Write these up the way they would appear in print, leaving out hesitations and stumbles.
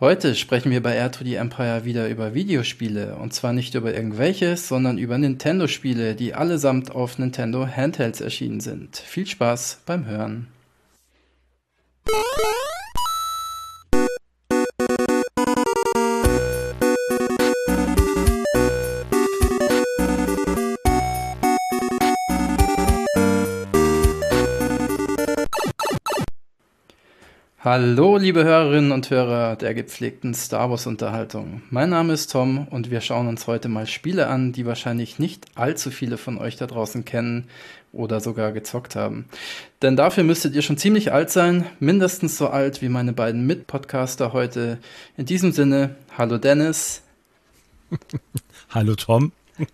Heute sprechen wir bei Air to the Empire wieder über Videospiele. Und zwar nicht über irgendwelche, sondern über Nintendo-Spiele, die allesamt auf Nintendo Handhelds erschienen sind. Viel Spaß beim Hören. Hallo, liebe Hörerinnen und Hörer der gepflegten Star Wars-Unterhaltung. Mein Name ist Tom und wir schauen uns heute mal Spiele an, die wahrscheinlich nicht allzu viele von euch da draußen kennen oder sogar gezockt haben. Denn dafür müsstet ihr schon ziemlich alt sein, mindestens so alt wie meine beiden Mitpodcaster heute. In diesem Sinne, hallo Dennis. Hallo Tom.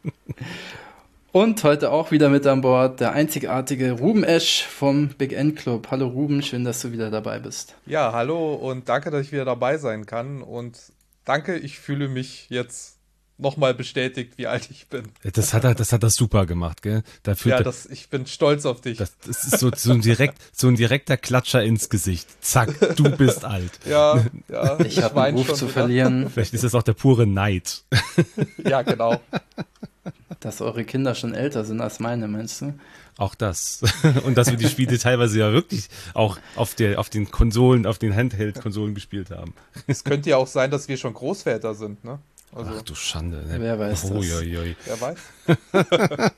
Und heute auch wieder mit an Bord der einzigartige Ruben Esch vom Big End Club. Hallo Ruben, schön, dass du wieder dabei bist. Ja, hallo und danke, dass ich wieder dabei sein kann. Und danke, ich fühle mich jetzt nochmal bestätigt, wie alt ich bin. Das hat er super gemacht, gell? Ich bin stolz auf dich. Das ist so ein direkter Klatscher ins Gesicht. Zack, du bist alt. Ja. Ich habe einen Ruf zu verlieren. Vielleicht ist das auch der pure Neid. Ja, genau. Dass eure Kinder schon älter sind als meine, meinst du? Auch das. Und dass wir die Spiele teilweise ja wirklich auch auf den Konsolen, auf den Handheld-Konsolen gespielt haben. Es könnte ja auch sein, dass wir schon Großväter sind, ne? Also, ach du Schande. Ne? Wer weiß das? Wer weiß?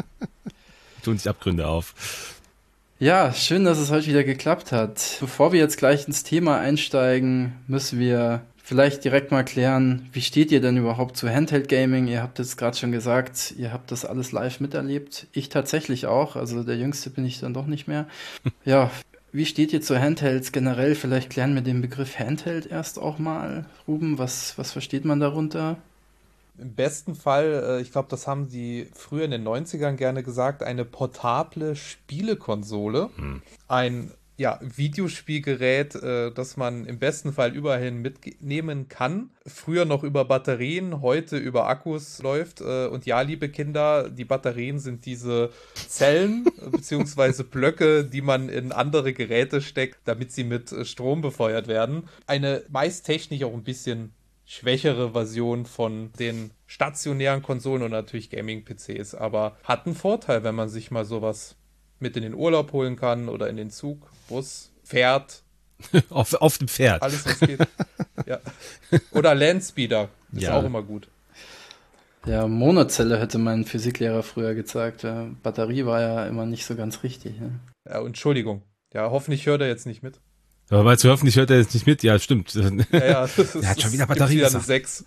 Tun sich Abgründe auf. Ja, schön, dass es heute wieder geklappt hat. Bevor wir jetzt gleich ins Thema einsteigen, müssen wir vielleicht direkt mal klären, wie steht ihr denn überhaupt zu Handheld Gaming? Ihr habt es gerade schon gesagt, ihr habt das alles live miterlebt. Ich tatsächlich auch, also der Jüngste bin ich dann doch nicht mehr. Ja, wie steht ihr zu Handhelds generell? Vielleicht klären wir den Begriff Handheld erst auch mal. Ruben, was versteht man darunter? Im besten Fall, ich glaube, das haben die früher in den 90ern gerne gesagt, eine portable Spielekonsole. Ein Videospielgerät, das man im besten Fall überall mitnehmen kann. Früher noch über Batterien, heute über Akkus läuft. Und ja, liebe Kinder, die Batterien sind diese Zellen bzw. Blöcke, die man in andere Geräte steckt, damit sie mit Strom befeuert werden. Eine meist technisch auch ein bisschen schwächere Version von den stationären Konsolen und natürlich Gaming-PCs. Aber hat einen Vorteil, wenn man sich mal sowas mit in den Urlaub holen kann oder in den Zug, Bus, Pferd. auf dem Pferd. Alles, was geht. Ja. Oder Landspeeder. Ist auch immer gut. Ja, Monozelle hätte mein Physiklehrer früher gezeigt. Batterie war ja immer nicht so ganz richtig. Ne? Ja, Entschuldigung. Ja, hoffentlich hört er jetzt nicht mit. Aber meinst du, hoffentlich hört er jetzt nicht mit? Ja, stimmt. Ja, er hat schon wieder Batterie wieder eine 6.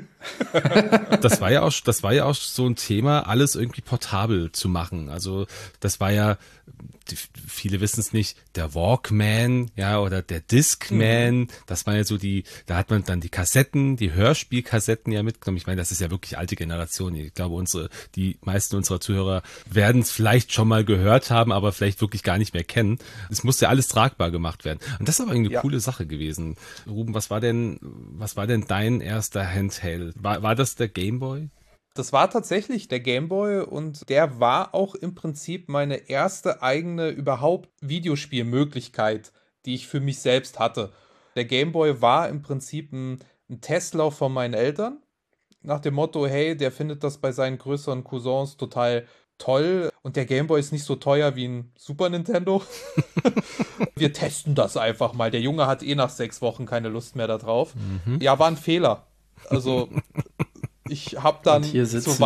Das war ja auch so ein Thema, alles irgendwie portabel zu machen. Also das war ja, viele wissen es nicht, der Walkman, ja, oder der Discman, das war ja so da hat man dann die Kassetten, die Hörspielkassetten ja mitgenommen. Ich meine, das ist ja wirklich alte Generation. Ich glaube, die meisten unserer Zuhörer werden es vielleicht schon mal gehört haben, aber vielleicht wirklich gar nicht mehr kennen. Es musste ja alles tragbar gemacht werden. Und das ist aber eine coole Sache gewesen. Ruben, was war denn dein erster Handheld? War das der Game Boy? Das war tatsächlich der Game Boy und der war auch im Prinzip meine erste eigene überhaupt Videospielmöglichkeit, die ich für mich selbst hatte. Der Game Boy war im Prinzip ein Testlauf von meinen Eltern, nach dem Motto, hey, der findet das bei seinen größeren Cousins total toll und der Game Boy ist nicht so teuer wie ein Super Nintendo. Wir testen das einfach mal. Der Junge hat nach 6 Wochen keine Lust mehr da drauf. Ja, war ein Fehler. Also ich habe dann zu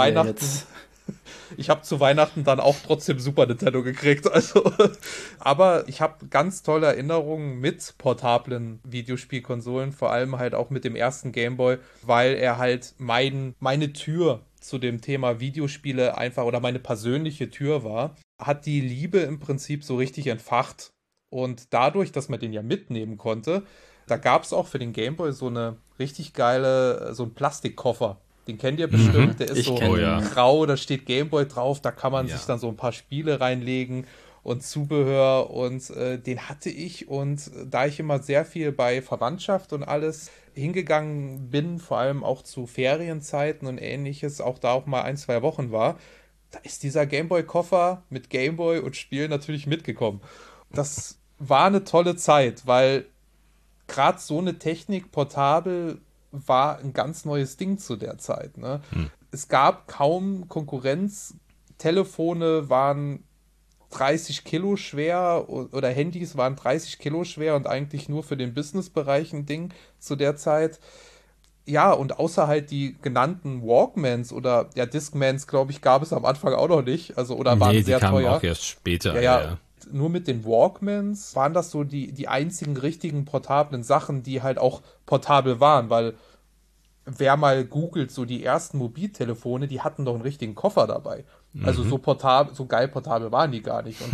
Weihnachten dann auch trotzdem Super Nintendo gekriegt. Also, aber ich habe ganz tolle Erinnerungen mit portablen Videospielkonsolen, vor allem halt auch mit dem ersten Game Boy, weil er halt meine Tür zu dem Thema Videospiele einfach oder meine persönliche Tür war, hat die Liebe im Prinzip so richtig entfacht. Und dadurch, dass man den ja mitnehmen konnte, da gab es auch für den Game Boy so eine richtig geile, so einen Plastikkoffer. Den kennt ihr bestimmt, der ist grau, da steht Game Boy drauf, da kann man sich dann so ein paar Spiele reinlegen und Zubehör und den hatte ich und da ich immer sehr viel bei Verwandtschaft und alles hingegangen bin, vor allem auch zu Ferienzeiten und ähnliches, auch da auch mal 1-2 Wochen war, da ist dieser Gameboy-Koffer mit Gameboy und Spielen natürlich mitgekommen. Das war eine tolle Zeit, weil gerade so eine Technik portabel war ein ganz neues Ding zu der Zeit. Ne? Es gab kaum Konkurrenz. Telefone waren 30 Kilo schwer oder Handys waren 30 Kilo schwer und eigentlich nur für den Businessbereich ein Ding zu der Zeit. Ja, und außer halt die genannten Walkmans oder ja, Discmans, glaube ich, gab es am Anfang auch noch nicht. Also, oder waren sehr teuer. Die kamen auch erst später. Ja. Nur mit den Walkmans waren das so die einzigen richtigen portablen Sachen, die halt auch portabel waren, weil wer mal googelt, so die ersten Mobiltelefone, die hatten doch einen richtigen Koffer dabei. Also so geil portabel waren die gar nicht. Und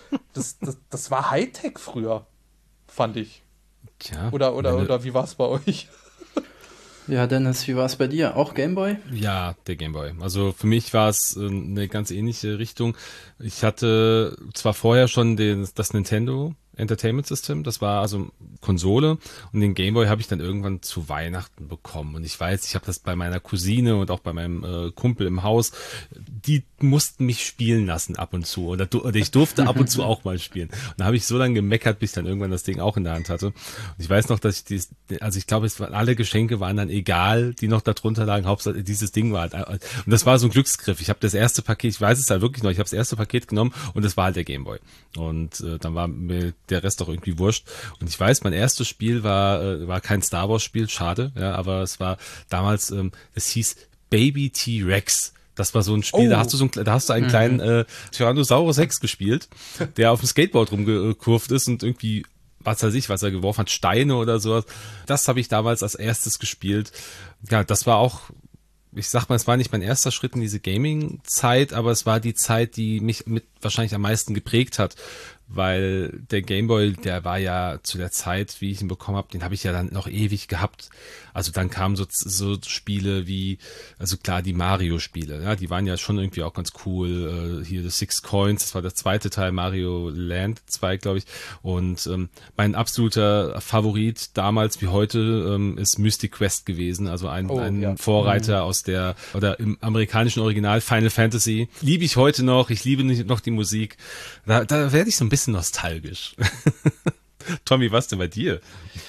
das war Hightech früher, fand ich. Tja, oder wie war es bei euch? Ja, Dennis, wie war es bei dir? Auch Gameboy? Ja, der Gameboy. Also für mich war es eine ganz ähnliche Richtung. Ich hatte zwar vorher schon das Nintendo Entertainment System, das war also Konsole, und den Gameboy habe ich dann irgendwann zu Weihnachten bekommen. Und ich weiß, ich habe das bei meiner Cousine und auch bei meinem Kumpel im Haus, die mussten mich spielen lassen ab und zu, oder ich durfte ab und zu auch mal spielen. Und da habe ich so lange gemeckert, bis ich dann irgendwann das Ding auch in der Hand hatte. Und ich weiß noch, dass ich glaube, alle Geschenke waren dann egal, die noch da drunter lagen, Hauptsache dieses Ding war halt, und das war so ein Glücksgriff. Ich habe das erste Paket, ich weiß es halt wirklich noch, ich habe das erste Paket genommen und das war halt der Gameboy. Und dann war mir der Rest doch irgendwie wurscht. Und ich weiß, mein erstes Spiel war kein Star Wars Spiel, schade, ja, aber es war damals, es hieß Baby T-Rex. Das war so ein Spiel, da hast du einen kleinen Tyrannosaurus Rex gespielt, der auf dem Skateboard rumgekurvt ist und irgendwie, was er geworfen hat, Steine oder sowas. Das habe ich damals als erstes gespielt. Ja, das war auch, ich sag mal, es war nicht mein erster Schritt in diese Gaming-Zeit, aber es war die Zeit, die mich mit wahrscheinlich am meisten geprägt hat, weil der Gameboy, der war ja zu der Zeit, wie ich ihn bekommen habe, den habe ich ja dann noch ewig gehabt. Also dann kamen so Spiele wie, also klar, die Mario-Spiele, ja, die waren ja schon irgendwie auch ganz cool. Hier The Six Coins, das war der zweite Teil, Mario Land 2, glaube ich. Und mein absoluter Favorit damals wie heute ist Mystic Quest gewesen, also ein Vorreiter oder im amerikanischen Original Final Fantasy. Liebe ich heute noch, ich liebe noch die Musik. Da werde ich so ein bisschen nostalgisch. Tommy, was denn bei dir?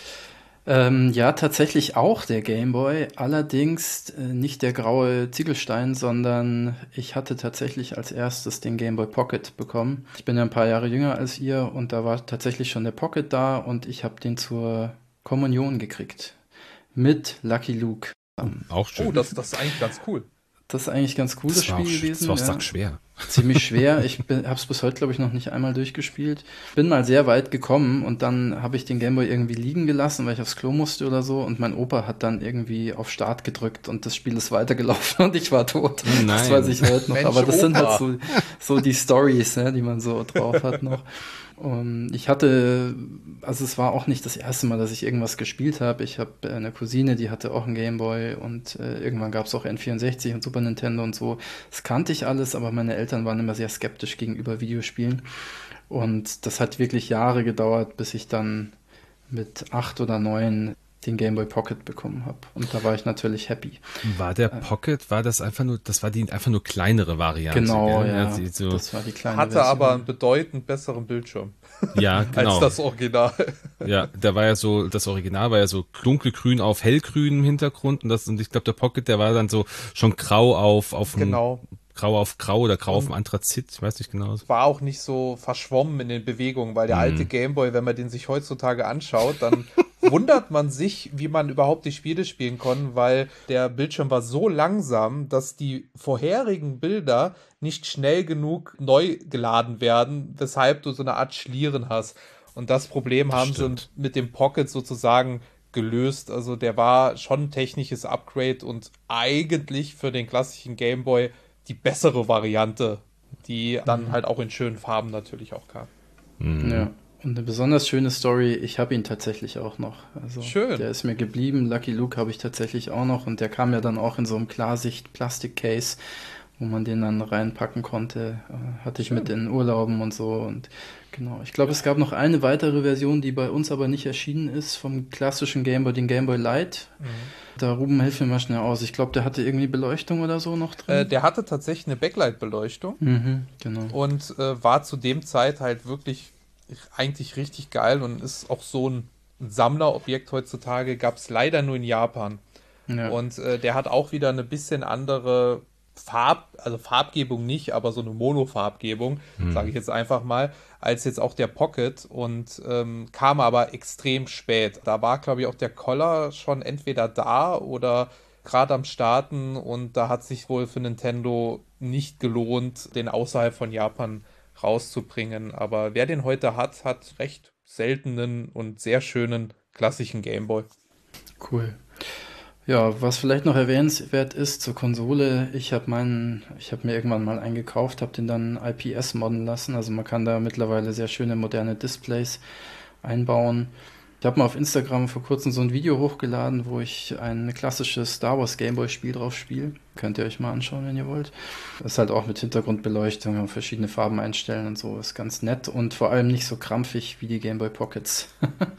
Ja, tatsächlich auch der Gameboy, allerdings nicht der graue Ziegelstein, sondern ich hatte tatsächlich als erstes den Gameboy Pocket bekommen. Ich bin ja ein paar Jahre jünger als ihr und da war tatsächlich schon der Pocket da und ich habe den zur Kommunion gekriegt. Mit Lucky Luke. Auch schön. Oh, das ist eigentlich ganz cool. Das ist eigentlich ein ganz cooles Spiel gewesen. Das war auch schwer. Ziemlich schwer. Ich habe es bis heute, glaube ich, noch nicht einmal durchgespielt. Bin mal sehr weit gekommen und dann habe ich den Gameboy irgendwie liegen gelassen, weil ich aufs Klo musste oder so. Und mein Opa hat dann irgendwie auf Start gedrückt und das Spiel ist weitergelaufen und ich war tot. Nein. Das weiß ich heute noch. Mensch, aber das Opa. sind halt so die Storys, ne, die man so drauf hat noch. Ich hatte, also es war auch nicht das erste Mal, dass ich irgendwas gespielt habe. Ich habe eine Cousine, die hatte auch einen Gameboy und irgendwann gab es auch N64 und Super Nintendo und so. Das kannte ich alles, aber meine Eltern waren immer sehr skeptisch gegenüber Videospielen. Und das hat wirklich Jahre gedauert, bis ich dann mit 8 oder 9 den Game Boy Pocket bekommen habe. Und da war ich natürlich happy. War der Pocket, war das einfach nur, das war die einfach nur kleinere Variante? Genau, gell? ja. Das war die kleine Hatte Version. aber einen bedeutend besseren Bildschirm. Ja, genau. Als das Original. Ja, da war ja so, das Original war ja so dunkelgrün auf hellgrün im Hintergrund und ich glaube, der Pocket, der war dann so schon grau auf Genau. Grau auf Grau oder Grau auf dem Anthrazit, ich weiß nicht genau. War auch nicht so verschwommen in den Bewegungen, weil der alte Gameboy, wenn man den sich heutzutage anschaut, dann wundert man sich, wie man überhaupt die Spiele spielen konnte, weil der Bildschirm war so langsam, dass die vorherigen Bilder nicht schnell genug neu geladen werden, weshalb du so eine Art Schlieren hast. Und das Problem haben sie mit dem Pocket sozusagen gelöst. Also der war schon ein technisches Upgrade und eigentlich für den klassischen Gameboy die bessere Variante, die dann halt auch in schönen Farben natürlich auch kam. Ja. Und eine besonders schöne Story, ich habe ihn tatsächlich auch noch. Also Schön. Der ist mir geblieben. Lucky Luke habe ich tatsächlich auch noch und der kam ja dann auch in so einem Klarsicht-Plastik-Case, wo man den dann reinpacken konnte. Hatte ich mit in Urlauben und so. Und genau, ich glaube, es gab noch eine weitere Version, die bei uns aber nicht erschienen ist, vom klassischen Gameboy, den Gameboy Light. Da, Ruben, hilf mir mal schnell aus. Ich glaube, der hatte irgendwie Beleuchtung oder so noch drin. Der hatte tatsächlich eine Backlight-Beleuchtung Genau. und war zu dem Zeit halt wirklich eigentlich richtig geil und ist auch so ein ein Sammlerobjekt heutzutage, gab es leider nur in Japan. Ja. Und der hat auch wieder eine bisschen andere Farbgebung nicht, aber so eine Monofarbgebung, sage ich jetzt einfach mal, als jetzt auch der Pocket und kam aber extrem spät. Da war, glaube ich, auch der Collar schon entweder da oder gerade am Starten und da hat sich wohl für Nintendo nicht gelohnt, den außerhalb von Japan rauszubringen. Aber wer den heute hat, hat recht seltenen und sehr schönen klassischen Gameboy. Cool. Ja, was vielleicht noch erwähnenswert ist zur Konsole, ich habe mir irgendwann mal einen gekauft, habe den dann IPS modden lassen, also man kann da mittlerweile sehr schöne moderne Displays einbauen. Ich habe mal auf Instagram vor kurzem so ein Video hochgeladen, wo ich ein klassisches Star Wars Gameboy Spiel drauf spiele. Könnt ihr euch mal anschauen, wenn ihr wollt. Das ist halt auch mit Hintergrundbeleuchtung und verschiedene Farben einstellen und so, ist ganz nett und vor allem nicht so krampfig wie die Gameboy Pockets.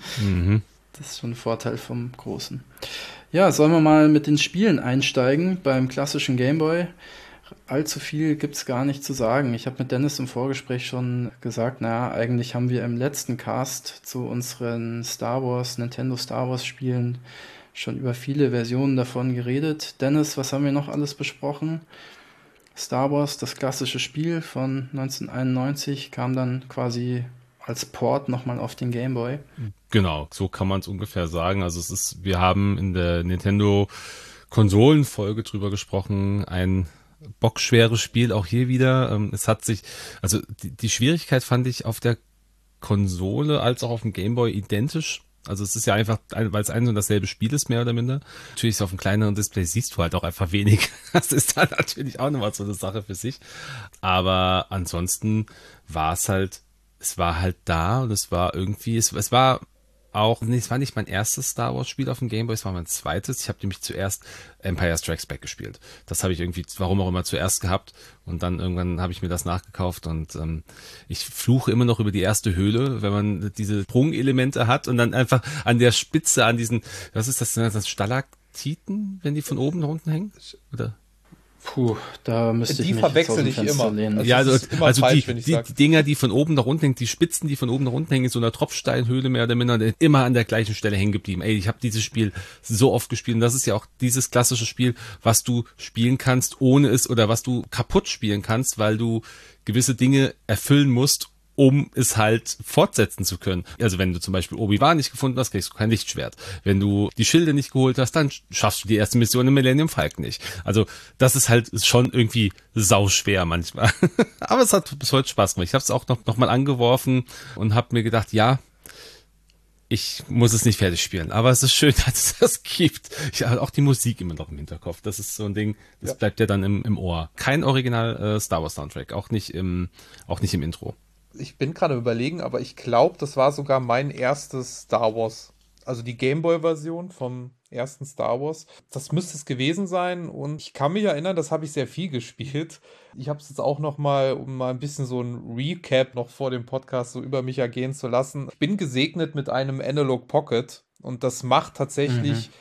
Das ist schon ein Vorteil vom Großen. Ja, sollen wir mal mit den Spielen einsteigen beim klassischen Gameboy? Allzu viel gibt's gar nicht zu sagen. Ich habe mit Dennis im Vorgespräch schon gesagt, naja, eigentlich haben wir im letzten Cast zu unseren Nintendo Star Wars Spielen schon über viele Versionen davon geredet. Dennis, was haben wir noch alles besprochen? Star Wars, das klassische Spiel von 1991, kam dann quasi als Port nochmal auf den Gameboy. Genau, so kann man es ungefähr sagen. Also wir haben in der Nintendo Konsolenfolge drüber gesprochen, ein bockschweres Spiel, auch hier wieder. Es hat sich, also die Schwierigkeit fand ich auf der Konsole als auch auf dem Gameboy identisch. Also es ist ja einfach, weil es ein und dasselbe Spiel ist, mehr oder minder. Natürlich ist auf einem kleineren Display siehst du halt auch einfach wenig. Das ist dann natürlich auch nochmal so eine Sache für sich. Aber ansonsten es war halt da und es war irgendwie, es war nicht mein erstes Star Wars Spiel auf dem Gameboy, es war mein zweites. Ich habe nämlich zuerst Empire Strikes Back gespielt. Das habe ich irgendwie, warum auch immer, zuerst gehabt und dann irgendwann habe ich mir das nachgekauft und ich fluche immer noch über die erste Höhle, wenn man diese Sprungelemente hat und dann einfach an der Spitze, an diesen, was ist das Stalaktiten, wenn die von oben nach unten hängen? Oder? Puh, da müsste ich mich verwechsel ich immer. Ja, also die Dinger, die von oben nach unten hängen, die Spitzen, die von oben nach unten hängen, in so einer Tropfsteinhöhle mehr oder minder, immer an der gleichen Stelle hängen geblieben. Ey, ich habe dieses Spiel so oft gespielt und das ist ja auch dieses klassische Spiel, was du spielen kannst, ohne es oder was du kaputt spielen kannst, weil du gewisse Dinge erfüllen musst, um es halt fortsetzen zu können. Also wenn du zum Beispiel Obi-Wan nicht gefunden hast, kriegst du kein Lichtschwert. Wenn du die Schilde nicht geholt hast, dann schaffst du die erste Mission im Millennium Falcon nicht. Also das ist halt schon irgendwie sauschwer manchmal. Aber es hat bis heute Spaß gemacht. Ich habe es auch noch mal angeworfen und habe mir gedacht, ja, ich muss es nicht fertig spielen, aber es ist schön, dass es das gibt. Ich habe auch die Musik immer noch im Hinterkopf. Das ist so ein Ding, das bleibt ja dann im Ohr. Kein Original Star Wars Soundtrack, auch nicht im Intro. Ich bin gerade überlegen, aber ich glaube, das war sogar mein erstes Star Wars. Also die Gameboy-Version vom ersten Star Wars. Das müsste es gewesen sein und ich kann mich erinnern, das habe ich sehr viel gespielt. Ich habe es jetzt auch noch mal, um mal ein bisschen so ein Recap noch vor dem Podcast so über mich ergehen zu lassen. Ich bin gesegnet mit einem Analog Pocket und das macht tatsächlich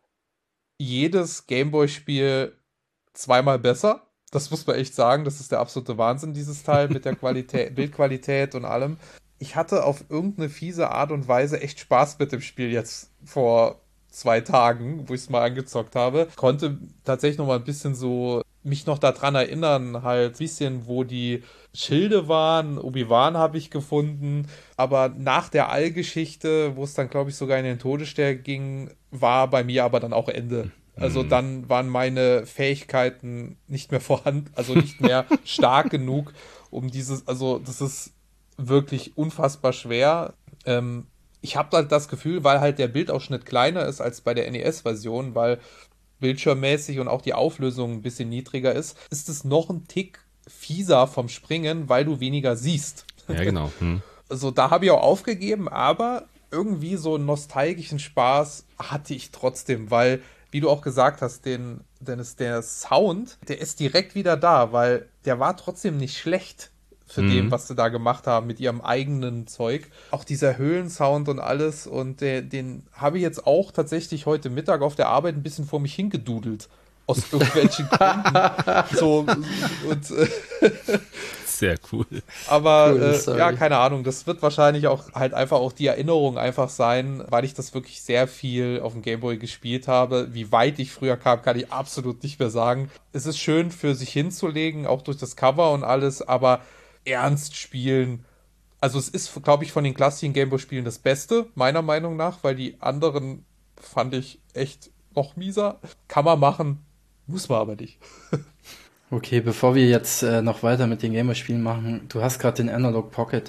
jedes Gameboy-Spiel zweimal besser. Das muss man echt sagen, das ist der absolute Wahnsinn, dieses Teil mit der Bildqualität und allem. Ich hatte auf irgendeine fiese Art und Weise echt Spaß mit dem Spiel jetzt vor 2 Tagen, wo ich es mal angezockt habe. Konnte tatsächlich noch mal ein bisschen so mich noch daran erinnern, halt ein bisschen, wo die Schilde waren. Obi-Wan habe ich gefunden. Aber nach der All-Geschichte, wo es dann, glaube ich, sogar in den Todesstern ging, war bei mir aber dann auch Ende. Also dann waren meine Fähigkeiten nicht mehr vorhanden, also nicht mehr stark genug, um also das ist wirklich unfassbar schwer. Ich habe halt das Gefühl, weil halt der Bildausschnitt kleiner ist als bei der NES-Version, weil bildschirmmäßig und auch die Auflösung ein bisschen niedriger ist es noch ein Tick fieser vom Springen, weil du weniger siehst. Ja, genau. Also da habe ich auch aufgegeben, aber irgendwie so einen nostalgischen Spaß hatte ich trotzdem, weil wie du auch gesagt hast, Dennis, der Sound, der ist direkt wieder da, weil der war trotzdem nicht schlecht für dem, was sie da gemacht haben mit ihrem eigenen Zeug. Auch dieser Höhlensound und alles und den habe ich jetzt auch tatsächlich heute Mittag auf der Arbeit ein bisschen vor mich hingedudelt. Aus irgendwelchen Gründen. Sehr cool. Aber Cool, ja, keine Ahnung, das wird wahrscheinlich auch halt einfach auch die Erinnerung einfach sein, weil ich das wirklich sehr viel auf dem Gameboy gespielt habe. Wie weit ich früher kam, kann ich absolut nicht mehr sagen. Es ist schön für sich hinzulegen, auch durch das Cover und alles, aber ernst spielen. Also es ist, glaube ich, von den klassischen Gameboy-Spielen das Beste, meiner Meinung nach, weil die anderen fand ich echt noch mieser. Kann man machen, muss man aber nicht. Okay, bevor wir jetzt noch weiter mit den Gameboy-Spielen machen, du hast gerade den Analog Pocket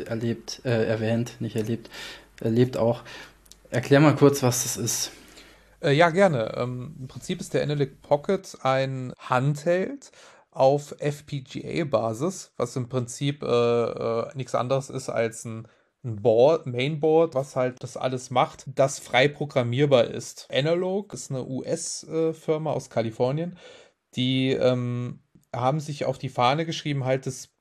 erlebt auch. Erklär mal kurz, was das ist. Ja, gerne. Im Prinzip ist der Analog Pocket ein Handheld auf FPGA-Basis, was im Prinzip nichts anderes ist als ein Board, Mainboard, was halt das alles macht, das frei programmierbar ist. Analog ist eine US-Firma aus Kalifornien, die haben sich auf die Fahne geschrieben, halt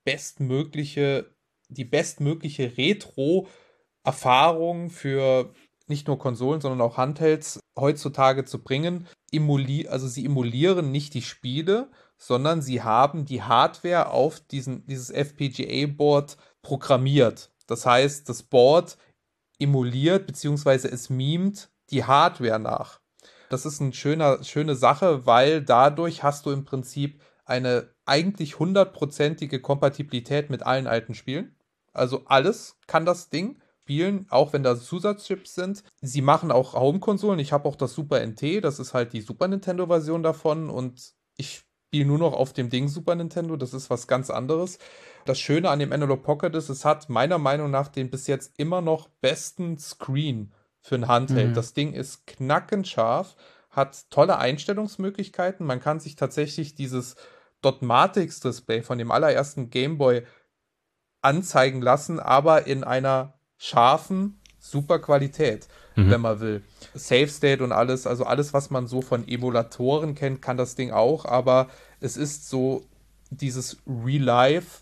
die bestmögliche Retro-Erfahrung für nicht nur Konsolen, sondern auch Handhelds heutzutage zu bringen. Also sie emulieren nicht die Spiele, sondern sie haben die Hardware auf dieses FPGA-Board programmiert. Das heißt, das Board emuliert bzw. es mimt die Hardware nach. Das ist eine schöne Sache, weil dadurch hast du im Prinzip eine eigentlich 100%ige Kompatibilität mit allen alten Spielen. Also alles kann das Ding spielen, auch wenn da Zusatzchips sind. Sie machen auch Home-Konsolen. Ich habe auch das Super NT, das ist halt die Super Nintendo-Version davon und ich spiele nur noch auf dem Ding Super Nintendo, das ist was ganz anderes. Das Schöne an dem Analog Pocket ist, es hat meiner Meinung nach den bis jetzt immer noch besten Screen für ein Handheld. Das Ding ist knackenscharf, hat tolle Einstellungsmöglichkeiten. Man kann sich tatsächlich dieses Dotmatics-Display von dem allerersten Gameboy anzeigen lassen, aber in einer scharfen, super Qualität, wenn man will. Save State und alles, also alles, was man so von Emulatoren kennt, kann das Ding auch, aber es ist so dieses Relive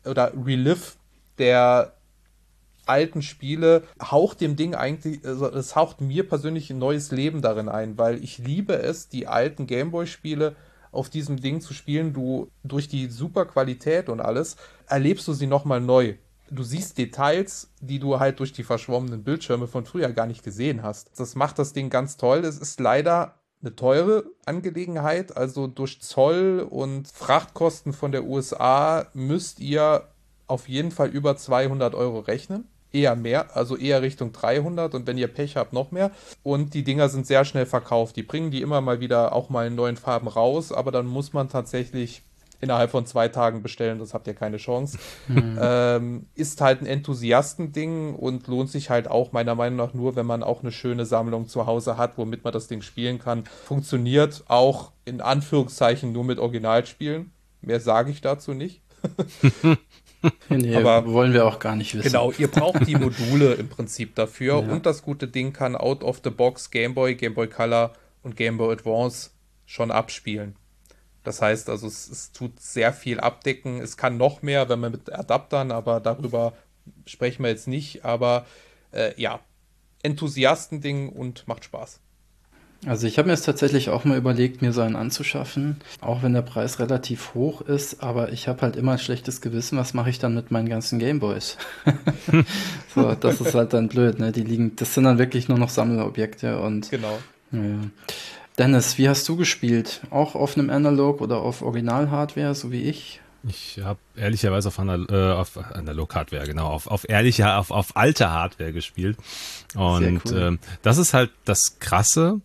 der alten Spiele, haucht dem Ding eigentlich, also es haucht mir persönlich ein neues Leben darin ein, weil ich liebe es, die alten Gameboy-Spiele auf diesem Ding zu spielen. Du, durch die super Qualität und alles, erlebst du sie nochmal neu. Du siehst Details, die du halt durch die verschwommenen Bildschirme von früher gar nicht gesehen hast. Das macht das Ding ganz toll. Es ist leider eine teure Angelegenheit. Also durch Zoll und Frachtkosten von der USA müsst ihr auf jeden Fall über 200 Euro rechnen. Eher mehr, also eher Richtung 300 und wenn ihr Pech habt, noch mehr. Und die Dinger sind sehr schnell verkauft. Die bringen die immer mal wieder auch mal in neuen Farben raus, aber dann muss man tatsächlich innerhalb von 2 Tagen bestellen, das habt ihr keine Chance. Ist halt ein Enthusiastending und lohnt sich halt auch meiner Meinung nach nur, wenn man auch eine schöne Sammlung zu Hause hat, womit man das Ding spielen kann. Funktioniert auch in Anführungszeichen nur mit Originalspielen. Mehr sage ich dazu nicht. Nee, aber wollen wir auch gar nicht wissen. Genau, ihr braucht die Module im Prinzip dafür Ja. und das gute Ding kann out of the box Game Boy Color und Game Boy Advance schon abspielen. Das heißt also, es tut sehr viel abdecken. Es kann noch mehr, wenn man mit Adaptern, aber darüber sprechen wir jetzt nicht. Aber ja, Enthusiastending und macht Spaß. Also ich habe mir jetzt tatsächlich auch mal überlegt, mir so einen anzuschaffen, auch wenn der Preis relativ hoch ist, aber ich habe halt immer ein schlechtes Gewissen, was mache ich dann mit meinen ganzen Gameboys? So, das ist halt dann blöd, ne? Das sind dann wirklich nur noch Sammlerobjekte und Genau. ja. Dennis, wie hast du gespielt? Auch auf einem Analog oder auf Original-Hardware, so wie ich? Ich habe ehrlicherweise auf Analog-Hardware, genau, auf alte Hardware gespielt. Und cool. das ist halt das Krasse.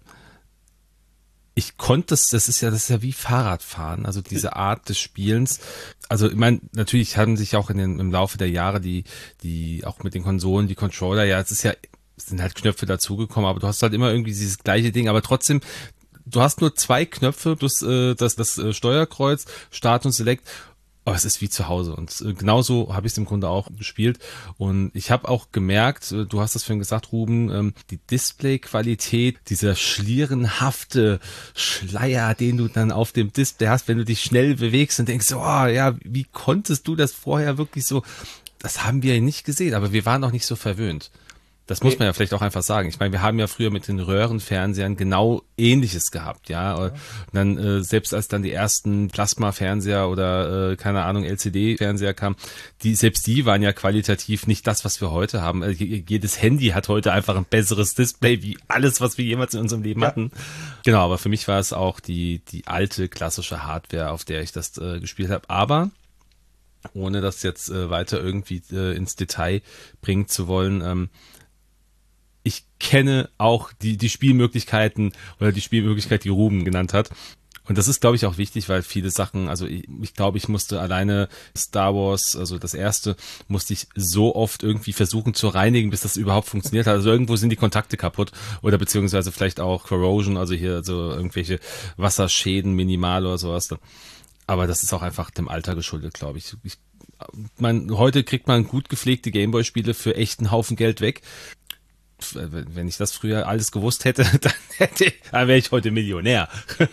Das ist ja wie Fahrradfahren, also diese Art des Spielens. Also ich meine, natürlich haben sich auch im Laufe der Jahre die auch mit den Konsolen, die Controller, es sind halt Knöpfe dazugekommen, aber du hast halt immer irgendwie dieses gleiche Ding, aber trotzdem, du hast nur 2 Knöpfe, das Steuerkreuz, Start und Select. Aber es ist wie zu Hause und genauso habe ich es im Grunde auch gespielt und ich habe auch gemerkt, du hast das vorhin gesagt, Ruben, die Displayqualität, dieser schlierenhafte Schleier, den du dann auf dem Display hast, wenn du dich schnell bewegst und denkst, oh ja, wie konntest du das vorher wirklich so, das haben wir nicht gesehen, aber wir waren auch nicht so verwöhnt. Das muss man ja vielleicht auch einfach sagen. Ich meine, wir haben ja früher mit den Röhrenfernsehern genau Ähnliches gehabt, ja. Und dann, selbst als dann die ersten Plasma-Fernseher oder, keine Ahnung, LCD-Fernseher kamen, selbst die waren ja qualitativ nicht das, was wir heute haben. Jedes Handy hat heute einfach ein besseres Display wie alles, was wir jemals in unserem Leben hatten. Genau, aber für mich war es auch die alte klassische Hardware, auf der ich das gespielt habe. Aber ohne das jetzt weiter irgendwie ins Detail bringen zu wollen, ich kenne auch die Spielmöglichkeiten oder die Spielmöglichkeit, die Ruben genannt hat. Und das ist, glaube ich, auch wichtig, weil viele Sachen, also ich glaube, ich musste alleine Star Wars, also das erste, musste ich so oft irgendwie versuchen zu reinigen, bis das überhaupt funktioniert hat. Also irgendwo sind die Kontakte kaputt oder beziehungsweise vielleicht auch Corrosion, also hier so irgendwelche Wasserschäden minimal oder sowas. Aber das ist auch einfach dem Alter geschuldet, glaube ich. Heute kriegt man gut gepflegte Gameboy-Spiele für echt einen Haufen Geld weg. Wenn ich das früher alles gewusst hätte, dann wäre ich heute Millionär.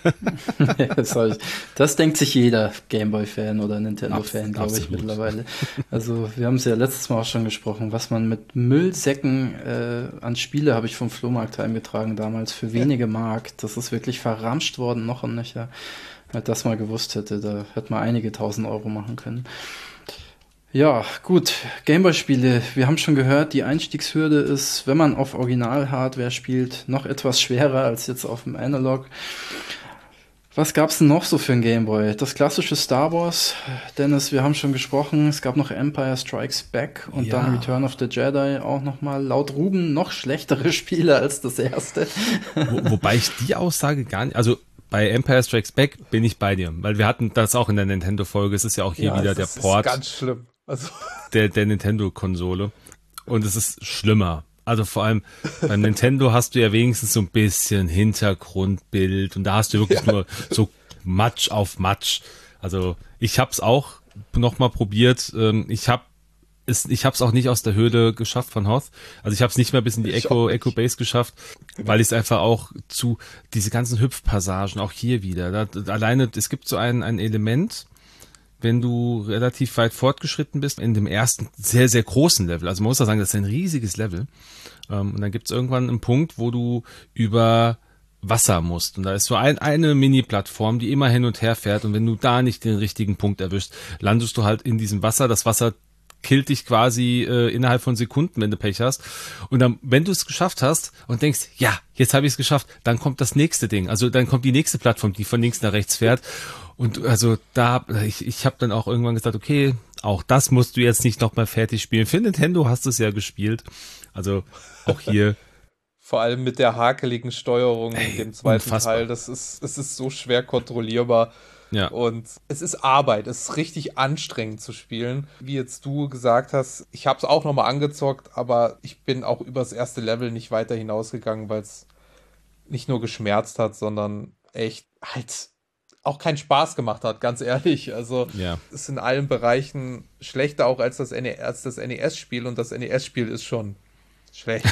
Das denkt sich jeder Gameboy-Fan oder Nintendo-Fan, glaube ich, mittlerweile. Also wir haben es ja letztes Mal auch schon gesprochen, was man mit Müllsäcken an Spiele habe ich vom Flohmarkt heimgetragen damals für wenige Mark. Das ist wirklich verramscht worden, noch und nöcher. Wenn ich das mal gewusst hätte, da hätte man einige 1.000 Euro machen können. Ja, gut, Gameboy-Spiele, wir haben schon gehört, die Einstiegshürde ist, wenn man auf Original-Hardware spielt, noch etwas schwerer als jetzt auf dem Analog. Was gab's denn noch so für ein Gameboy? Das klassische Star Wars, Dennis, wir haben schon gesprochen, es gab noch Empire Strikes Back und dann Return of the Jedi auch nochmal, laut Ruben, noch schlechtere Spiele als das erste. Wobei ich die Aussage gar nicht, also bei Empire Strikes Back bin ich bei dir, weil wir hatten das auch in der Nintendo-Folge, es ist ja auch hier wieder der Port. Das ist ganz schlimm. Also der Nintendo-Konsole. Und es ist schlimmer. Also vor allem beim Nintendo hast du ja wenigstens so ein bisschen Hintergrundbild und da hast du wirklich nur so Matsch auf Matsch. Also ich hab's auch nochmal probiert. Ich hab's auch nicht aus der Höhle geschafft von Hoth. Also ich hab's nicht mehr bis in die Echo Base geschafft, weil ich es einfach auch diese ganzen Hüpfpassagen, auch hier wieder. Alleine, es gibt so ein Element, wenn du relativ weit fortgeschritten bist, in dem ersten sehr, sehr großen Level, also man muss ja sagen, das ist ein riesiges Level, und dann gibt es irgendwann einen Punkt, wo du über Wasser musst und da ist so eine Mini-Plattform, die immer hin und her fährt und wenn du da nicht den richtigen Punkt erwischst, landest du halt in diesem Wasser, das Wasser killt dich quasi innerhalb von Sekunden, wenn du Pech hast. Und dann, wenn du es geschafft hast und denkst, ja, jetzt habe ich es geschafft, dann kommt das nächste Ding. Also dann kommt die nächste Plattform, die von links nach rechts fährt. Und also ich habe dann auch irgendwann gesagt, okay, auch das musst du jetzt nicht nochmal fertig spielen. Für Nintendo hast du es ja gespielt. Also auch hier. Vor allem mit der hakeligen Steuerung in dem zweiten unfassbar. Teil. Es ist so schwer kontrollierbar. Ja. Und es ist Arbeit, es ist richtig anstrengend zu spielen. Wie jetzt du gesagt hast, ich habe es auch nochmal angezockt, aber ich bin auch übers erste Level nicht weiter hinausgegangen, weil es nicht nur geschmerzt hat, sondern echt halt auch keinen Spaß gemacht hat, ganz ehrlich. Also es ist in allen Bereichen schlechter auch als das NES-Spiel und das NES-Spiel ist schon schlecht.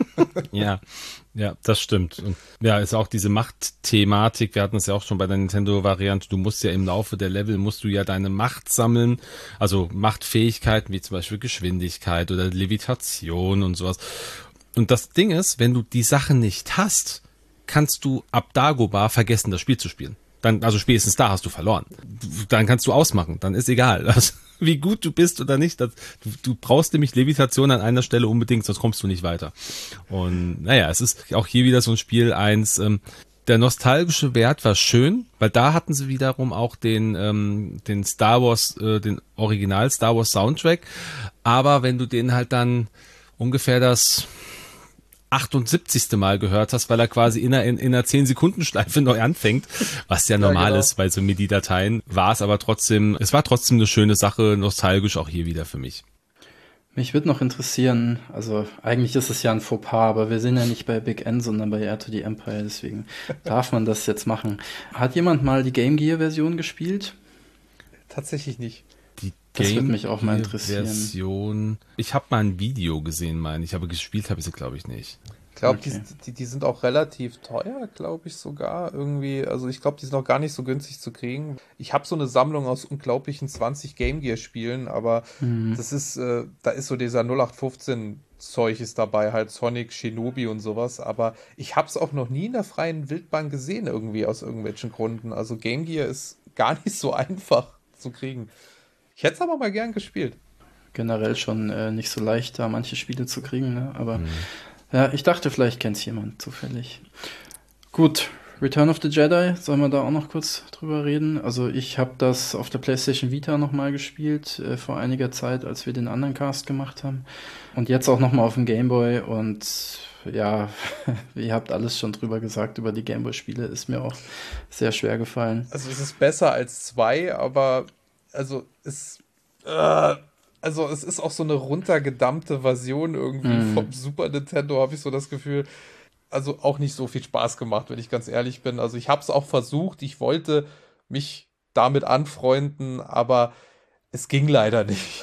Ja, das stimmt. Und ja, ist auch diese Machtthematik, wir hatten es ja auch schon bei der Nintendo-Variante, du musst ja im Laufe der Level, musst du ja deine Macht sammeln, also Machtfähigkeiten wie zum Beispiel Geschwindigkeit oder Levitation und sowas. Und das Ding ist, wenn du die Sachen nicht hast, kannst du ab Dagobah vergessen, das Spiel zu spielen. Dann, also spätestens da hast du verloren. Dann kannst du ausmachen, dann ist egal, also, wie gut du bist oder nicht. Du brauchst nämlich Levitation an einer Stelle unbedingt, sonst kommst du nicht weiter. Und naja, es ist auch hier wieder so ein Spiel der nostalgische Wert war schön, weil da hatten sie wiederum auch den Star Wars, den Original Star Wars Soundtrack. Aber wenn du den halt dann ungefähr das 78. Mal gehört hast, weil er quasi in einer 10-Sekunden-Schleife neu anfängt, was ja normal ist bei so MIDI-Dateien, es war trotzdem eine schöne Sache, nostalgisch auch hier wieder für mich. Mich würde noch interessieren, also eigentlich ist es ja ein Fauxpas, aber wir sind ja nicht bei Big N, sondern bei Heir to the Empire, deswegen darf man das jetzt machen. Hat jemand mal die Game Gear-Version gespielt? Tatsächlich nicht. Das würde mich auch mal interessieren. Version. Ich habe mal ein Video gesehen, aber gespielt habe ich sie, glaube ich, nicht. glaube, Okay. die sind auch relativ teuer, glaube ich sogar irgendwie. Also ich glaube, die sind auch gar nicht so günstig zu kriegen. Ich habe so eine Sammlung aus unglaublichen 20 Game Gear Spielen, aber Mhm. das ist, da ist so dieser 0815 Zeug ist dabei, halt Sonic, Shinobi und sowas. Aber ich habe es auch noch nie in der freien Wildbahn gesehen irgendwie aus irgendwelchen Gründen. Also Game Gear ist gar nicht so einfach zu kriegen. Ich hätte es aber mal gern gespielt. Generell schon nicht so leicht, da manche Spiele zu kriegen, ne? Aber Hm. ja, ich dachte, vielleicht kennt es jemand zufällig. Gut, Return of the Jedi, sollen wir da auch noch kurz drüber reden? Also ich habe das auf der PlayStation Vita nochmal gespielt, vor einiger Zeit, als wir den anderen Cast gemacht haben. Und jetzt auch nochmal auf dem Game Boy. Und ja, ihr habt alles schon drüber gesagt über die Game Boy-Spiele, ist mir auch sehr schwer gefallen. Also es ist besser als 2, aber also es ist auch so eine runtergedampfte Version irgendwie vom Super Nintendo, habe ich so das Gefühl. Also auch nicht so viel Spaß gemacht, wenn ich ganz ehrlich bin. Also ich habe es auch versucht, ich wollte mich damit anfreunden, aber es ging leider nicht.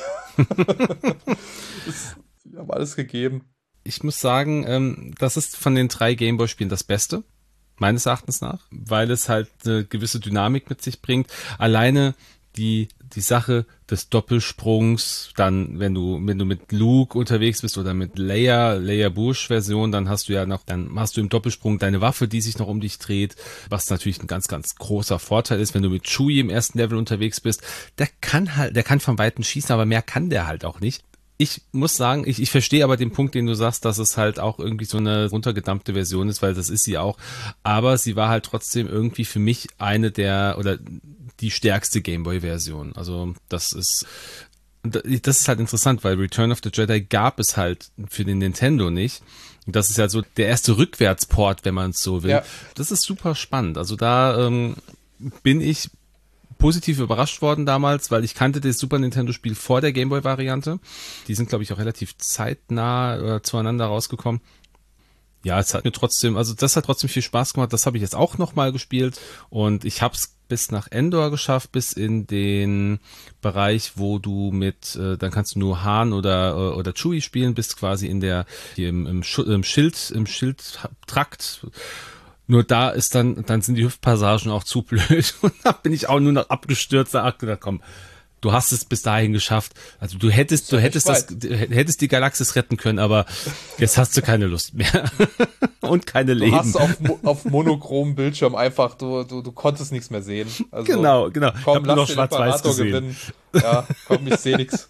Wir haben alles gegeben. Ich muss sagen, das ist von den 3 Gameboy-Spielen das Beste, meines Erachtens nach, weil es halt eine gewisse Dynamik mit sich bringt. Alleine die Sache des Doppelsprungs, dann, wenn du mit Luke unterwegs bist oder mit Leia Bush Version, dann hast du im Doppelsprung deine Waffe, die sich noch um dich dreht, was natürlich ein ganz, ganz großer Vorteil ist, wenn du mit Chewie im ersten Level unterwegs bist. Der kann von Weitem schießen, aber mehr kann der halt auch nicht. Ich muss sagen, ich verstehe aber den Punkt, den du sagst, dass es halt auch irgendwie so eine runtergedampfte Version ist, weil das ist sie auch. Aber sie war halt trotzdem irgendwie für mich die stärkste Gameboy-Version. Also das ist halt interessant, weil Return of the Jedi gab es halt für den Nintendo nicht. Und das ist ja so der erste Rückwärtsport, wenn man es so will. Ja. Das ist super spannend. Also da bin ich positiv überrascht worden damals, weil ich kannte das Super Nintendo-Spiel vor der Gameboy-Variante. Die sind, glaube ich, auch relativ zeitnah zueinander rausgekommen. Ja, das hat trotzdem viel Spaß gemacht. Das habe ich jetzt auch nochmal gespielt und ich habe es bis nach Endor geschafft, bis in den Bereich, wo du dann kannst du nur Han oder Chewie spielen, bist quasi im Schildtrakt. Nur da sind die Hüftpassagen auch zu blöd und da bin ich auch nur noch abgestürzt. Da hab gedacht, komm, du hast es bis dahin geschafft. Also du hättest die Galaxis retten können, aber jetzt hast du keine Lust mehr und keine Leben. Du hast auf monochromen Bildschirm einfach, du konntest nichts mehr sehen. Also, Genau. Komm, nur noch lass den schwarz-weiß Imperator gesehen. gewinnen. Ja, komm, ich sehe nichts.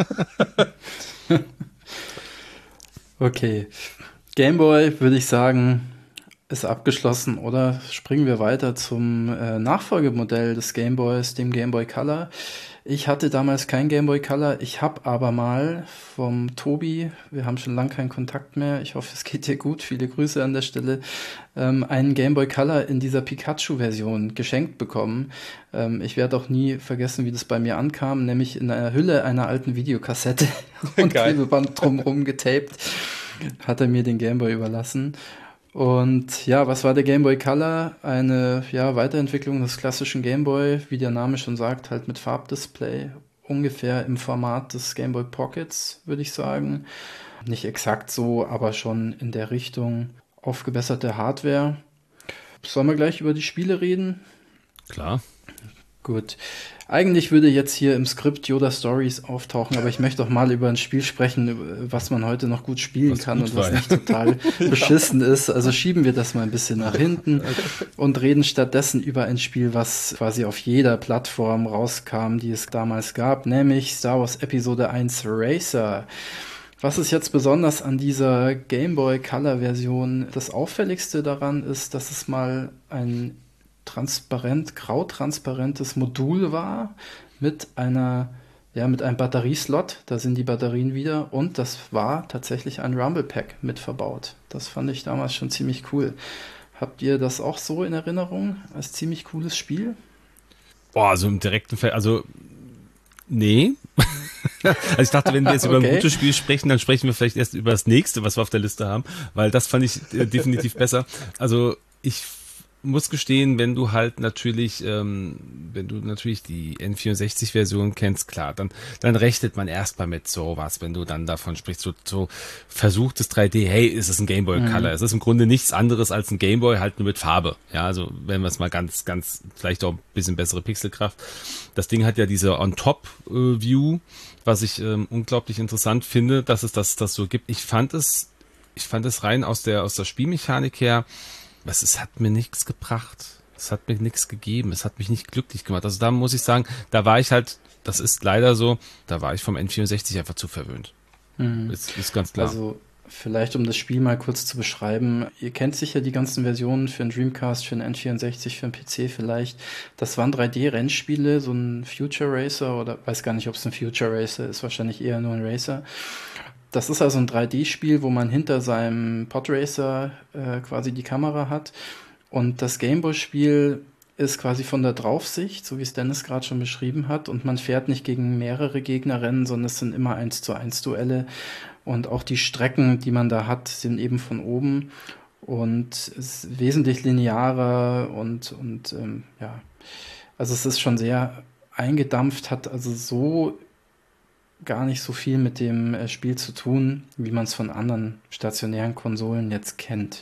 Okay, Game Boy würde ich sagen, ist abgeschlossen, oder? Springen wir weiter zum Nachfolgemodell des Game Boys, dem Game Boy Color. Ich hatte damals kein Game Boy Color, ich habe aber mal vom Tobi, wir haben schon lange keinen Kontakt mehr, ich hoffe, es geht dir gut, viele Grüße an der Stelle, einen Game Boy Color in dieser Pikachu-Version geschenkt bekommen. Ich werde auch nie vergessen, wie das bei mir ankam, nämlich in einer Hülle einer alten Videokassette und Geil. Klebeband drumherum getaped, hat er mir den Game Boy überlassen. Und ja, was war der Game Boy Color? Eine Weiterentwicklung des klassischen Game Boy, wie der Name schon sagt, halt mit Farbdisplay, ungefähr im Format des Game Boy Pockets, würde ich sagen. Nicht exakt so, aber schon in der Richtung. Aufgebesserte Hardware. Sollen wir gleich über die Spiele reden? Klar. Gut. Eigentlich würde jetzt hier im Skript Yoda Stories auftauchen, aber ich möchte auch mal über ein Spiel sprechen, was man heute noch gut spielen kann und was nicht total beschissen ist. Also schieben wir das mal ein bisschen nach hinten und reden stattdessen über ein Spiel, was quasi auf jeder Plattform rauskam, die es damals gab, nämlich Star Wars Episode 1 Racer. Was ist jetzt besonders an dieser Game Boy Color Version? Das Auffälligste daran ist, dass es mal ein grautransparentes Modul war mit einem Batterieslot, da sind die Batterien wieder, und das war tatsächlich ein Rumble Pack mit verbaut. Das fand ich damals schon ziemlich cool. Habt ihr das auch so in Erinnerung als ziemlich cooles Spiel? Boah, so im direkten Fall, also nee. Also ich dachte, wenn wir jetzt über ein gutes Spiel sprechen, dann sprechen wir vielleicht erst über das nächste, was wir auf der Liste haben, weil das fand ich definitiv besser. Also muss gestehen, wenn du natürlich die N64-Version kennst, klar, dann rechnet man erstmal mit sowas, wenn du dann davon sprichst, so versuchtes 3D, hey, ist es ein Game Boy Color? Es ist im Grunde nichts anderes als ein Game Boy, halt nur mit Farbe. Ja, also wenn wir es mal ganz, ganz, vielleicht auch ein bisschen bessere Pixelkraft. Das Ding hat ja diese On-Top-View, was ich unglaublich interessant finde, dass es das so gibt. Ich fand es rein aus der Spielmechanik her, es hat mir nichts gebracht. Es hat mir nichts gegeben. Es hat mich nicht glücklich gemacht. Also da muss ich sagen, da war ich halt, das ist leider so, da war ich vom N64 einfach zu verwöhnt. Ist ganz klar. Also vielleicht, um das Spiel mal kurz zu beschreiben, ihr kennt sicher die ganzen Versionen für einen Dreamcast, für einen N64, für einen PC vielleicht. Das waren 3D-Rennspiele, so ein Future Racer oder weiß gar nicht, ob es ein Future Racer ist, wahrscheinlich eher nur ein Racer. Das ist also ein 3D-Spiel, wo man hinter seinem Podracer quasi die Kamera hat. Und das Gameboy-Spiel ist quasi von der Draufsicht, so wie es Dennis gerade schon beschrieben hat. Und man fährt nicht gegen mehrere Gegnerrennen, sondern es sind immer 1:1 Duelle. Und auch die Strecken, die man da hat, sind eben von oben. Und es ist wesentlich linearer und ja. Also es ist schon sehr eingedampft, hat also so gar nicht so viel mit dem Spiel zu tun, wie man es von anderen stationären Konsolen jetzt kennt.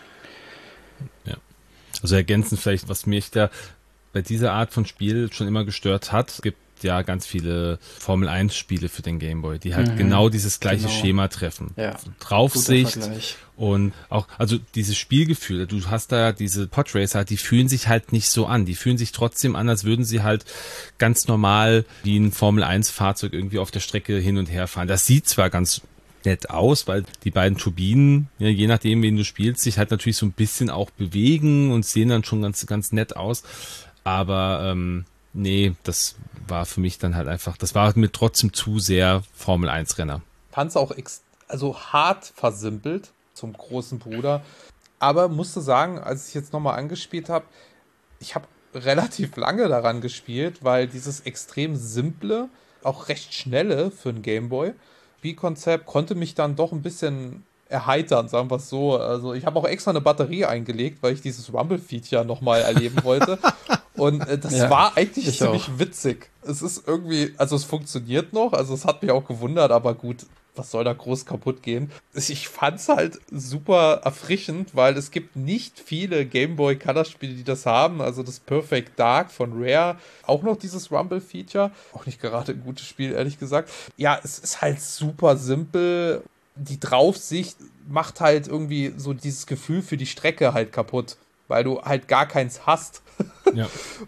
Ja. Also ergänzend vielleicht, was mich da bei dieser Art von Spiel schon immer gestört hat. Es gibt ja ganz viele Formel-1-Spiele für den Gameboy, die halt genau dieses gleiche Schema treffen. Ja. Draufsicht und auch, also dieses Spielgefühl, du hast da diese Podracer, die fühlen sich halt nicht so an. Die fühlen sich trotzdem an, als würden sie halt ganz normal wie ein Formel-1-Fahrzeug irgendwie auf der Strecke hin und her fahren. Das sieht zwar ganz nett aus, weil die beiden Turbinen, ja, je nachdem, wen du spielst, sich halt natürlich so ein bisschen auch bewegen und sehen dann schon ganz, ganz nett aus. Aber nee, das war für mich dann halt einfach, das war mir trotzdem zu sehr Formel-1-Renner. Fand's auch also hart versimpelt zum großen Bruder. Aber musste sagen, als ich jetzt nochmal angespielt habe, ich habe relativ lange daran gespielt, weil dieses extrem simple, auch recht schnelle für einen Gameboy Spielkonzept konnte mich dann doch ein bisschen erheitern, sagen wir es so. Also ich habe auch extra eine Batterie eingelegt, weil ich dieses Rumble-Feature nochmal erleben wollte. Und das war eigentlich ziemlich witzig. Es ist irgendwie, also es funktioniert noch, also es hat mich auch gewundert, aber gut, was soll da groß kaputt gehen? Ich fand's halt super erfrischend, weil es gibt nicht viele Game Boy Color Spiele, die das haben. Also das Perfect Dark von Rare, auch noch dieses Rumble-Feature. Auch nicht gerade ein gutes Spiel, ehrlich gesagt. Ja, es ist halt super simpel. Die Draufsicht macht halt irgendwie so dieses Gefühl für die Strecke halt kaputt, weil du halt gar keins hast. Ja.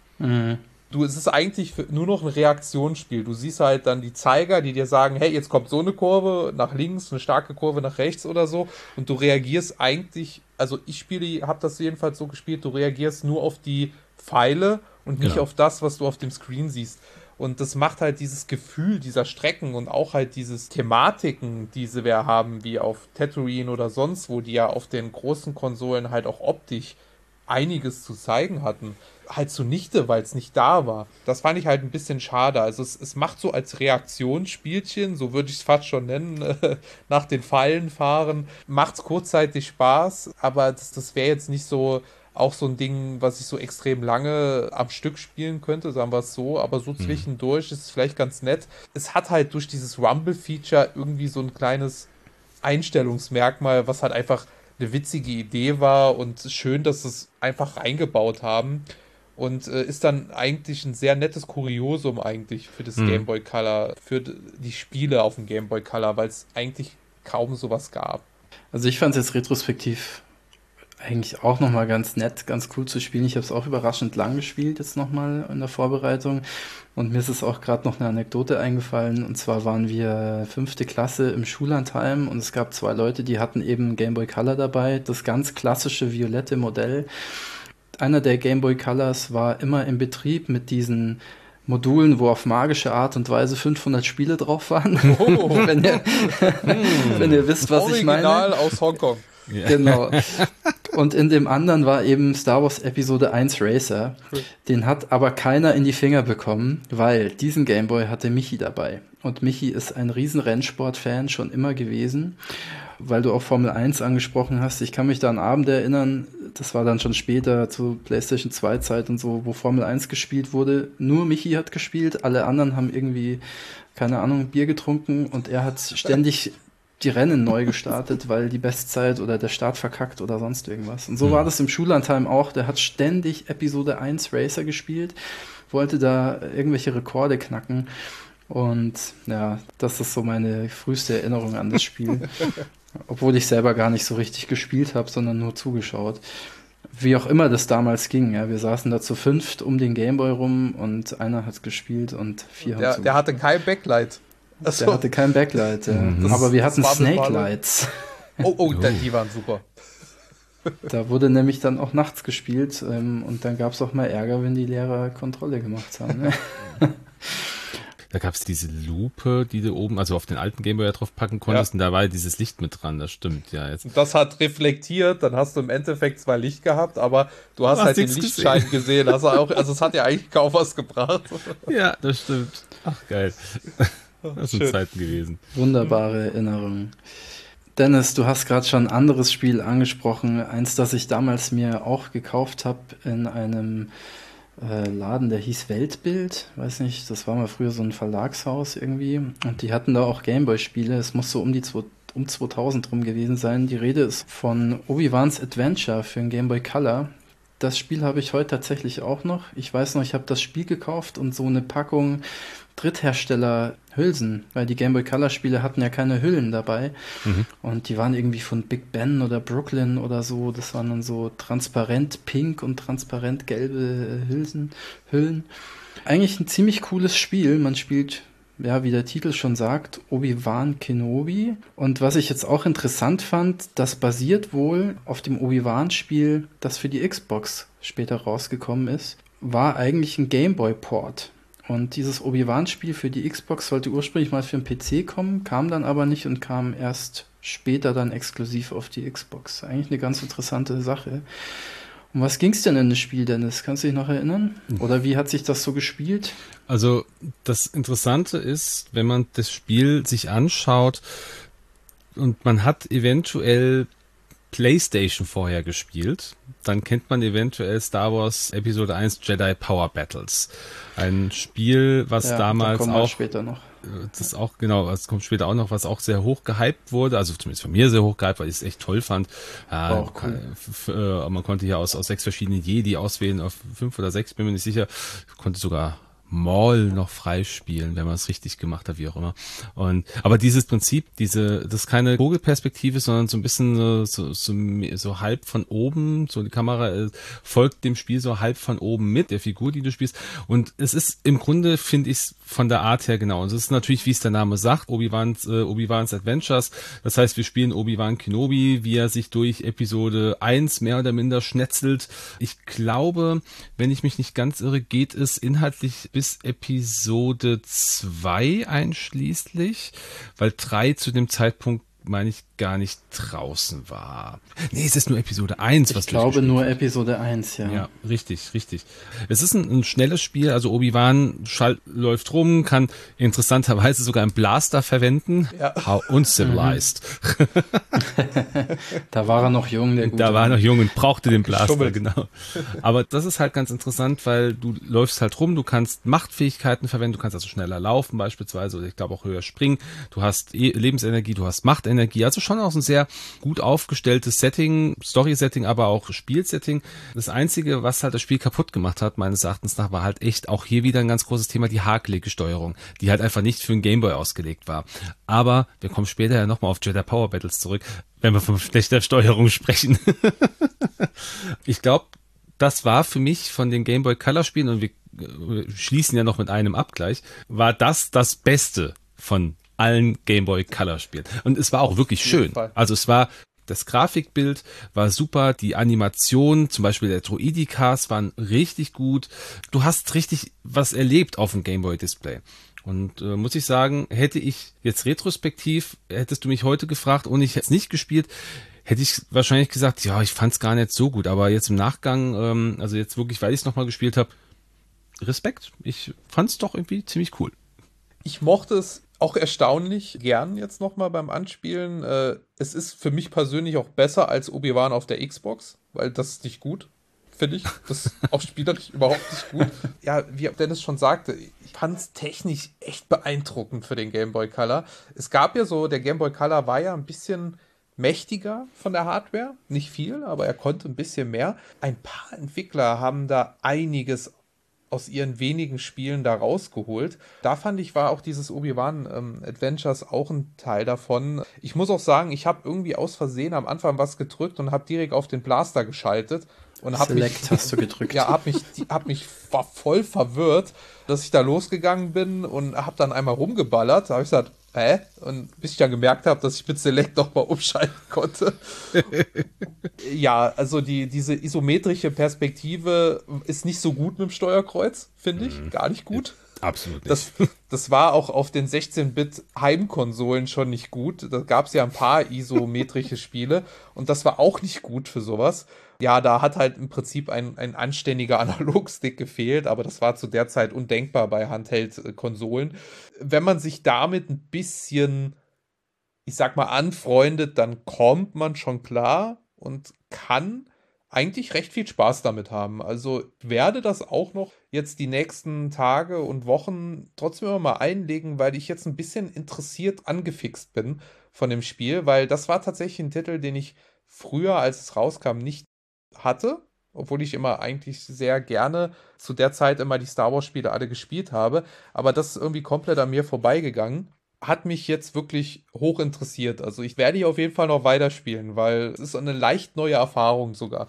Es ist eigentlich nur noch ein Reaktionsspiel. Du siehst halt dann die Zeiger, die dir sagen, hey, jetzt kommt so eine Kurve nach links, eine starke Kurve nach rechts oder so. Und du reagierst eigentlich, also habe das jedenfalls so gespielt, du reagierst nur auf die Pfeile und nicht auf das, was du auf dem Screen siehst. Und das macht halt dieses Gefühl dieser Strecken und auch halt dieses Thematiken, die wir haben, wie auf Tatooine oder sonst wo, die ja auf den großen Konsolen halt auch optisch einiges zu zeigen hatten, halt zunichte, weil es nicht da war. Das fand ich halt ein bisschen schade. Also es macht so als Reaktionsspielchen, so würde ich es fast schon nennen, nach den Pfeilen fahren, macht es kurzzeitig Spaß, aber das wäre jetzt nicht so auch so ein Ding, was ich so extrem lange am Stück spielen könnte, sagen wir es so, aber so zwischendurch ist es vielleicht ganz nett. Es hat halt durch dieses Rumble-Feature irgendwie so ein kleines Einstellungsmerkmal, was halt einfach eine witzige Idee war und schön, dass sie es einfach reingebaut haben und ist dann eigentlich ein sehr nettes Kuriosum eigentlich für das Game Boy Color, für die Spiele auf dem Game Boy Color, weil es eigentlich kaum sowas gab. Also ich fand es jetzt retrospektiv eigentlich auch nochmal ganz nett, ganz cool zu spielen. Ich habe es auch überraschend lang gespielt jetzt nochmal in der Vorbereitung und mir ist es auch gerade noch eine Anekdote eingefallen und zwar waren wir 5. Klasse im Schullandheim und es gab 2 Leute, die hatten eben Game Boy Color dabei, das ganz klassische violette Modell. Einer der Game Boy Colors war immer im Betrieb mit diesen Modulen, wo auf magische Art und Weise 500 Spiele drauf waren. Oh. wenn ihr wisst, was ich meine. Original aus Hongkong. Ja. Genau. Und in dem anderen war eben Star Wars Episode 1 Racer. Den hat aber keiner in die Finger bekommen, weil diesen Gameboy hatte Michi dabei. Und Michi ist ein riesen Rennsport-Fan schon immer gewesen. weil du auch Formel 1 angesprochen hast. Ich kann mich da an Abende erinnern, das war dann schon später zu PlayStation 2 Zeit und so, wo Formel 1 gespielt wurde. Nur Michi hat gespielt, alle anderen haben irgendwie, keine Ahnung, Bier getrunken und er hat ständig die Rennen neu gestartet, weil die Bestzeit oder der Start verkackt oder sonst irgendwas. Und so war das im Schullandheim auch. Der hat ständig Episode 1 Racer gespielt, wollte da irgendwelche Rekorde knacken. Und ja, das ist so meine früheste Erinnerung an das Spiel. Obwohl ich selber gar nicht so richtig gespielt habe, sondern nur zugeschaut. Wie auch immer das damals ging. Ja, wir saßen da zu 5 um den Gameboy rum und einer hat gespielt und 4 haben zugeschaut. Der hatte kein Backlight. Der hatte kein Backlight, ja. Aber wir hatten Snake Lights. Die waren super. Da wurde nämlich dann auch nachts gespielt und dann gab es auch mal Ärger, wenn die Lehrer Kontrolle gemacht haben. Ne? Da gab es diese Lupe, die du oben, also auf den alten Gameboy drauf packen konntest, und da war dieses Licht mit dran, das stimmt, ja. Jetzt. Das hat reflektiert, dann hast du im Endeffekt zwar Licht gehabt, aber du hast halt den Lichtschein gesehen. Also es hat ja eigentlich kaum was gebracht. Ja, das stimmt. Ach, geil. Das sind Zeiten gewesen. Wunderbare Erinnerungen. Dennis, du hast gerade schon ein anderes Spiel angesprochen, eins, das ich damals mir auch gekauft habe in einem Laden, der hieß Weltbild, weiß nicht, das war mal früher so ein Verlagshaus irgendwie und die hatten da auch Gameboy-Spiele, es muss so um 2000 rum gewesen sein. Die Rede ist von Obi-Wan's Adventure für den Game Boy Color. Das Spiel habe ich heute tatsächlich auch noch. Ich weiß noch, ich habe das Spiel gekauft und so eine Packung Dritthersteller-Hülsen, weil die Game Boy Color-Spiele hatten ja keine Hüllen dabei. Und die waren irgendwie von Big Ben oder Brooklyn oder so. Das waren dann so transparent pink und transparent gelbe Hüllen. Eigentlich ein ziemlich cooles Spiel. Man spielt, ja, wie der Titel schon sagt, Obi-Wan Kenobi. Und was ich jetzt auch interessant fand, das basiert wohl auf dem Obi-Wan-Spiel, das für die Xbox später rausgekommen ist, war eigentlich ein Gameboy-Port. Und dieses Obi-Wan-Spiel für die Xbox sollte ursprünglich mal für den PC kommen, kam dann aber nicht und kam erst später dann exklusiv auf die Xbox. Eigentlich eine ganz interessante Sache. Um was ging es denn in das Spiel, Dennis? Kannst du dich noch erinnern? Oder wie hat sich das so gespielt? Also das Interessante ist, wenn man das Spiel sich anschaut und man hat eventuell PlayStation vorher gespielt, dann kennt man eventuell Star Wars Episode 1 Jedi Power Battles. Ein Spiel, was damals da auch später noch. Das auch, genau, es kommt später auch noch, was auch sehr hoch gehypt wurde, also zumindest von mir sehr hoch gehypt, weil ich es echt toll fand. Auch cool. Man konnte hier aus 6 verschiedenen Jedi auswählen, auf 5 oder 6, bin mir nicht sicher. Konnte sogar Maul noch freispielen, wenn man es richtig gemacht hat, wie auch immer. Aber dieses Prinzip, das ist keine Vogelperspektive, sondern so ein bisschen so halb von oben, so die Kamera folgt dem Spiel so halb von oben mit, der Figur, die du spielst. Und es ist im Grunde, finde ich, von der Art her genau. Und es ist natürlich, wie es der Name sagt, Obi-Wan's Adventures. Das heißt, wir spielen Obi-Wan Kenobi, wie er sich durch Episode 1 mehr oder minder schnetzelt. Ich glaube, wenn ich mich nicht ganz irre, geht es inhaltlich bis Episode 2 einschließlich, weil 3 zu dem Zeitpunkt, meine ich, gar nicht draußen war. Nee, es ist nur Episode 1, was ich glaube nur Episode 1, ja. Ja, richtig. Es ist ein schnelles Spiel, also Obi-Wan läuft rum, kann interessanterweise sogar einen Blaster verwenden. Ja. How uncivilized. Da war er noch jung, der Gute. Da war er noch jung und brauchte den Blaster, genau. Aber das ist halt ganz interessant, weil du läufst halt rum, du kannst Machtfähigkeiten verwenden, du kannst also schneller laufen beispielsweise oder ich glaube auch höher springen. Du hast Lebensenergie, du hast Machtenergie, also schon auch ein sehr gut aufgestelltes Setting, Story-Setting, aber auch Spielsetting. Das Einzige, was halt das Spiel kaputt gemacht hat, meines Erachtens nach, war halt echt auch hier wieder ein ganz großes Thema, die hakelige Steuerung, die halt einfach nicht für einen Gameboy ausgelegt war. Aber wir kommen später ja nochmal auf Jedi Power Battles zurück, wenn wir von schlechter Steuerung sprechen. Ich glaube, das war für mich von den Game Boy Color Spielen, und wir schließen ja noch mit einem Abgleich, war das Beste von allen Game Boy Color Spielen. Und es war auch wirklich schön. Also das Grafikbild war super, die Animation, zum Beispiel der Droidikas, waren richtig gut. Du hast richtig was erlebt auf dem Game Boy Display. Und muss ich sagen, hätte ich jetzt retrospektiv, hättest du mich heute gefragt und ich hätte es nicht gespielt, hätte ich wahrscheinlich gesagt, ja, ich fand es gar nicht so gut. Aber jetzt im Nachgang, also jetzt wirklich, weil ich es nochmal gespielt habe, Respekt. Ich fand es doch irgendwie ziemlich cool. Ich mochte es auch erstaunlich gern jetzt nochmal beim Anspielen. Es ist für mich persönlich auch besser als Obi-Wan auf der Xbox, weil das ist nicht gut, finde ich. Das ist auch spielerisch überhaupt nicht gut. Ja, wie Dennis schon sagte, ich fand es technisch echt beeindruckend für den Game Boy Color. Es gab ja so, der Game Boy Color war ja ein bisschen mächtiger von der Hardware. Nicht viel, aber er konnte ein bisschen mehr. Ein paar Entwickler haben da einiges aus ihren wenigen Spielen da rausgeholt. Da fand ich, war auch dieses Obi-Wan Adventures auch ein Teil davon. Ich muss auch sagen, ich habe irgendwie aus Versehen am Anfang was gedrückt und habe direkt auf den Blaster geschaltet. Und Select hast du gedrückt. Ja, war voll verwirrt, dass ich da losgegangen bin und habe dann einmal rumgeballert. Da habe ich gesagt, und bis ich dann gemerkt habe, dass ich mit Select doch mal umschalten konnte. Ja, also diese isometrische Perspektive ist nicht so gut mit dem Steuerkreuz, finde ich. Gar nicht gut. Absolut nicht. Das war auch auf den 16-Bit Heimkonsolen schon nicht gut. Da gab es ja ein paar isometrische Spiele und das war auch nicht gut für sowas. Ja, da hat halt im Prinzip ein anständiger Analogstick gefehlt, aber das war zu der Zeit undenkbar bei Handheld-Konsolen. Wenn man sich damit ein bisschen, ich sag mal, anfreundet, dann kommt man schon klar und kann eigentlich recht viel Spaß damit haben. Also werde das auch noch jetzt die nächsten Tage und Wochen trotzdem immer mal einlegen, weil ich jetzt ein bisschen interessiert angefixt bin von dem Spiel, weil das war tatsächlich ein Titel, den ich früher, als es rauskam, nicht hatte, obwohl ich immer eigentlich sehr gerne zu der Zeit immer die Star Wars Spiele alle gespielt habe, aber das ist irgendwie komplett an mir vorbeigegangen. Hat mich jetzt wirklich hoch interessiert. Also ich werde hier auf jeden Fall noch weiterspielen, weil es ist eine leicht neue Erfahrung sogar.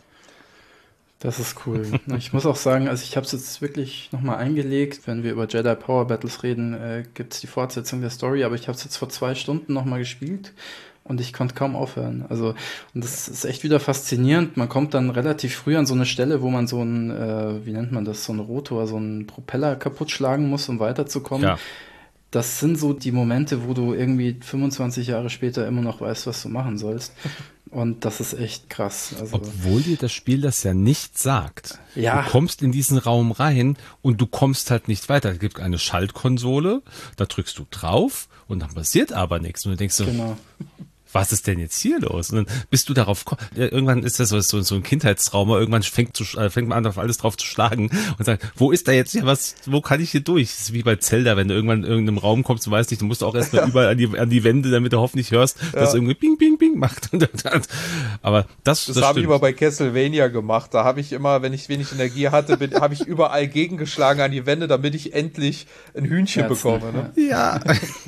Das ist cool. Ich muss auch sagen, also ich habe es jetzt wirklich nochmal eingelegt. Wenn wir über Jedi Power Battles reden, gibt es die Fortsetzung der Story, aber ich habe es jetzt vor 2 Stunden nochmal gespielt und ich konnte kaum aufhören. Also, und das ist echt wieder faszinierend. Man kommt dann relativ früh an so eine Stelle, wo man so einen, wie nennt man das, so einen Rotor, so einen Propeller kaputt schlagen muss, um weiterzukommen. Ja. Das sind so die Momente, wo du irgendwie 25 Jahre später immer noch weißt, was du machen sollst. Und das ist echt krass. Also, obwohl dir das Spiel das ja nicht sagt. Ja. Du kommst in diesen Raum rein und du kommst halt nicht weiter. Es gibt eine Schaltkonsole, da drückst du drauf und dann passiert aber nichts. Und du denkst so, genau. was ist denn jetzt hier los? Und dann bist du darauf, irgendwann ist das so ein Kindheitstrauma, irgendwann fängt man an, auf alles drauf zu schlagen und sagt, wo ist da jetzt hier was, wo kann ich hier durch? Das ist wie bei Zelda, wenn du irgendwann in irgendeinem Raum kommst, du weißt nicht, du musst auch erstmal überall an die Wände, damit du hoffentlich hörst, dass irgendwie Bing, Bing, Bing macht. Aber das habe ich immer bei Castlevania gemacht. Da habe ich immer, wenn ich wenig Energie hatte, habe ich überall gegengeschlagen an die Wände, damit ich endlich ein Hühnchen bekomme. Ne? Ja.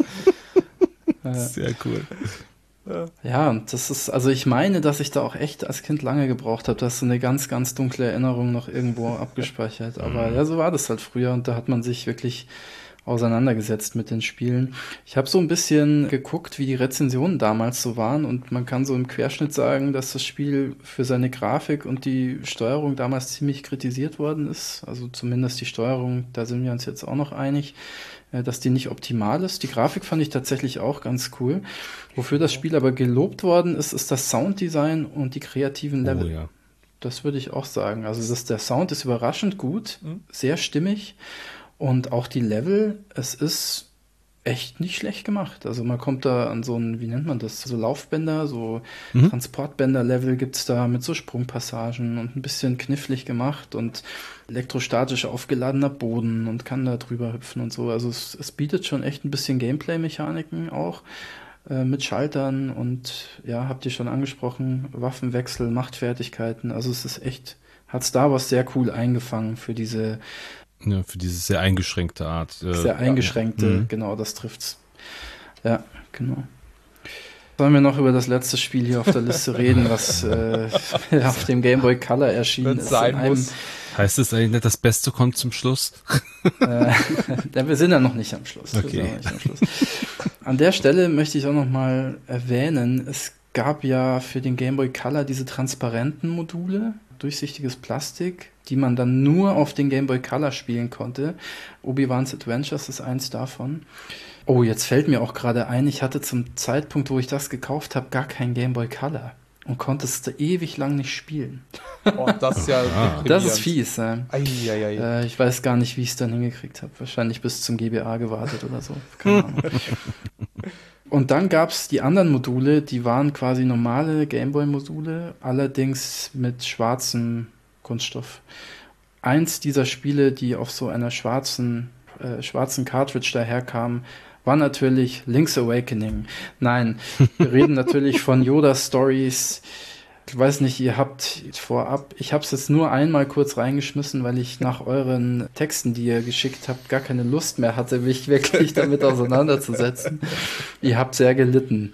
Sehr cool. Ja, und das ist, also ich meine, dass ich da auch echt als Kind lange gebraucht habe. Da ist so eine ganz, ganz dunkle Erinnerung noch irgendwo abgespeichert. Aber ja, so war das halt früher und da hat man sich wirklich auseinandergesetzt mit den Spielen. Ich habe so ein bisschen geguckt, wie die Rezensionen damals so waren und man kann so im Querschnitt sagen, dass das Spiel für seine Grafik und die Steuerung damals ziemlich kritisiert worden ist. Also zumindest die Steuerung, da sind wir uns jetzt auch noch einig, dass die nicht optimal ist. Die Grafik fand ich tatsächlich auch ganz cool. Wofür das Spiel aber gelobt worden ist, ist das Sounddesign und die kreativen Level. Oh, ja. Das würde ich auch sagen. Also der Sound ist überraschend gut, sehr stimmig und auch die Level, es ist echt nicht schlecht gemacht. Also man kommt da an so ein, wie nennt man das, so Laufbänder, so Transportbänder-Level gibt's da mit so Sprungpassagen und ein bisschen knifflig gemacht und elektrostatisch aufgeladener Boden und kann da drüber hüpfen und so. Also es bietet schon echt ein bisschen Gameplay-Mechaniken auch mit Schaltern und ja, habt ihr schon angesprochen, Waffenwechsel, Machtfertigkeiten. Also es ist echt, hat Star Wars sehr cool eingefangen für diese sehr eingeschränkte Art. Sehr eingeschränkte, genau, das trifft's. Ja, genau. Sollen wir noch über das letzte Spiel hier auf der Liste reden, was auf dem Game Boy Color erschienen ist? Heißt es eigentlich nicht, das Beste kommt zum Schluss? Wir sind ja noch nicht am Schluss. Okay. An der Stelle möchte ich auch noch mal erwähnen, es gab ja für den Game Boy Color diese transparenten Module, durchsichtiges Plastik, die man dann nur auf den Game Boy Color spielen konnte. Obi-Wan's Adventures ist eins davon. Oh, jetzt fällt mir auch gerade ein, ich hatte zum Zeitpunkt, wo ich das gekauft habe, gar kein Game Boy Color. und konntest du ewig lang nicht spielen. Oh, das ist ja Das ist fies. Ich Ich weiß gar nicht, wie ich es dann hingekriegt habe. Wahrscheinlich bis zum GBA gewartet oder so. Keine Ahnung. Und dann gab es die anderen Module, die waren quasi normale Gameboy-Module, allerdings mit schwarzem Kunststoff. Eins dieser Spiele, die auf so einer schwarzen Cartridge daherkamen, war natürlich Link's Awakening. Nein, wir reden natürlich von Yoda Stories. Ich weiß nicht, ihr habt vorab, ich habe es jetzt nur einmal kurz reingeschmissen, weil ich nach euren Texten, die ihr geschickt habt, gar keine Lust mehr hatte, mich wirklich damit auseinanderzusetzen. Ihr habt sehr gelitten.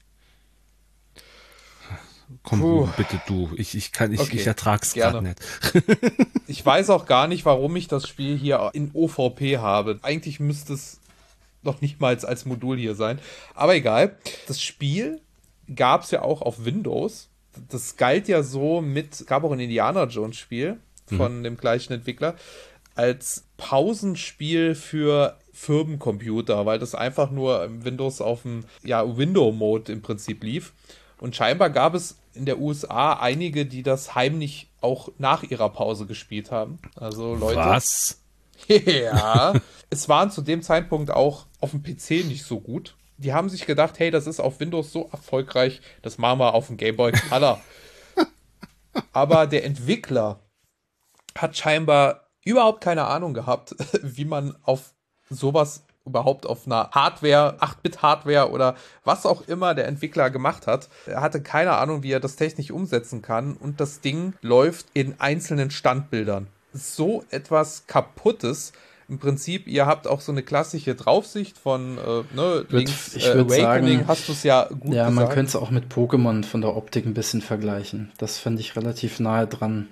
Komm, bitte du. Ich ertrag's gerade nicht. Ich weiß auch gar nicht, warum ich das Spiel hier in OVP habe. Eigentlich müsste es noch nicht mal als Modul hier sein. Aber egal. Das Spiel gab es ja auch auf Windows. Das galt ja so gab auch ein Indiana Jones Spiel von dem gleichen Entwickler, als Pausenspiel für Firmencomputer, weil das einfach nur im Windows auf dem Window-Mode im Prinzip lief. Und scheinbar gab es in der USA einige, die das heimlich auch nach ihrer Pause gespielt haben. Also Leute. Was? Ja. Es waren zu dem Zeitpunkt auch auf dem PC nicht so gut. Die haben sich gedacht, hey, das ist auf Windows so erfolgreich, das machen wir auf dem Game Boy Color. Aber der Entwickler hat scheinbar überhaupt keine Ahnung gehabt, wie man auf sowas überhaupt auf einer Hardware, 8-Bit-Hardware oder was auch immer der Entwickler gemacht hat. Er hatte keine Ahnung, wie er das technisch umsetzen kann und das Ding läuft in einzelnen Standbildern. So etwas Kaputtes. Im Prinzip, ihr habt auch so eine klassische Draufsicht von Link's Awakening, sagen, hast du es ja gut gesagt. Man gesagt. könnte es auch mit Pokémon von der Optik ein bisschen vergleichen. Das fand ich relativ nahe dran.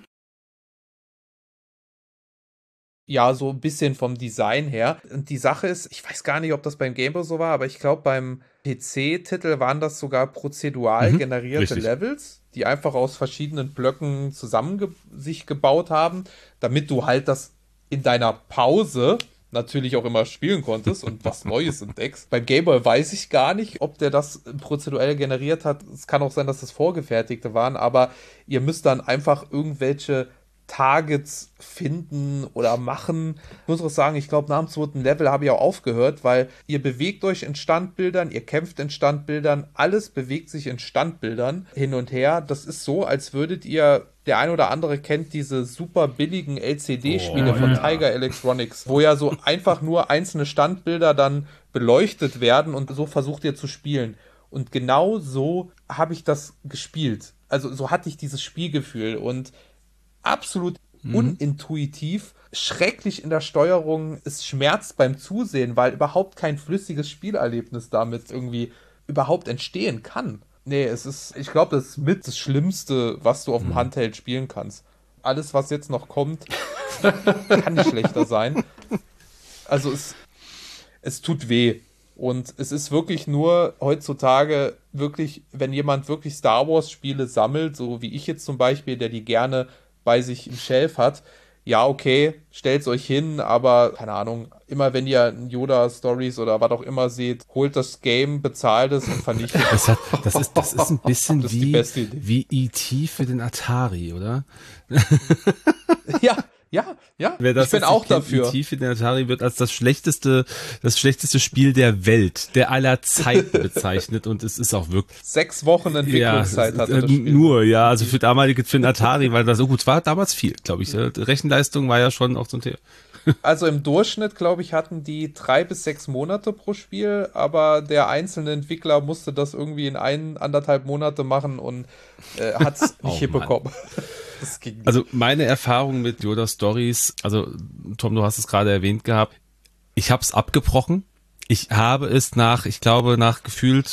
Ja, so ein bisschen vom Design her. Und die Sache ist, ich weiß gar nicht, ob das beim Game Boy so war, aber ich glaube, beim PC-Titel waren das sogar prozedural generierte Levels, die einfach aus verschiedenen Blöcken sich gebaut haben, damit du halt das in deiner Pause natürlich auch immer spielen konntest und was Neues entdeckst. Beim Game Boy weiß ich gar nicht, ob der das prozeduell generiert hat. Es kann auch sein, dass das vorgefertigte waren, aber ihr müsst dann einfach irgendwelche Targets finden oder machen. Ich muss auch sagen, ich glaube, nach dem 2. Level habe ich auch aufgehört, weil ihr bewegt euch in Standbildern, ihr kämpft in Standbildern, alles bewegt sich in Standbildern hin und her. Das ist so, als würdet ihr, der ein oder andere kennt diese super billigen LCD-Spiele von Tiger Electronics, wo ja so einfach nur einzelne Standbilder dann beleuchtet werden und so versucht ihr zu spielen. Und genau so habe ich das gespielt. Also so hatte ich dieses Spielgefühl und absolut unintuitiv, schrecklich in der Steuerung, es schmerzt beim Zusehen, weil überhaupt kein flüssiges Spielerlebnis damit irgendwie überhaupt entstehen kann. Nee, ich glaube, das ist mit das Schlimmste, was du auf dem Handheld spielen kannst. Alles, was jetzt noch kommt, kann nicht schlechter sein. Also es tut weh. Und es ist wirklich nur heutzutage wirklich, wenn jemand wirklich Star Wars Spiele sammelt, so wie ich jetzt zum Beispiel, der die gerne bei sich im Shelf hat, ja, okay, stellt's euch hin, aber, keine Ahnung, immer wenn ihr Yoda-Stories oder was auch immer seht, holt das Game, bezahlt es und vernichtet es. Das ist ein bisschen wie E.T. für den Atari, oder? Ja. Wer das ich bin auch dafür. E.T. für den Atari wird als das schlechteste Spiel der Welt, der aller Zeiten bezeichnet und es ist auch wirklich 6 Wochen Entwicklungszeit hatte das Spiel. Nur, ja, also für den Atari, weil das so gut war, damals viel, glaube ich. Die Rechenleistung war ja schon auch so ein Thema. Also im Durchschnitt, glaube ich, hatten die 3 bis 6 Monate pro Spiel, aber der einzelne Entwickler musste das irgendwie in 1,5 Monate machen und hat es nicht hinbekommen. Also meine Erfahrung mit Yoda Stories, also Tom, du hast es gerade erwähnt gehabt, ich habe es abgebrochen. Ich habe es nach einer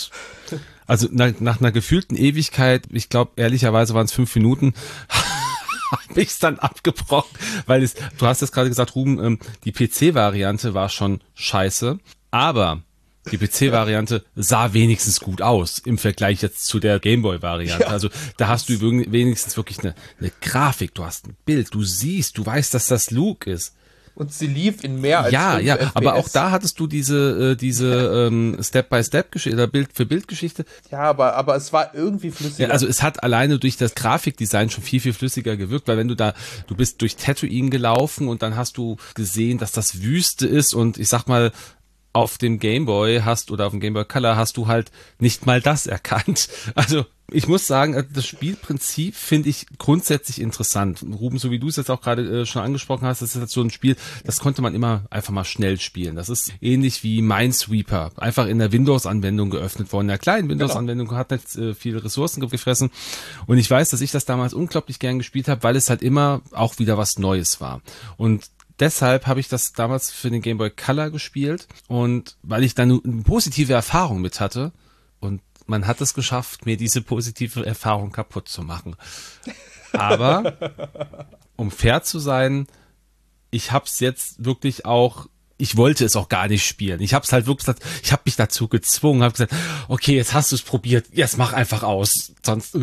gefühlten Ewigkeit, ich glaube ehrlicherweise waren es 5 Minuten, habe ich es dann abgebrochen, weil du hast es gerade gesagt, Ruben, die PC-Variante war schon scheiße, aber die PC-Variante sah wenigstens gut aus im Vergleich jetzt zu der Gameboy-Variante. Ja. Also da hast du wenigstens wirklich eine Grafik, du hast ein Bild, du weißt, dass das Luke ist. und sie lief in mehr als 5 FPS. Aber auch da hattest du diese Step-by-Step-Geschichte oder Bild-für-Bild-Geschichte. Ja, aber es war irgendwie flüssiger. Ja, also es hat alleine durch das Grafikdesign schon viel, viel flüssiger gewirkt, weil wenn du bist durch Tatooine gelaufen und dann hast du gesehen, dass das Wüste ist und ich sag mal, auf dem Gameboy oder auf dem Game Boy Color hast du halt nicht mal das erkannt. Also ich muss sagen, das Spielprinzip finde ich grundsätzlich interessant. Ruben, so wie du es jetzt auch gerade schon angesprochen hast, das ist jetzt so ein Spiel, das konnte man immer einfach mal schnell spielen. Das ist ähnlich wie Minesweeper, einfach in der Windows-Anwendung geöffnet worden. In der kleinen Windows-Anwendung hat nicht viele Ressourcen gefressen. Und ich weiß, dass ich das damals unglaublich gern gespielt habe, weil es halt immer auch wieder was Neues war. Und deshalb habe ich das damals für den Game Boy Color gespielt und weil ich dann eine positive Erfahrung mit hatte und man hat es geschafft, mir diese positive Erfahrung kaputt zu machen. Aber um fair zu sein, ich habe es jetzt wirklich auch, ich wollte es auch gar nicht spielen. Ich habe es halt wirklich, ich habe mich dazu gezwungen, habe gesagt, okay, jetzt hast du es probiert, jetzt mach einfach aus, sonst.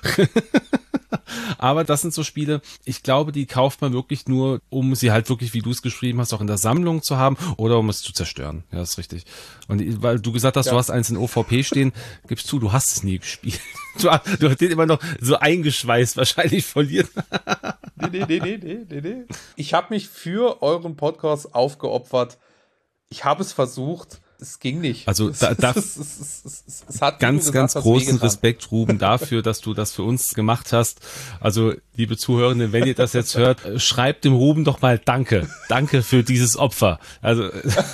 Aber das sind so Spiele, ich glaube, die kauft man wirklich nur, um sie halt wirklich, wie du es geschrieben hast, auch in der Sammlung zu haben oder um es zu zerstören. Ja, ist richtig. Und weil du gesagt hast, du hast eins in OVP stehen, gibst zu, du hast es nie gespielt. Du hast den immer noch so eingeschweißt, wahrscheinlich verliert. Nee. Ich habe mich für euren Podcast aufgeopfert. Ich habe es versucht. Es ging nicht. Also es hat ganz großen Respekt, Ruben, dafür, dass du das für uns gemacht hast. Also liebe Zuhörende, wenn ihr das jetzt hört, schreibt dem Ruben doch mal Danke. Danke für dieses Opfer. Also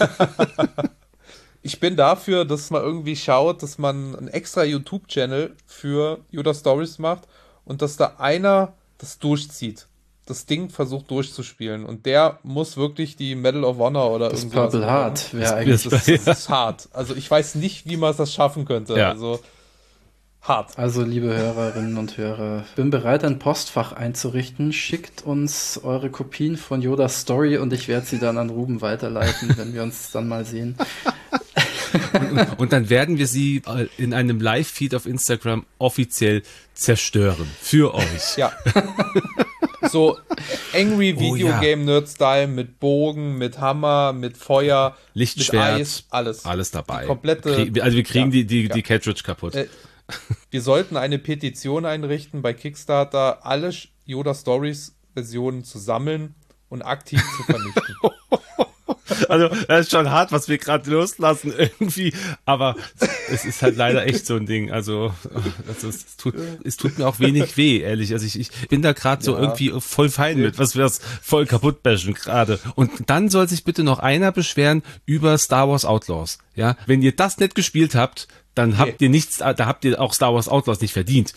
ich bin dafür, dass man irgendwie schaut, dass man einen extra YouTube-Channel für Yoda Stories macht und dass da einer das durchzieht. Das Ding versucht durchzuspielen und der muss wirklich die Medal of Honor oder das irgendwas. Purple Heart wäre eigentlich. Das ist hart. Also ich weiß nicht, wie man das schaffen könnte. Ja. Also hart. Also liebe Hörerinnen und Hörer, bin bereit, ein Postfach einzurichten. Schickt uns eure Kopien von Yoda Story und ich werde sie dann an Ruben weiterleiten, wenn wir uns dann mal sehen. Und dann werden wir sie in einem Live-Feed auf Instagram offiziell zerstören. Für euch. Ja. So Angry Video Game Nerd Style mit Bogen, mit Hammer, mit Feuer, Lichtschwert, mit Eis, alles dabei. Die komplette, wir kriegen die Cartridge kaputt. Wir sollten eine Petition einrichten bei Kickstarter, alle Yoda Stories Versionen zu sammeln und aktiv zu vernichten. Also, das ist schon hart, was wir gerade loslassen irgendwie, aber es ist halt leider echt so ein Ding. Also, es tut mir auch wenig weh, ehrlich. Also, ich bin da gerade so irgendwie voll fein mit, was wir das voll kaputt bashen gerade. Und dann soll sich bitte noch einer beschweren über Star Wars Outlaws. Ja, wenn ihr das nicht gespielt habt, dann habt ihr nichts, da habt ihr auch Star Wars Outlaws nicht verdient.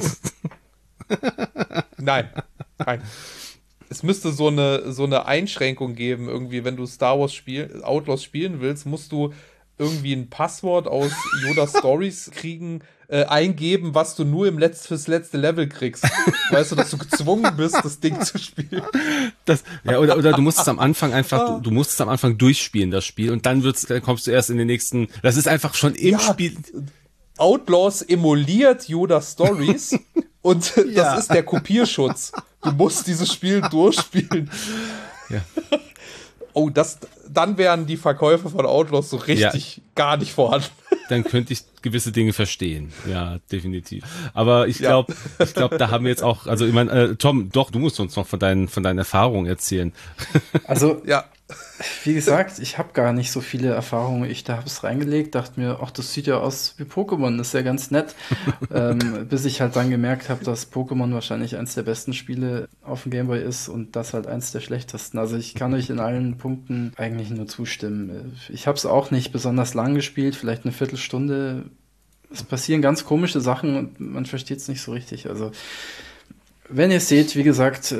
Nein. Es müsste so eine Einschränkung geben, irgendwie, wenn du Star Wars Outlaws spielen willst, musst du irgendwie ein Passwort aus Yoda Stories eingeben, was du nur fürs letzte Level kriegst. Weißt du, dass du gezwungen bist, das Ding zu spielen. Oder du musst es am Anfang einfach, du musst es am Anfang durchspielen, das Spiel, und dann kommst du erst in den nächsten, das ist einfach schon im Spiel. Outlaws emuliert Yoda Stories und das ist der Kopierschutz. Du musst dieses Spiel durchspielen. Ja. Oh, dann wären die Verkäufe von Outlaws so richtig gar nicht vorhanden. Dann könnte ich gewisse Dinge verstehen. Ja, definitiv. Aber ich glaube, da haben wir jetzt auch, also ich meine, Tom, doch, du musst uns noch von deinen Erfahrungen erzählen. Also, wie gesagt, ich habe gar nicht so viele Erfahrungen. Ich habe es reingelegt, dachte mir, ach, das sieht ja aus wie Pokémon, das ist ja ganz nett. Bis ich halt dann gemerkt habe, dass Pokémon wahrscheinlich eins der besten Spiele auf dem Gameboy ist und das halt eins der schlechtesten. Also ich kann euch in allen Punkten eigentlich nur zustimmen. Ich habe es auch nicht besonders lang gespielt, vielleicht eine Viertelstunde. Es passieren ganz komische Sachen und man versteht es nicht so richtig. Also wenn ihr seht, wie gesagt,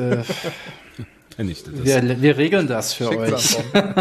wir regeln das für euch.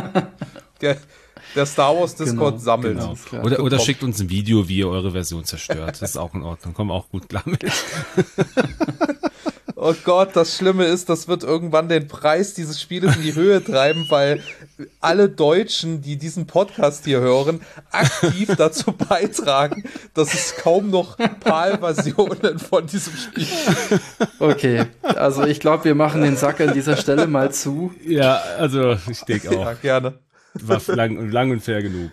Der Star Wars Discord sammelt. Genau. Oder schickt uns ein Video, wie ihr eure Version zerstört. Das ist auch in Ordnung. Kommen wir auch gut klar mit. Oh Gott, das Schlimme ist, das wird irgendwann den Preis dieses Spieles in die Höhe treiben, weil alle Deutschen, die diesen Podcast hier hören, aktiv dazu beitragen, dass es kaum noch PAL-Versionen von diesem Spiel gibt. Okay, also ich glaube, wir machen den Sack an dieser Stelle mal zu. Ja, also ich denke auch. Ja, gerne. War lang und fair genug.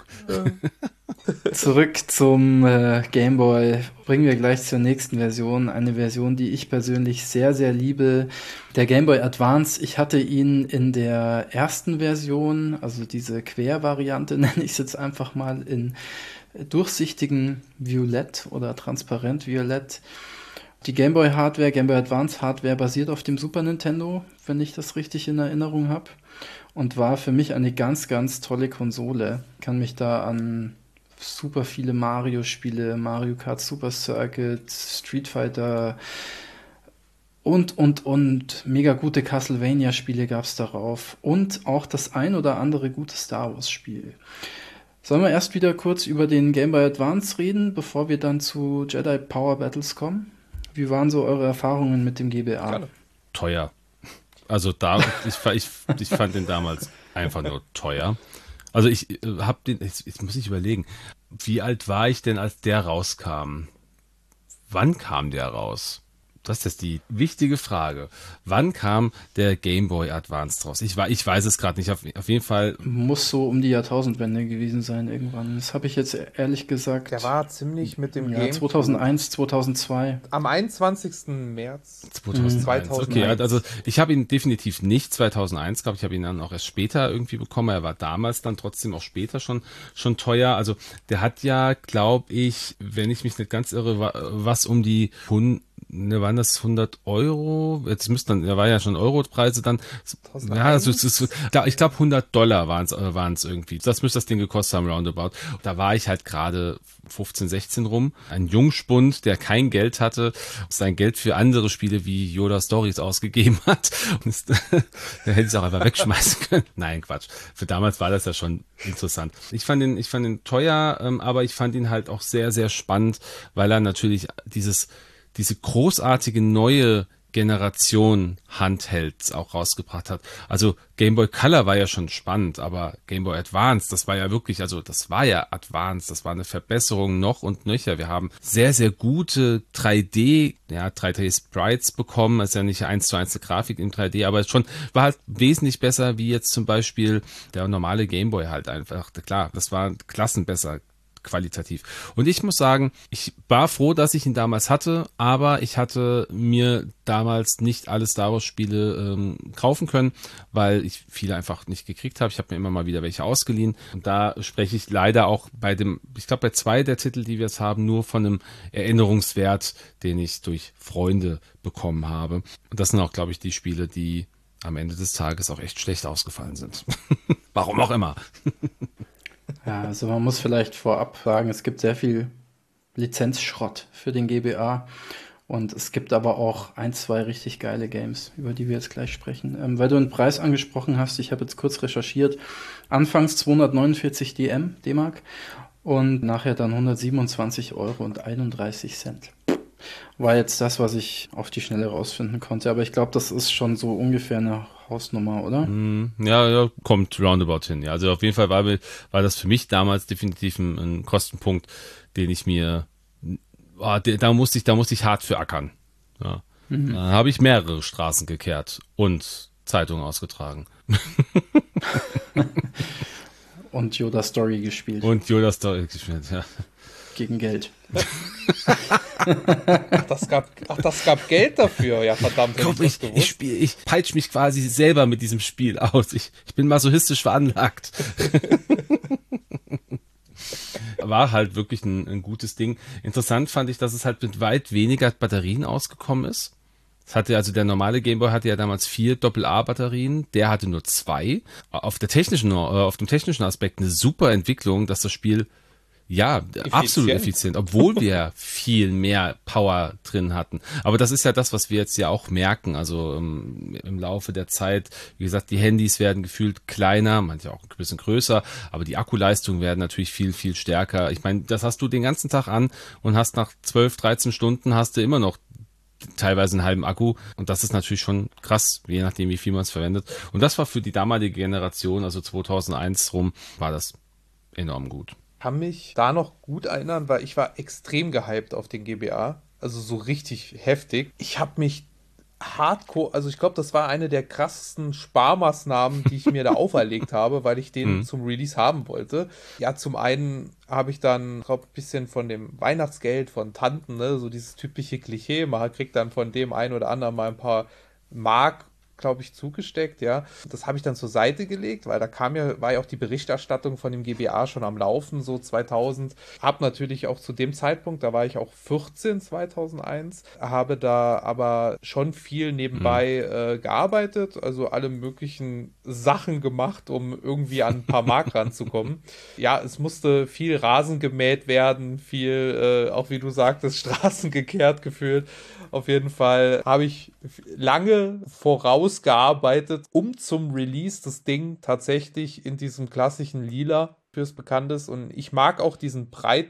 Zurück zum Game Boy. Bringen wir gleich zur nächsten Version. Eine Version, die ich persönlich sehr, sehr liebe. Der Game Boy Advance. Ich hatte ihn in der ersten Version, also diese Quer-Variante, nenne ich es jetzt einfach mal, in durchsichtigen Violett oder transparent Violett. Die Game Boy Hardware, Game Boy Advance Hardware basiert auf dem Super Nintendo, wenn ich das richtig in Erinnerung habe. Und war für mich eine ganz, ganz tolle Konsole. Ich kann mich da an super viele Mario-Spiele, Mario Kart Super Circuit, Street Fighter und mega gute Castlevania-Spiele gab es darauf. Und auch das ein oder andere gute Star Wars-Spiel. Sollen wir erst wieder kurz über den Game Boy Advance reden, bevor wir dann zu Jedi Power Battles kommen? Wie waren so eure Erfahrungen mit dem GBA? Gerne. Teuer. Also ich fand den damals einfach nur teuer. Also ich habe den, jetzt muss ich überlegen, wie alt war ich denn, als der rauskam? Wann kam der raus? Das ist die wichtige Frage. Wann kam der Game Boy Advance raus? Ich weiß es gerade nicht. Auf jeden Fall. Muss so um die Jahrtausendwende gewesen sein irgendwann. Das habe ich jetzt ehrlich gesagt. Der war ziemlich mit dem Game 2001, 2002. Am 21. März 2001. Okay, also ich habe ihn definitiv nicht 2001 gehabt. Ich habe ihn dann auch erst später irgendwie bekommen. Er war damals dann trotzdem auch später schon teuer. Also der hat ja, glaube ich, wenn ich mich nicht ganz irre, was um die waren das 100 Euro? Da war ja schon Europreise dann. 2001? Ja, also ich glaube $100 waren es irgendwie. Das müsste das Ding gekostet haben, roundabout. Da war ich halt gerade 15, 16 rum. Ein Jungspund, der kein Geld hatte, sein Geld für andere Spiele wie Yoda Stories ausgegeben hat. Da hätte ich es auch einfach wegschmeißen können. Nein, Quatsch. Für damals war das ja schon interessant. Ich fand ihn teuer, aber ich fand ihn halt auch sehr, sehr spannend, weil er natürlich diese großartige neue Generation Handhelds auch rausgebracht hat. Also Game Boy Color war ja schon spannend, aber Game Boy Advance, das war ja wirklich, also das war ja Advance, das war eine Verbesserung noch und nöcher. Wir haben sehr, sehr gute 3D Sprites bekommen, ist ja nicht 1:1 eine Grafik in 3D, aber es war halt wesentlich besser wie jetzt zum Beispiel der normale Game Boy halt einfach. Klar, das war klassenbesser qualitativ. Und ich muss sagen, ich war froh, dass ich ihn damals hatte, aber ich hatte mir damals nicht alle Star Wars Spiele kaufen können, weil ich viele einfach nicht gekriegt habe. Ich habe mir immer mal wieder welche ausgeliehen. Und da spreche ich leider auch bei 2 der Titel, die wir jetzt haben, nur von einem Erinnerungswert, den ich durch Freunde bekommen habe. Und das sind auch, glaube ich, die Spiele, die am Ende des Tages auch echt schlecht ausgefallen sind. Warum auch immer. Ja, also man muss vielleicht vorab sagen, es gibt sehr viel Lizenzschrott für den GBA und es gibt aber auch 1, 2 richtig geile Games, über die wir jetzt gleich sprechen. Weil du einen Preis angesprochen hast, ich habe jetzt kurz recherchiert, anfangs 249 D-Mark und nachher dann 127,31 € War jetzt das, was ich auf die Schnelle rausfinden konnte, aber ich glaube, das ist schon so ungefähr eine Hausnummer, oder? Ja, kommt roundabout hin. Ja, also auf jeden Fall war das für mich damals definitiv ein Kostenpunkt, den ich mir, da musste ich hart für ackern. Ja. Da habe ich mehrere Straßen gekehrt und Zeitungen ausgetragen. Und Yoda Story gespielt. Ja. Gegen Geld. Das gab Geld dafür, ja verdammt. Komm, ich peitsch mich quasi selber mit diesem Spiel aus. Ich bin masochistisch veranlagt. War halt wirklich ein gutes Ding. Interessant fand ich, dass es halt mit weit weniger Batterien ausgekommen ist. Der normale Gameboy hatte ja damals 4 AA-Batterien, der hatte nur 2. Auf dem technischen Aspekt eine super Entwicklung, dass das Spiel absolut effizient, obwohl wir viel mehr Power drin hatten. Aber das ist ja das, was wir jetzt ja auch merken. Also im Laufe der Zeit, wie gesagt, die Handys werden gefühlt kleiner, manche auch ein bisschen größer, aber die Akkuleistungen werden natürlich viel, viel stärker. Ich meine, das hast du den ganzen Tag an und hast nach 12, 13 Stunden hast du immer noch teilweise einen halben Akku. Und das ist natürlich schon krass, je nachdem, wie viel man es verwendet. Und das war für die damalige Generation, also 2001 rum, war das enorm gut. Kann mich da noch gut erinnern, weil ich war extrem gehypt auf den GBA. Also so richtig heftig. Ich habe mich hardcore, also ich glaube, das war eine der krassesten Sparmaßnahmen, die ich mir da auferlegt habe, weil ich den zum Release haben wollte. Ja, zum einen habe ich dann, glaube ein bisschen von dem Weihnachtsgeld von Tanten, ne, so dieses typische Klischee, man kriegt dann von dem einen oder anderen mal ein paar Mark, glaube ich, zugesteckt, ja. Das habe ich dann zur Seite gelegt, weil da war ja auch die Berichterstattung von dem GBA schon am Laufen, so 2000. Hab natürlich auch zu dem Zeitpunkt, da war ich auch 14, 2001, habe da aber schon viel nebenbei gearbeitet, also alle möglichen Sachen gemacht, um irgendwie an ein paar Mark ranzukommen. Ja, es musste viel Rasen gemäht werden, viel, auch wie du sagtest, Straßen gekehrt gefühlt. Auf jeden Fall habe ich lange vorausgearbeitet, um zum Release das Ding tatsächlich in diesem klassischen Lila fürs Bekanntes. Und ich mag auch diese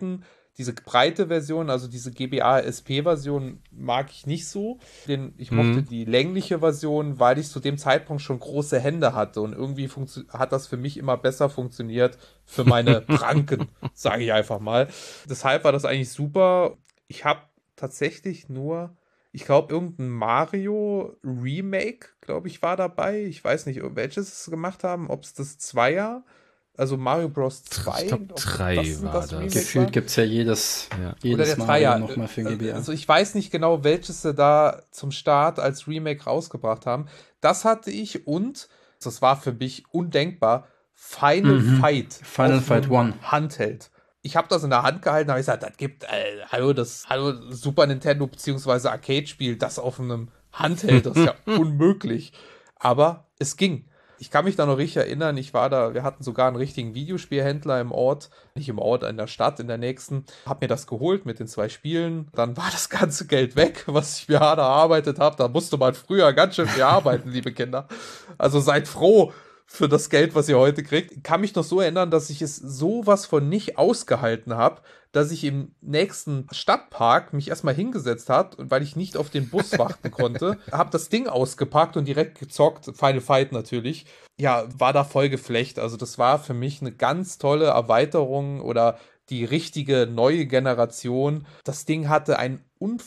breite Version, also diese GBA SP-Version mag ich nicht so. Ich mochte die längliche Version, weil ich zu dem Zeitpunkt schon große Hände hatte und irgendwie hat das für mich immer besser funktioniert für meine Pranken, sage ich einfach mal. Deshalb war das eigentlich super. Ich habe tatsächlich nur, ich glaube, irgendein Mario-Remake, glaube ich, war dabei. Ich weiß nicht, welches sie gemacht haben, ob es das Zweier, also Mario Bros. 2, Ich glaube, 3 war das. Gefühlt gibt es ja jedes oder der Mario Dreier nochmal für GBA. Also ich weiß nicht genau, welches sie da zum Start als Remake rausgebracht haben. Das hatte ich und, das war für mich undenkbar, Final Fight. Final Fight 1. Handheld. Ich habe das in der Hand gehalten, habe ich gesagt, das gibt, hallo Super Nintendo bzw. Arcade-Spiel, das auf einem Handheld, das ist ja unmöglich. Aber es ging. Ich kann mich da noch richtig erinnern, wir hatten sogar einen richtigen Videospielhändler im Ort, nicht im Ort, in der Stadt, in der nächsten, hab mir das geholt mit den 2 Spielen, dann war das ganze Geld weg, was ich mir hart erarbeitet habe, da musste man früher ganz schön viel arbeiten, liebe Kinder. Also seid froh für das Geld, was ihr heute kriegt. Ich kann mich noch so erinnern, dass ich es sowas von nicht ausgehalten habe, dass ich im nächsten Stadtpark mich erstmal hingesetzt habe und weil ich nicht auf den Bus warten konnte, habe das Ding ausgepackt und direkt gezockt, Final Fight natürlich. Ja, war da voll geflecht. Also das war für mich eine ganz tolle Erweiterung oder die richtige neue Generation. Das Ding hatte ein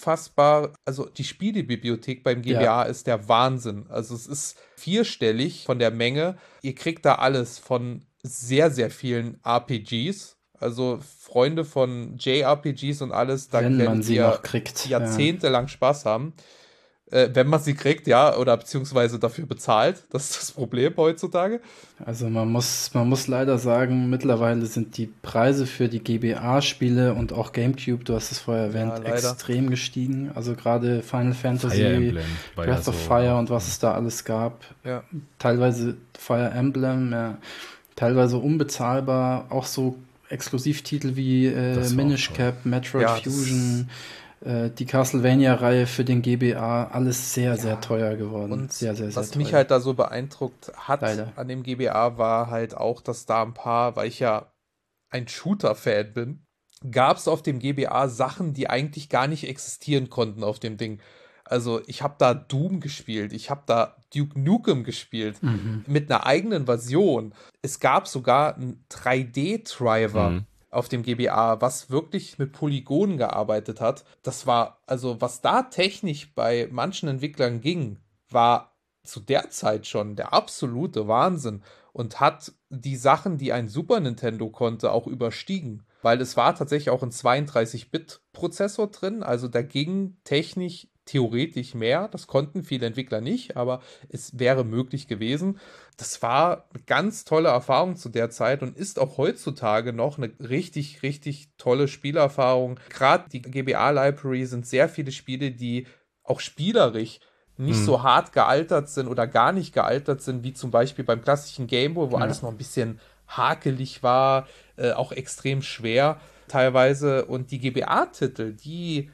also die Spielebibliothek beim GBA ist der Wahnsinn. Also es ist 4-stellig von der Menge. Ihr kriegt da alles von sehr, sehr vielen RPGs. Also Freunde von JRPGs und alles, da wenn man sie noch kriegt, jahrzehntelang Spaß haben. Wenn man sie kriegt, ja, oder beziehungsweise dafür bezahlt. Das ist das Problem heutzutage. Also man muss leider sagen, mittlerweile sind die Preise für die GBA-Spiele und auch GameCube, du hast es vorher erwähnt, extrem gestiegen. Also gerade Final Fantasy, Breath of Fire und was es da alles gab. Ja. Teilweise Fire Emblem, teilweise unbezahlbar. Auch so Exklusivtitel wie Minish Cap, Metroid Fusion, die Castlevania-Reihe für den GBA, alles sehr, sehr teuer geworden. Und sehr, sehr, was sehr mich teuer. halt da so beeindruckt hat Leider. an dem GBA war halt auch, dass da ein paar, weil ich ja ein Shooter-Fan bin, gab es auf dem GBA Sachen, die eigentlich gar nicht existieren konnten auf dem Ding. Also ich habe da Doom gespielt, ich habe da Duke Nukem gespielt, mit einer eigenen Version. Es gab sogar einen 3D-Driver auf dem GBA, was wirklich mit Polygonen gearbeitet hat. Das war, also was da technisch bei manchen Entwicklern ging, war zu der Zeit schon der absolute Wahnsinn und hat die Sachen, die ein Super Nintendo konnte, auch überstiegen. Weil es war tatsächlich auch ein 32-Bit-Prozessor drin, also da ging technisch theoretisch mehr. Das konnten viele Entwickler nicht, aber es wäre möglich gewesen. Das war eine ganz tolle Erfahrung zu der Zeit und ist auch heutzutage noch eine richtig, richtig tolle Spielerfahrung. Gerade die GBA-Library sind sehr viele Spiele, die auch spielerisch nicht so hart gealtert sind oder gar nicht gealtert sind, wie zum Beispiel beim klassischen Gameboy, wo alles noch ein bisschen hakelig war, auch extrem schwer teilweise. Und die GBA-Titel, die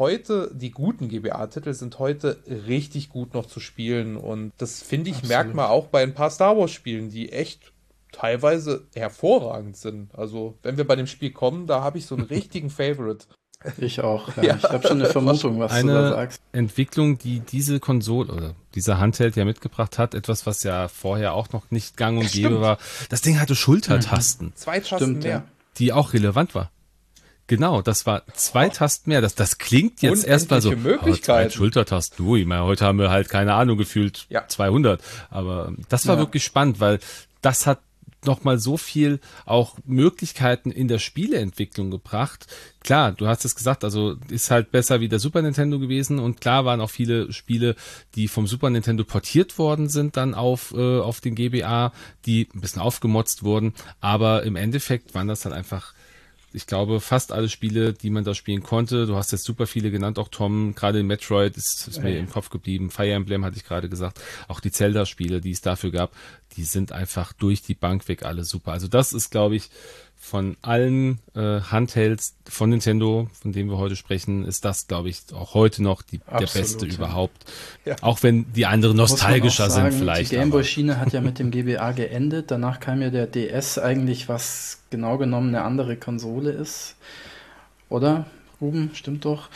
guten GBA-Titel sind heute richtig gut noch zu spielen. Und das, finde ich, merkt man auch bei ein paar Star Wars-Spielen, die echt teilweise hervorragend sind. Also, wenn wir bei dem Spiel kommen, da habe ich so einen richtigen Favorite. Ich auch, ja. Ich habe schon eine Vermutung, was du da sagst. Entwicklung, die diese Konsole oder dieser Handheld ja mitgebracht hat, etwas, was ja vorher auch noch nicht gang und gäbe war. Das Ding hatte Schultertasten. 2 Tasten mehr. Die auch relevant war. Genau, das war 2 Tasten mehr. Das klingt jetzt erstmal so, Möglichkeiten. 2 Schultertasten. Ui, heute haben wir halt, keine Ahnung, gefühlt 200. Aber das war wirklich spannend, weil das hat nochmal so viel auch Möglichkeiten in der Spieleentwicklung gebracht. Klar, du hast es gesagt, also ist halt besser wie der Super Nintendo gewesen und klar waren auch viele Spiele, die vom Super Nintendo portiert worden sind dann auf den GBA, die ein bisschen aufgemotzt wurden, aber im Endeffekt waren das halt einfach, ich glaube, fast alle Spiele, die man da spielen konnte. Du hast jetzt super viele genannt, auch Tom, gerade in Metroid ist mir im Kopf geblieben. Fire Emblem hatte ich gerade gesagt. Auch die Zelda-Spiele, die es dafür gab, die sind einfach durch die Bank weg alle super. Also das ist, glaube ich, von allen Handhelds von Nintendo, von denen wir heute sprechen, ist das, glaube ich, auch heute noch der beste überhaupt. Ja. Auch wenn die anderen nostalgischer sind vielleicht. Die Gameboy-Schiene hat ja mit dem GBA geendet. Danach kam ja der DS eigentlich, was genau genommen eine andere Konsole ist. Oder, Ruben? Stimmt doch.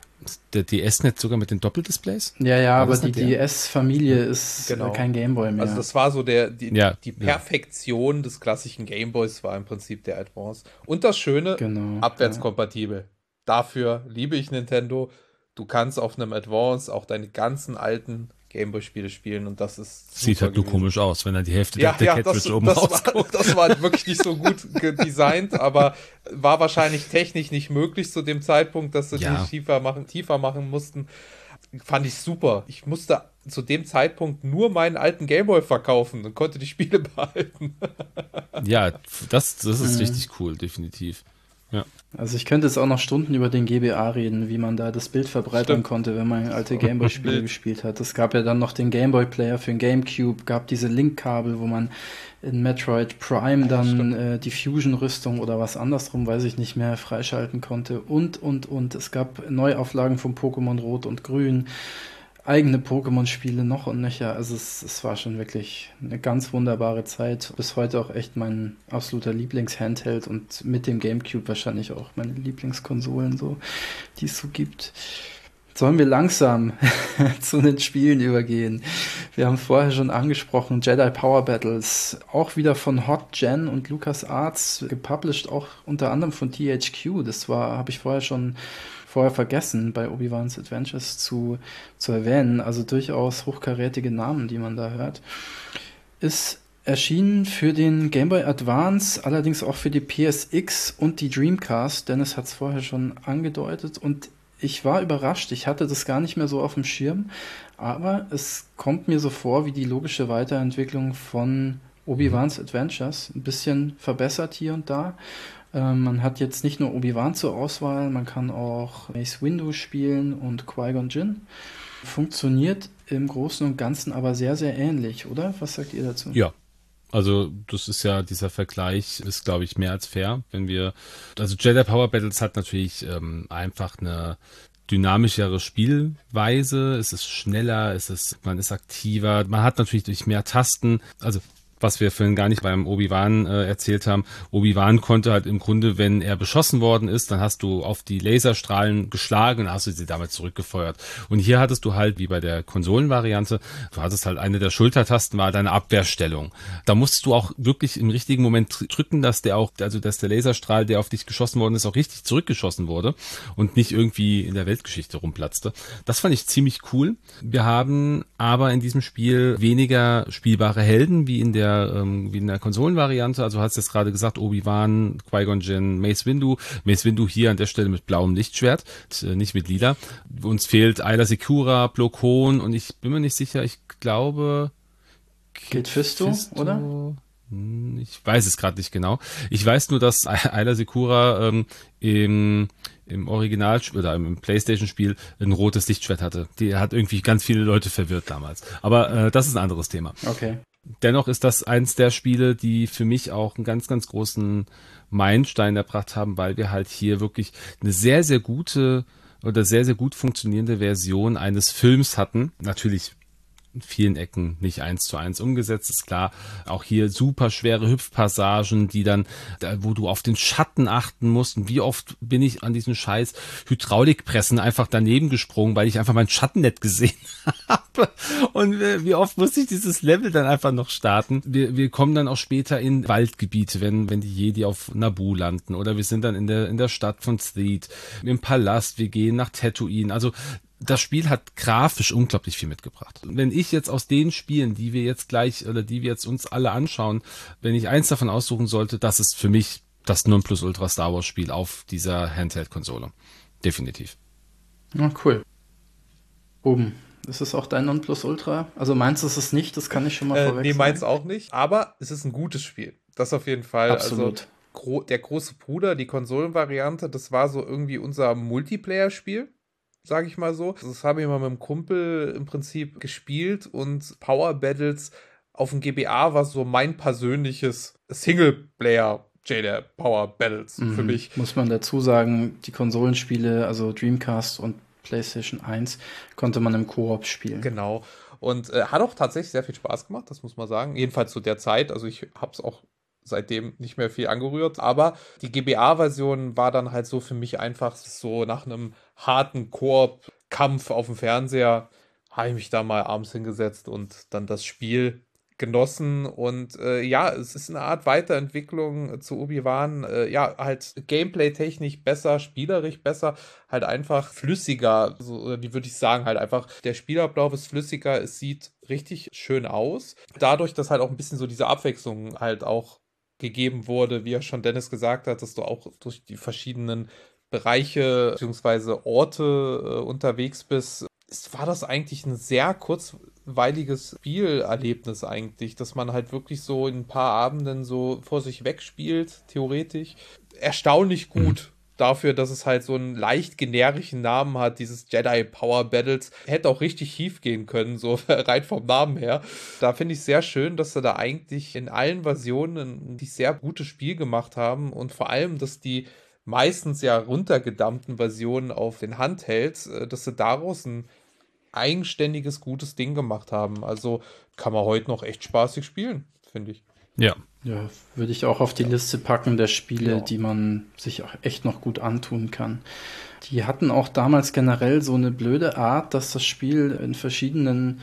Der DS nicht sogar mit den Doppeldisplays? Ja, aber die DS-Familie ist kein Gameboy mehr. Also das war so die Perfektion des klassischen Gameboys war im Prinzip der Advance. Und das Schöne, abwärtskompatibel. Dafür liebe ich Nintendo. Du kannst auf einem Advance auch deine ganzen alten Gameboy-Spiele spielen und das ist sieht halt nur komisch aus, wenn er die Hälfte der Cartridge oben rausguckt. Das war wirklich nicht so gut designt, aber war wahrscheinlich technisch nicht möglich zu dem Zeitpunkt, dass sie die tiefer machen mussten. Fand ich super. Ich musste zu dem Zeitpunkt nur meinen alten Gameboy verkaufen und konnte die Spiele behalten. Ja, das ist richtig cool, definitiv. Ja. Also ich könnte jetzt auch noch Stunden über den GBA reden, wie man da das Bild verbreitern konnte, wenn man alte Gameboy-Spiele gespielt hat. Es gab ja dann noch den Gameboy-Player für den Gamecube, gab diese Link-Kabel, wo man in Metroid Prime dann die Fusion-Rüstung oder was andersrum, weiß ich nicht mehr, freischalten konnte und. Es gab Neuauflagen von Pokémon Rot und Grün, eigene Pokémon-Spiele noch und nöcher. Also es war schon wirklich eine ganz wunderbare Zeit. Bis heute auch echt mein absoluter Lieblings-Handheld und mit dem Gamecube wahrscheinlich auch meine Lieblingskonsolen, so, die es so gibt. Sollen wir langsam zu den Spielen übergehen? Wir haben vorher schon angesprochen, Jedi Power Battles, auch wieder von Hot Gen und LucasArts, gepublished auch unter anderem von THQ. Das habe ich vorher vergessen, bei Obi-Wan's Adventures zu erwähnen. Also durchaus hochkarätige Namen, die man da hört. Ist erschienen für den Game Boy Advance, allerdings auch für die PSX und die Dreamcast. Dennis hat es vorher schon angedeutet und ich war überrascht. Ich hatte das gar nicht mehr so auf dem Schirm, aber es kommt mir so vor wie die logische Weiterentwicklung von Obi-Wan's Adventures. Ein bisschen verbessert hier und da. Man hat jetzt nicht nur Obi-Wan zur Auswahl, man kann auch Mace Windu spielen und Qui-Gon Jinn. Funktioniert im Großen und Ganzen aber sehr, sehr ähnlich, oder? Was sagt ihr dazu? Ja, also das ist ja, dieser Vergleich ist, glaube ich, mehr als fair. Also Jedi Power Battles hat natürlich einfach eine dynamischere Spielweise, es ist schneller, man ist aktiver, man hat natürlich durch mehr Tasten, also was wir vorhin gar nicht beim Obi-Wan erzählt haben. Obi-Wan konnte halt im Grunde, wenn er beschossen worden ist, dann hast du auf die Laserstrahlen geschlagen und hast du sie damit zurückgefeuert. Und hier hattest du halt, wie bei der Konsolenvariante, du hattest halt eine der Schultertasten, war deine Abwehrstellung. Da musstest du auch wirklich im richtigen Moment drücken, dass der Laserstrahl, der auf dich geschossen worden ist, auch richtig zurückgeschossen wurde und nicht irgendwie in der Weltgeschichte rumplatzte. Das fand ich ziemlich cool. Wir haben aber in diesem Spiel weniger spielbare Helden wie in der Konsolenvariante. Also hast du jetzt gerade gesagt, Obi-Wan, Qui-Gon Jinn, Mace Windu. Mace Windu hier an der Stelle mit blauem Lichtschwert, nicht mit lila. Uns fehlt Ayla Secura, Plo Koon und ich bin mir nicht sicher, ich glaube Kit Fisto, oder? Ich weiß es gerade nicht genau. Ich weiß nur, dass Ayla Secura im Original oder im PlayStation-Spiel ein rotes Lichtschwert hatte. Die hat irgendwie ganz viele Leute verwirrt damals. Aber das ist ein anderes Thema. Okay. Dennoch ist das eins der Spiele, die für mich auch einen ganz, ganz großen Meilenstein erbracht haben, weil wir halt hier wirklich eine sehr, sehr gute oder sehr, sehr gut funktionierende Version eines Films hatten. Natürlich in vielen Ecken nicht 1:1 umgesetzt, ist klar. Auch hier super schwere Hüpfpassagen, die dann, wo du auf den Schatten achten musst. Und wie oft bin ich an diesen scheiß Hydraulikpressen einfach daneben gesprungen, weil ich einfach meinen Schatten nicht gesehen habe. Und wie oft musste ich dieses Level dann einfach noch starten. Wir kommen dann auch später in Waldgebiete, wenn die Jedi auf Naboo landen. Oder wir sind dann in der Stadt von Theed, im Palast, wir gehen nach Tatooine. Also das Spiel hat grafisch unglaublich viel mitgebracht. Wenn ich jetzt aus den Spielen, die wir jetzt gleich oder die wir jetzt uns alle anschauen, wenn ich eins davon aussuchen sollte, das ist für mich das Nonplusultra Star Wars Spiel auf dieser Handheld-Konsole. Definitiv. Ja, cool. Oben. Ist es auch dein Nonplusultra? Also meins ist es nicht, das kann ich schon mal vorweg sagen. Meins auch nicht, aber es ist ein gutes Spiel. Das auf jeden Fall. Absolut. Also der große Bruder, die Konsolenvariante, das war so irgendwie unser Multiplayer-Spiel, sage ich mal so. Das habe ich mal mit einem Kumpel im Prinzip gespielt und Power Battles auf dem GBA war so mein persönliches Singleplayer JDR Power Battles für mich. Muss man dazu sagen, die Konsolenspiele, also Dreamcast und PlayStation 1, konnte man im Koop spielen. Genau. Und hat auch tatsächlich sehr viel Spaß gemacht, das muss man sagen. Jedenfalls zu der Zeit. Also ich habe es auch seitdem nicht mehr viel angerührt. Aber die GBA-Version war dann halt so für mich einfach so nach einem harten Koop-Kampf auf dem Fernseher, habe ich mich da mal abends hingesetzt und dann das Spiel genossen. Und es ist eine Art Weiterentwicklung zu Obi-Wan. Halt gameplay-technisch besser, spielerisch besser, halt einfach flüssiger. So, wie würde ich sagen, halt einfach der Spielablauf ist flüssiger, es sieht richtig schön aus. Dadurch, dass halt auch ein bisschen so diese Abwechslung halt auch gegeben wurde, wie ja schon Dennis gesagt hat, dass du auch durch die verschiedenen Bereiche bzw. Orte unterwegs bist, war das eigentlich ein sehr kurzweiliges Spielerlebnis eigentlich, dass man halt wirklich so in ein paar Abenden so vor sich wegspielt, theoretisch. Erstaunlich gut. Dafür, dass es halt so einen leicht generischen Namen hat, dieses Jedi Power Battles, hätte auch richtig schief gehen können, so rein vom Namen her. Da finde ich sehr schön, dass sie da eigentlich in allen Versionen ein sehr gutes Spiel gemacht haben und vor allem, dass die meistens ja runtergedampften Versionen auf den Handhelds, dass sie daraus ein eigenständiges, gutes Ding gemacht haben. Also kann man heute noch echt spaßig spielen, finde ich. Ja. Ja, würde ich auch auf die Liste packen der Spiele, die man sich auch echt noch gut antun kann. Die hatten auch damals generell so eine blöde Art, dass das Spiel in verschiedenen,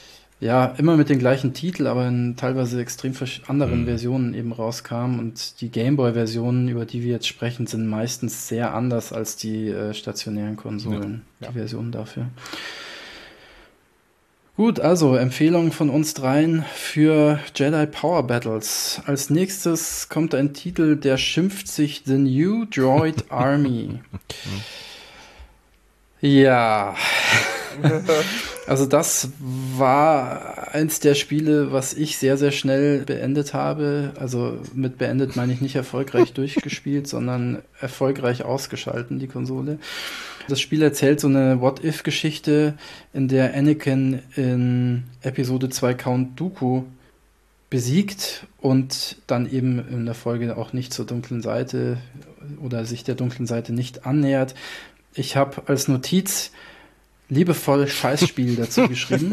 immer mit den gleichen Titel, aber in teilweise extrem anderen Versionen eben rauskam. Und die Gameboy-Versionen, über die wir jetzt sprechen, sind meistens sehr anders als die stationären Konsolen, die Versionen dafür. Gut, also Empfehlung von uns dreien für Jedi Power Battles. Als nächstes kommt ein Titel, der schimpft sich The New Droid Army. Ja, also das war eins der Spiele, was ich sehr, sehr schnell beendet habe. Also mit beendet meine ich nicht erfolgreich durchgespielt, sondern erfolgreich ausgeschalten, die Konsole. Das Spiel erzählt so eine What-If-Geschichte, in der Anakin in Episode 2 Count Dooku besiegt und dann eben in der Folge auch nicht zur dunklen Seite oder sich der dunklen Seite nicht annähert. Ich habe als Notiz liebevoll Scheißspiel dazu geschrieben.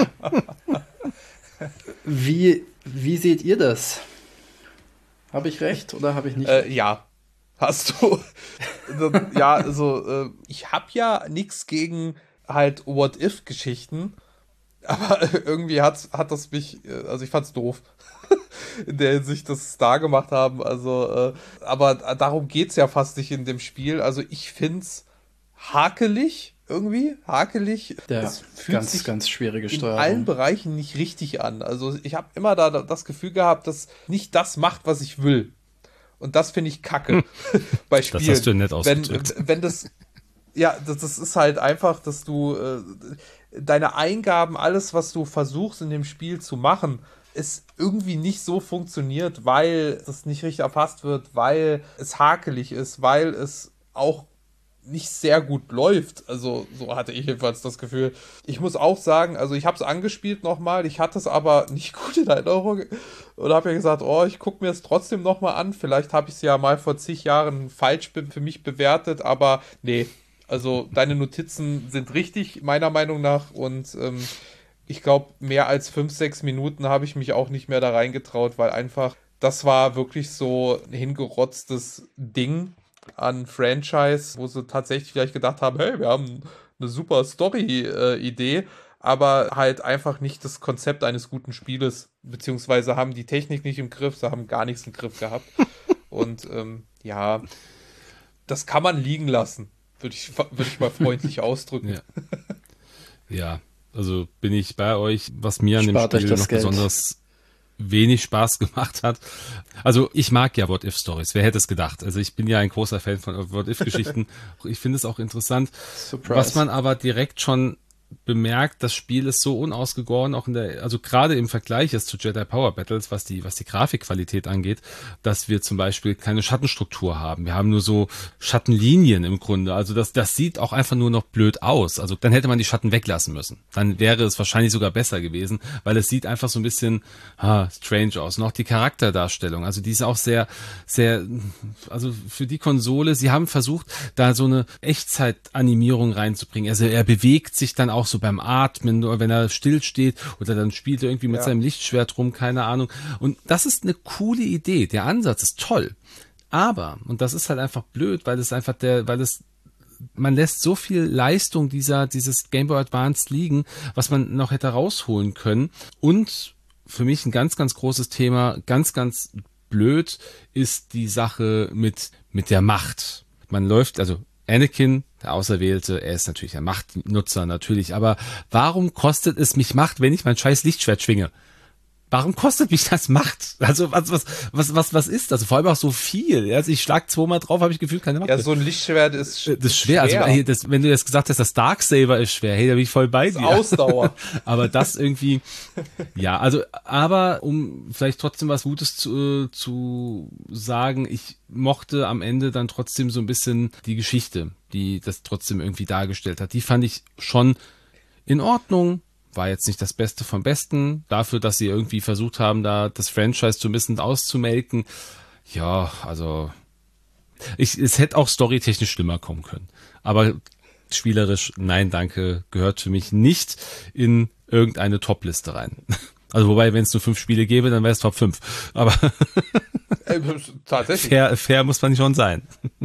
Wie seht ihr das? Habe ich recht oder habe ich nicht? Ja. Hast du? Ja, also ich habe ja nichts gegen halt What-If-Geschichten, aber irgendwie hat das mich, also ich fand's doof, in der Hinsicht, dass es da gemacht haben, also, aber darum geht's ja fast nicht in dem Spiel, also ich find's hakelig, irgendwie, Ja, es fühlt sich ganz schwierige Steuerung. in allen Bereichen nicht richtig an, also ich habe immer da das Gefühl gehabt, dass nicht das macht, was ich will. Und das finde ich kacke bei Spielen. Das hast du nett ausgedrückt. Wenn das ist halt einfach, dass du deine Eingaben, alles, was du versuchst in dem Spiel zu machen, es irgendwie nicht so funktioniert, weil das nicht richtig erfasst wird, weil es hakelig ist, weil es auch nicht sehr gut läuft. Also so hatte ich jedenfalls das Gefühl. Ich muss auch sagen, also ich habe es angespielt nochmal, ich hatte es aber nicht gut in Erinnerung und habe ja gesagt, ich gucke mir es trotzdem nochmal an. Vielleicht habe ich es ja mal vor zig Jahren falsch für mich bewertet, aber nee. Also deine Notizen sind richtig, meiner Meinung nach. Und ich glaube, mehr als 5, 6 Minuten habe ich mich auch nicht mehr da reingetraut, weil einfach, das war wirklich so ein hingerotztes Ding an Franchise, wo sie tatsächlich vielleicht gedacht haben, hey, wir haben eine super Story-Idee, aber halt einfach nicht das Konzept eines guten Spieles, beziehungsweise haben die Technik nicht im Griff, sie haben gar nichts im Griff gehabt. Und ja, das kann man liegen lassen, würd ich mal freundlich ausdrücken. Ja. Ja, also bin ich bei euch, was mir an dem Spart euch Spiel das noch Geld. besonders wenig Spaß gemacht hat. Also ich mag ja What-If-Stories, wer hätte es gedacht? Also ich bin ja ein großer Fan von What-If-Geschichten. Ich finde es auch interessant. Surprise. Was man aber direkt schon bemerkt, das Spiel ist so unausgegoren, auch also gerade im Vergleich jetzt zu Jedi Power Battles, was die Grafikqualität angeht, dass wir zum Beispiel keine Schattenstruktur haben. Wir haben nur so Schattenlinien im Grunde. Also das sieht auch einfach nur noch blöd aus. Also dann hätte man die Schatten weglassen müssen. Dann wäre es wahrscheinlich sogar besser gewesen, weil es sieht einfach so ein bisschen strange aus. Und auch die Charakterdarstellung, also die ist auch sehr, sehr, also für die Konsole, sie haben versucht, da so eine Echtzeit-Animierung reinzubringen. Also er bewegt sich dann auch so beim Atmen, oder wenn er still steht oder dann spielt er irgendwie mit seinem Lichtschwert rum, keine Ahnung. Und das ist eine coole Idee. Der Ansatz ist toll. Aber, und das ist halt einfach blöd, man lässt so viel Leistung dieses Game Boy Advance liegen, was man noch hätte rausholen können. Und für mich ein ganz, ganz großes Thema, ganz, ganz blöd ist die Sache mit der Macht. Man läuft, also Anakin, der Auserwählte, er ist natürlich ein Machtnutzer, natürlich, aber warum kostet es mich Macht, wenn ich mein scheiß Lichtschwert schwinge? Warum kostet mich das Macht? Also was ist das? Vor allem auch so viel. Also ich schlag 2-mal drauf, habe ich gefühlt keine Macht. Ja, so ein Lichtschwert ist das ist schwer. Also wenn du jetzt gesagt hast, das Darksaber ist schwer, hey, da bin ich voll bei dir. Ausdauer. Aber das irgendwie, ja, also, aber um vielleicht trotzdem was Gutes zu sagen, ich mochte am Ende dann trotzdem so ein bisschen die Geschichte, die das trotzdem irgendwie dargestellt hat. Die fand ich schon in Ordnung. War jetzt nicht das Beste vom Besten. Dafür, dass sie irgendwie versucht haben, da das Franchise so ein bisschen auszumelken. Ja, also es hätte auch storytechnisch schlimmer kommen können. Aber spielerisch, nein, danke, gehört für mich nicht in irgendeine Top-Liste rein. Also wobei, wenn es nur 5 Spiele gäbe, dann wäre es Top 5. Aber tatsächlich. Fair muss man schon sein.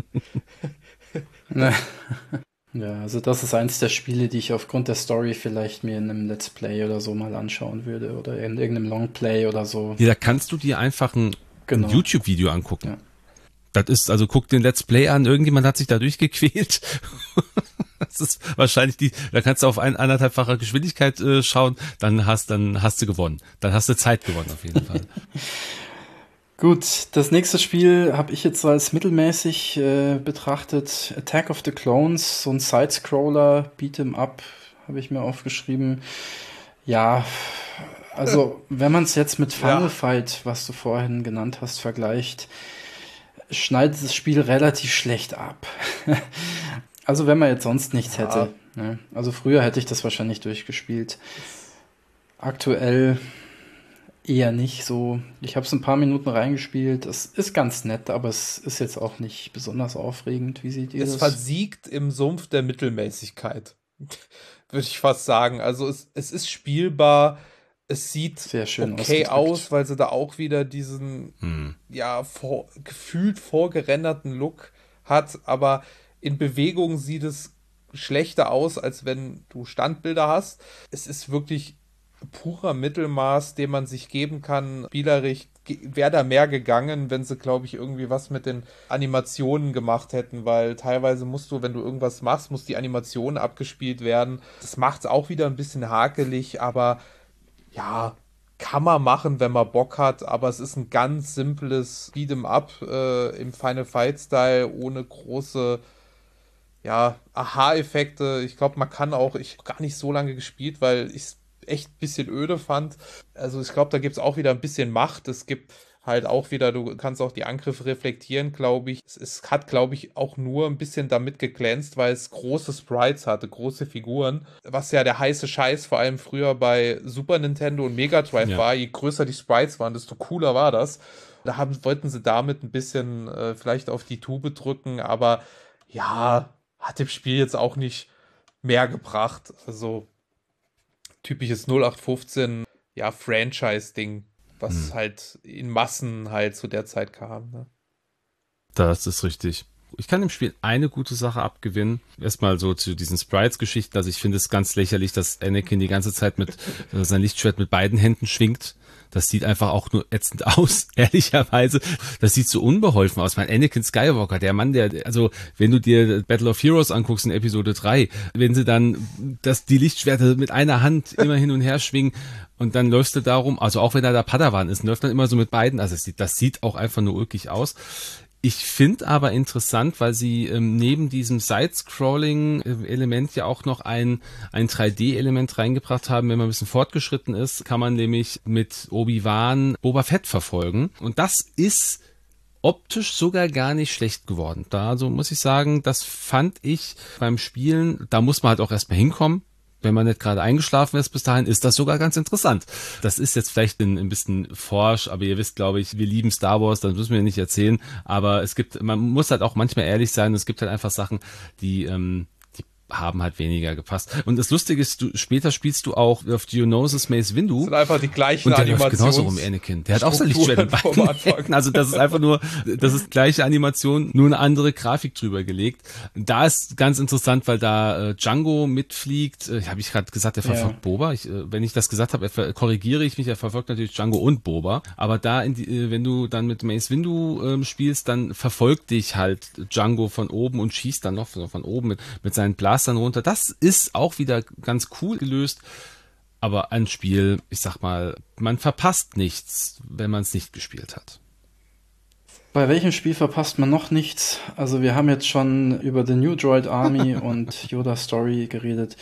Ja, also das ist eins der Spiele, die ich aufgrund der Story vielleicht mir in einem Let's Play oder so mal anschauen würde oder in irgendeinem Longplay oder so. Ja, da kannst du dir einfach ein YouTube-Video angucken. Ja. Das ist, also guck den Let's Play an, irgendjemand hat sich da durchgequält. Das ist wahrscheinlich da kannst du auf 1,5-facher Geschwindigkeit schauen, dann hast du gewonnen. Dann hast du Zeit gewonnen auf jeden Fall. Gut, das nächste Spiel habe ich jetzt als mittelmäßig betrachtet. Attack of the Clones, so ein Side-Scroller, Beat'em Up, habe ich mir aufgeschrieben. Ja, also wenn man es jetzt mit Final Fight, was du vorhin genannt hast, vergleicht, schneidet das Spiel relativ schlecht ab. Also wenn man jetzt sonst nichts hätte. Ne? Also früher hätte ich das wahrscheinlich durchgespielt. Aktuell eher nicht so. Ich habe es ein paar Minuten reingespielt. Es ist ganz nett, aber es ist jetzt auch nicht besonders aufregend. Wie seht ihr das? Es versiegt im Sumpf der Mittelmäßigkeit, würde ich fast sagen. Also es ist spielbar. Es sieht sehr schön okay aus, weil sie da auch wieder diesen gefühlt vorgerenderten Look hat. Aber in Bewegung sieht es schlechter aus, als wenn du Standbilder hast. Es ist wirklich purer Mittelmaß, den man sich geben kann. Spielerisch wäre da mehr gegangen, wenn sie, glaube ich, irgendwie was mit den Animationen gemacht hätten, weil teilweise musst du, wenn du irgendwas machst, muss die Animation abgespielt werden. Das macht es auch wieder ein bisschen hakelig, aber ja, kann man machen, wenn man Bock hat, aber es ist ein ganz simples Beat'em Up im Final Fight-Style, ohne große Aha-Effekte. Ich glaube, man kann auch, ich habe gar nicht so lange gespielt, weil ich es echt ein bisschen öde fand. Also ich glaube, da gibt es auch wieder ein bisschen Macht. Es gibt halt auch wieder, du kannst auch die Angriffe reflektieren, glaube ich. Es hat, glaube ich, auch nur ein bisschen damit geglänzt, weil es große Sprites hatte, große Figuren. Was ja der heiße Scheiß vor allem früher bei Super Nintendo und Mega Drive war. Je größer die Sprites waren, desto cooler war das. Da wollten sie damit ein bisschen vielleicht auf die Tube drücken, aber ja, hat dem Spiel jetzt auch nicht mehr gebracht. Also typisches 0815, ja, Franchise-Ding, was halt in Massen halt zu der Zeit kam. Ne? Das ist richtig. Ich kann dem Spiel eine gute Sache abgewinnen. Erstmal so zu diesen Sprites-Geschichten. Also ich finde es ganz lächerlich, dass Anakin die ganze Zeit mit sein Lichtschwert mit beiden Händen schwingt. Das sieht einfach auch nur ätzend aus, ehrlicherweise. Das sieht so unbeholfen aus. Mein Anakin Skywalker, der Mann, also wenn du dir Battle of Heroes anguckst in Episode 3, wenn sie dann die Lichtschwerter mit einer Hand immer hin und her schwingen und dann läufst du darum, also auch wenn er da Padawan ist, läuft dann immer so mit beiden, also das sieht auch einfach nur ulkig aus. Ich finde aber interessant, weil sie neben diesem Side-Scrolling-Element ja auch noch ein 3D-Element reingebracht haben. Wenn man ein bisschen fortgeschritten ist, kann man nämlich mit Obi-Wan Boba Fett verfolgen. Und das ist optisch sogar gar nicht schlecht geworden. Da also muss ich sagen, das fand ich beim Spielen, da muss man halt auch erstmal hinkommen. Wenn man nicht gerade eingeschlafen ist bis dahin, ist das sogar ganz interessant. Das ist jetzt vielleicht ein bisschen forsch, aber ihr wisst, glaube ich, wir lieben Star Wars, das müssen wir nicht erzählen. Aber man muss halt auch manchmal ehrlich sein, es gibt halt einfach Sachen, die haben halt weniger gepasst. Und das Lustige ist, später spielst du auch auf Geonosis Mace Windu. Das sind einfach die gleichen Animationen. Und der läuft genauso rum, Anakin. Der hat auch sein Lichtschwert in beiden Händen. Also das ist einfach nur, das ist gleiche Animation, nur eine andere Grafik drüber gelegt. Da ist ganz interessant, weil da Django mitfliegt. Habe ich gerade gesagt, er verfolgt Boba. Wenn ich das gesagt habe, korrigiere ich mich, er verfolgt natürlich Django und Boba. Aber da, wenn du dann mit Mace Windu spielst, dann verfolgt dich halt Django von oben und schießt dann noch von oben mit seinen Blastern runter. Das ist auch wieder ganz cool gelöst, aber ein Spiel, ich sag mal, man verpasst nichts, wenn man es nicht gespielt hat. Bei welchem Spiel verpasst man noch nichts? Also wir haben jetzt schon über The New Droid Army und Yoda Story geredet.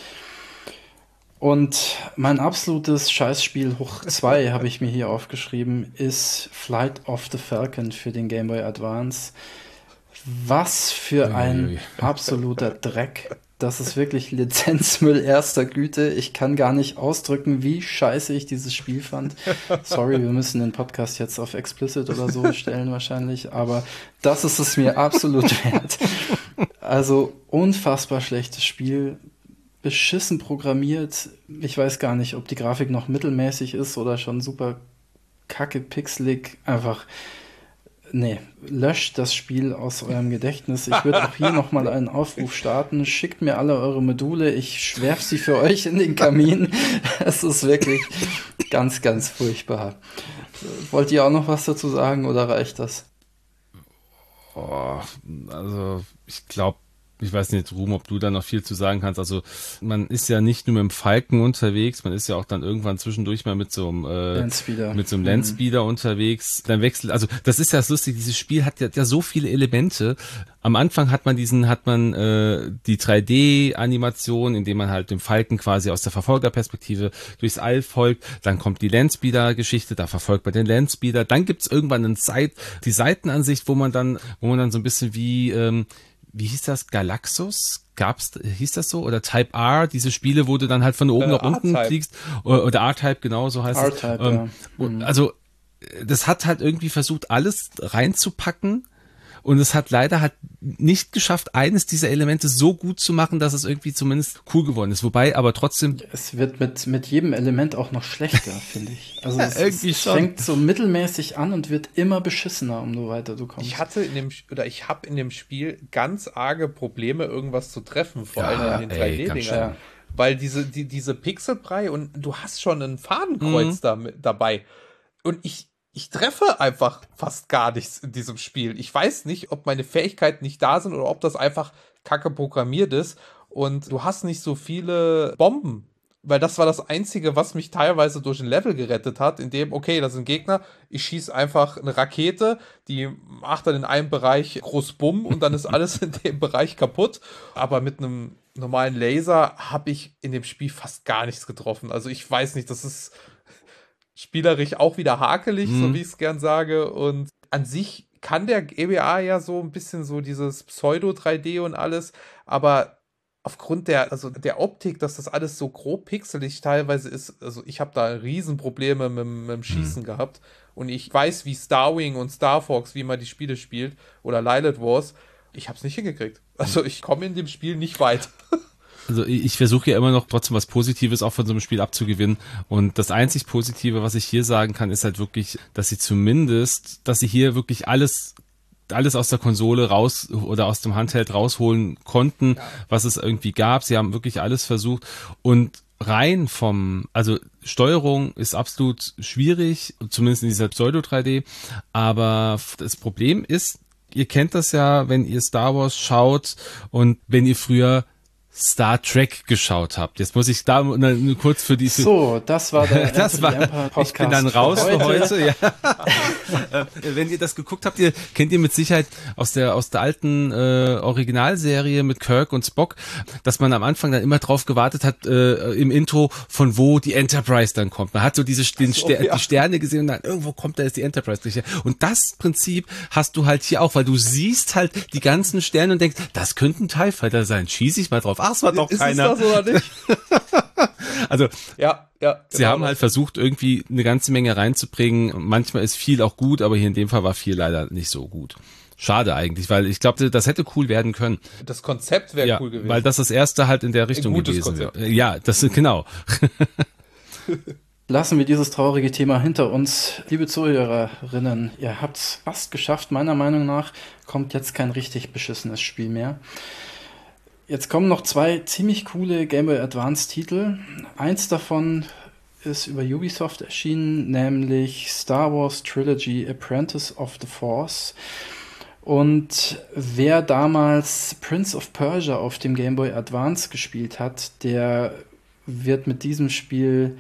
Und mein absolutes Scheißspiel hoch 2 habe ich mir hier aufgeschrieben, ist Flight of the Falcon für den Game Boy Advance. Was für ein absoluter Dreck. Das ist wirklich Lizenzmüll erster Güte. Ich kann gar nicht ausdrücken, wie scheiße ich dieses Spiel fand. Sorry, wir müssen den Podcast jetzt auf Explicit oder so stellen wahrscheinlich, aber das ist es mir absolut wert. Also unfassbar schlechtes Spiel, beschissen programmiert. Ich weiß gar nicht, ob die Grafik noch mittelmäßig ist oder schon super kacke pixelig. Einfach nee, löscht das Spiel aus eurem Gedächtnis. Ich würde auch hier nochmal einen Aufruf starten. Schickt mir alle eure Module. Ich werfe sie für euch in den Kamin. Es ist wirklich ganz, ganz furchtbar. Wollt ihr auch noch was dazu sagen oder reicht das? Also, ich glaube, ich weiß nicht, Ruhm, ob du da noch viel zu sagen kannst. Also man ist ja nicht nur mit dem Falken unterwegs, man ist ja auch dann irgendwann zwischendurch mal mit so einem Landspeeder unterwegs. Dann wechselt, also das ist ja das Lustige, dieses Spiel hat ja so viele Elemente. Am Anfang hat man die 3D-Animation, indem man halt dem Falken quasi aus der Verfolgerperspektive durchs All folgt. Dann kommt die Landspeeder-Geschichte, da verfolgt man den Landspeeder. Dann gibt's irgendwann die Seitenansicht, wo man dann so ein bisschen wie hieß das? Galaxus? Hieß das so? Oder Type R? Diese Spiele, wo du dann halt von oben nach unten fliegst. Oder R-Type, genau, so heißt es. R-Type, ja. Also, das hat halt irgendwie versucht, alles reinzupacken. Und es hat leider halt nicht geschafft, eines dieser Elemente so gut zu machen, dass es irgendwie zumindest cool geworden ist. Wobei aber trotzdem... Es wird mit jedem Element auch noch schlechter, finde ich. Also irgendwie es fängt so mittelmäßig an und wird immer beschissener, umso weiter du kommst. Ich habe in dem Spiel ganz arge Probleme, irgendwas zu treffen, vor allem in den 3D-Dingern. Weil diese Pixelbrei und du hast schon ein Fadenkreuz dabei. Und ich treffe einfach fast gar nichts in diesem Spiel. Ich weiß nicht, ob meine Fähigkeiten nicht da sind oder ob das einfach kacke programmiert ist. Und du hast nicht so viele Bomben. Weil das war das Einzige, was mich teilweise durch ein Level gerettet hat, in dem, okay, das sind Gegner, ich schieße einfach eine Rakete, die macht dann in einem Bereich groß Bumm und dann ist alles in dem Bereich kaputt. Aber mit einem normalen Laser habe ich in dem Spiel fast gar nichts getroffen. Also ich weiß nicht, das ist spielerisch auch wieder hakelig, so wie ich es gern sage. Und an sich kann der GBA ja so ein bisschen so dieses Pseudo-3D und alles, aber aufgrund der Optik, dass das alles so grob pixelig teilweise ist, also ich habe da Riesenprobleme mit dem Schießen gehabt. Und ich weiß, wie Starwing und Star Fox, wie man die Spiele spielt, oder Lilith Wars, ich habe es nicht hingekriegt. Also ich komme in dem Spiel nicht weit. Also ich versuche ja immer noch trotzdem was Positives auch von so einem Spiel abzugewinnen. Und das einzig Positive, was ich hier sagen kann, ist halt wirklich, dass sie hier wirklich alles aus der Konsole raus oder aus dem Handheld rausholen konnten, was es irgendwie gab. Sie haben wirklich alles versucht und also Steuerung ist absolut schwierig, zumindest in dieser Pseudo-3D, aber das Problem ist, ihr kennt das ja, wenn ihr Star Wars schaut und wenn ihr früher Star Trek geschaut habt. Jetzt muss ich da nur kurz für die... So, das war der Podcast. Ich bin dann raus für heute. Ja. Wenn ihr das geguckt habt, kennt ihr mit Sicherheit aus der alten Originalserie mit Kirk und Spock, dass man am Anfang dann immer drauf gewartet hat, im Intro, von wo die Enterprise dann kommt. Man hat so die Sterne gesehen und dann irgendwo kommt da jetzt die Enterprise. Und das Prinzip hast du halt hier auch, weil du siehst halt die ganzen Sterne und denkst, das könnte ein TIE Fighter sein. Schieße ich mal drauf. Ach, es war doch keiner. Ist es das oder nicht? Also, ja, sie haben halt versucht, irgendwie eine ganze Menge reinzubringen. Manchmal ist viel auch gut, aber hier in dem Fall war viel leider nicht so gut. Schade eigentlich, weil ich glaube, das hätte cool werden können. Das Konzept wäre cool gewesen. Weil das erste halt in der Richtung gewesen wäre. Ja, genau. Lassen wir dieses traurige Thema hinter uns. Liebe Zuhörerinnen, ihr habt's fast geschafft. Meiner Meinung nach kommt jetzt kein richtig beschissenes Spiel mehr. Jetzt kommen noch 2 ziemlich coole Game Boy Advance Titel. Eins davon ist über Ubisoft erschienen, nämlich Star Wars Trilogy Apprentice of the Force. Und wer damals Prince of Persia auf dem Game Boy Advance gespielt hat, der wird mit diesem Spiel,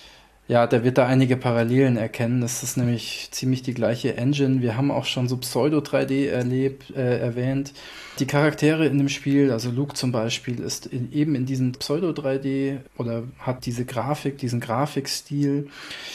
der wird da einige Parallelen erkennen. Das ist nämlich ziemlich die gleiche Engine. Wir haben auch schon so Pseudo-3D erwähnt. Die Charaktere in dem Spiel, also Luke zum Beispiel, ist eben in diesem Pseudo-3D oder hat diesen Grafikstil.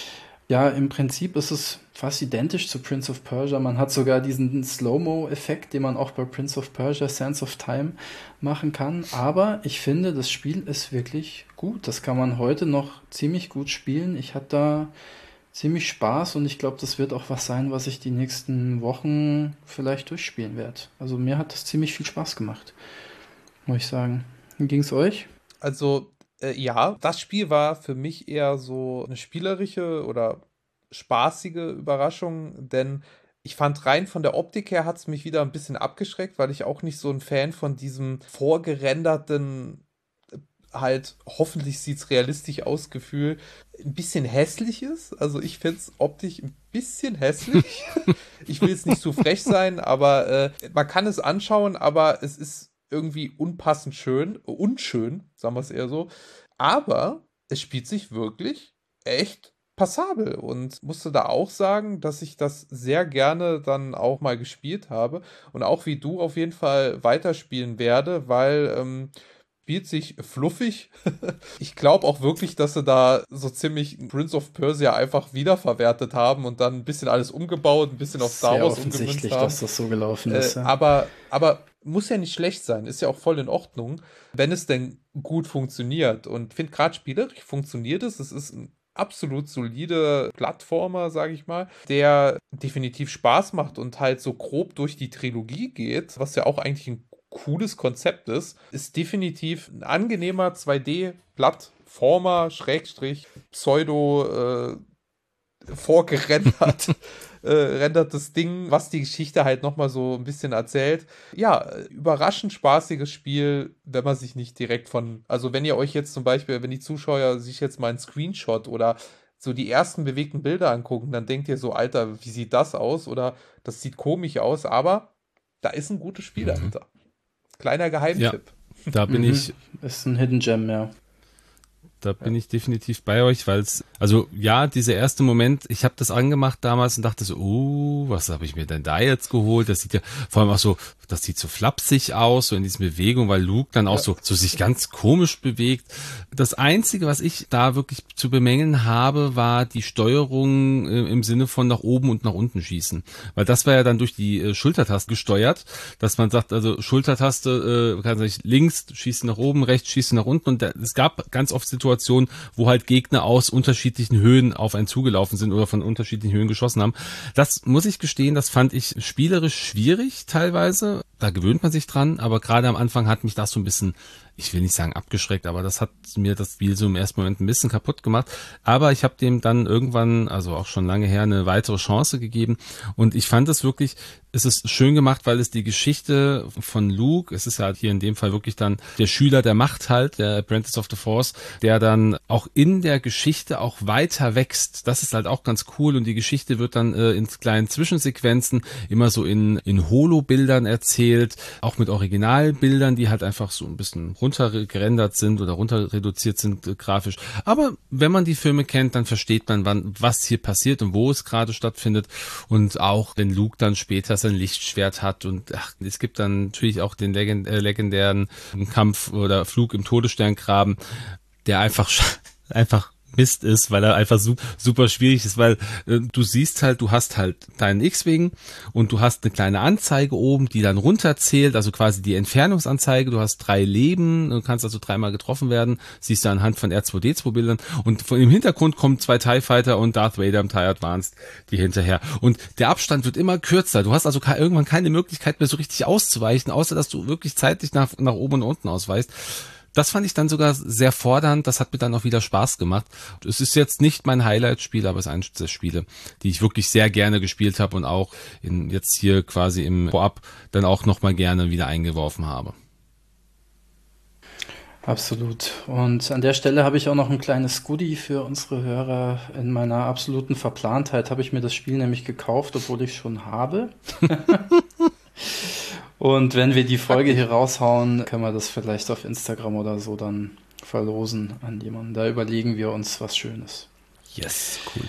Ja, im Prinzip ist es fast identisch zu Prince of Persia. Man hat sogar diesen Slow-Mo-Effekt, den man auch bei Prince of Persia Sands of Time machen kann. Aber ich finde, das Spiel ist wirklich gut. Das kann man heute noch ziemlich gut spielen. Ich hatte da ziemlich Spaß und ich glaube, das wird auch was sein, was ich die nächsten Wochen vielleicht durchspielen werde. Also mir hat das ziemlich viel Spaß gemacht, muss ich sagen. Wie ging es euch? Also das Spiel war für mich eher so eine spielerische oder spaßige Überraschung, denn ich fand rein von der Optik her hat es mich wieder ein bisschen abgeschreckt, weil ich auch nicht so ein Fan von diesem vorgerenderten, halt hoffentlich sieht es realistisch aus, Gefühl, ein bisschen hässlich ist. Also ich finde es optisch ein bisschen hässlich. Ich will jetzt nicht so frech sein, aber man kann es anschauen, aber es ist irgendwie unpassend unschön, sagen wir es eher so. Aber es spielt sich wirklich echt passabel und musste da auch sagen, dass ich das sehr gerne dann auch mal gespielt habe und auch wie du auf jeden Fall weiterspielen werde, weil spielt sich fluffig. Ich glaube auch wirklich, dass sie da so ziemlich Prince of Persia einfach wiederverwertet haben und dann ein bisschen alles umgebaut, ein bisschen auf Star Wars umgemünzt haben. Offensichtlich, dass das so gelaufen ist. Ja. Aber muss ja nicht schlecht sein, ist ja auch voll in Ordnung, wenn es denn gut funktioniert. Und ich finde gerade spielerisch funktioniert es. Es ist ein absolut solide Plattformer, sage ich mal, der definitiv Spaß macht und halt so grob durch die Trilogie geht, was ja auch eigentlich ein cooles Konzept ist definitiv ein angenehmer 2D-Plattformer, Schrägstrich, Pseudo vorgerendert rendertes Ding, was die Geschichte halt nochmal so ein bisschen erzählt. Ja, überraschend spaßiges Spiel, wenn man sich nicht direkt also wenn ihr euch jetzt zum Beispiel, wenn die Zuschauer sich jetzt mal einen Screenshot oder so die ersten bewegten Bilder angucken, dann denkt ihr so, Alter, wie sieht das aus? Oder das sieht komisch aus, aber da ist ein gutes Spiel dahinter. Kleiner Geheimtipp. Ja, da bin ich. Ist ein Hidden Gem, ja. Da bin ich definitiv bei euch, weil es, also ja, dieser erste Moment, ich habe das angemacht damals und dachte so, was habe ich mir denn da jetzt geholt? Das sieht ja vor allem auch so, das sieht so flapsig aus, so in diesen Bewegungen, weil Luke dann auch so sich ganz komisch bewegt. Das Einzige, was ich da wirklich zu bemängeln habe, war die Steuerung im Sinne von nach oben und nach unten schießen. Weil das war ja dann durch die Schultertaste gesteuert, dass man sagt, also Schultertaste, kann sich links schießen nach oben, rechts schießen nach unten und es gab ganz oft Situationen, wo halt Gegner aus unterschiedlichen Höhen auf einen zugelaufen sind oder von unterschiedlichen Höhen geschossen haben. Das muss ich gestehen, das fand ich spielerisch schwierig teilweise. Da gewöhnt man sich dran, aber gerade am Anfang hat mich das so ein bisschen ich will nicht sagen abgeschreckt, aber das hat mir das Spiel so im ersten Moment ein bisschen kaputt gemacht. Aber ich habe dem dann irgendwann, also auch schon lange her, eine weitere Chance gegeben. Und ich fand es wirklich, es ist schön gemacht, weil es die Geschichte von Luke, es ist halt hier in dem Fall wirklich dann der Schüler der Macht halt, der Apprentice of the Force, der dann auch in der Geschichte auch weiter wächst. Das ist halt auch ganz cool und die Geschichte wird dann in kleinen Zwischensequenzen immer so in Holo-Bildern erzählt, auch mit Originalbildern, die halt einfach so ein bisschen runtergerendert sind oder runter reduziert sind grafisch. Aber wenn man die Filme kennt, dann versteht man, was hier passiert und wo es gerade stattfindet. Und auch wenn Luke dann später sein Lichtschwert hat und es gibt dann natürlich auch den legendären Kampf oder Flug im Todessterngraben, der einfach Mist ist, weil er einfach super schwierig ist, weil du siehst halt, du hast halt deinen X-Wing und du hast eine kleine Anzeige oben, die dann runterzählt, also quasi die Entfernungsanzeige, du hast 3 Leben, du kannst also 3-mal getroffen werden, siehst du anhand von R2D2-Bildern und im Hintergrund kommen 2 TIE Fighter und Darth Vader im TIE Advanced, die hinterher. Und der Abstand wird immer kürzer, du hast also irgendwann keine Möglichkeit mehr so richtig auszuweichen, außer dass du wirklich zeitlich nach oben und unten ausweichst. Das fand ich dann sogar sehr fordernd, das hat mir dann auch wieder Spaß gemacht. Es ist jetzt nicht mein Highlight-Spiel, aber es ist eines der Spiele, die ich wirklich sehr gerne gespielt habe und auch jetzt hier quasi im Vorab dann auch nochmal gerne wieder eingeworfen habe. Absolut. Und an der Stelle habe ich auch noch ein kleines Goodie für unsere Hörer. In meiner absoluten Verplantheit habe ich mir das Spiel nämlich gekauft, obwohl ich schon habe. Und wenn wir die Folge hier raushauen, können wir das vielleicht auf Instagram oder so dann verlosen an jemanden. Da überlegen wir uns was Schönes. Yes, cool.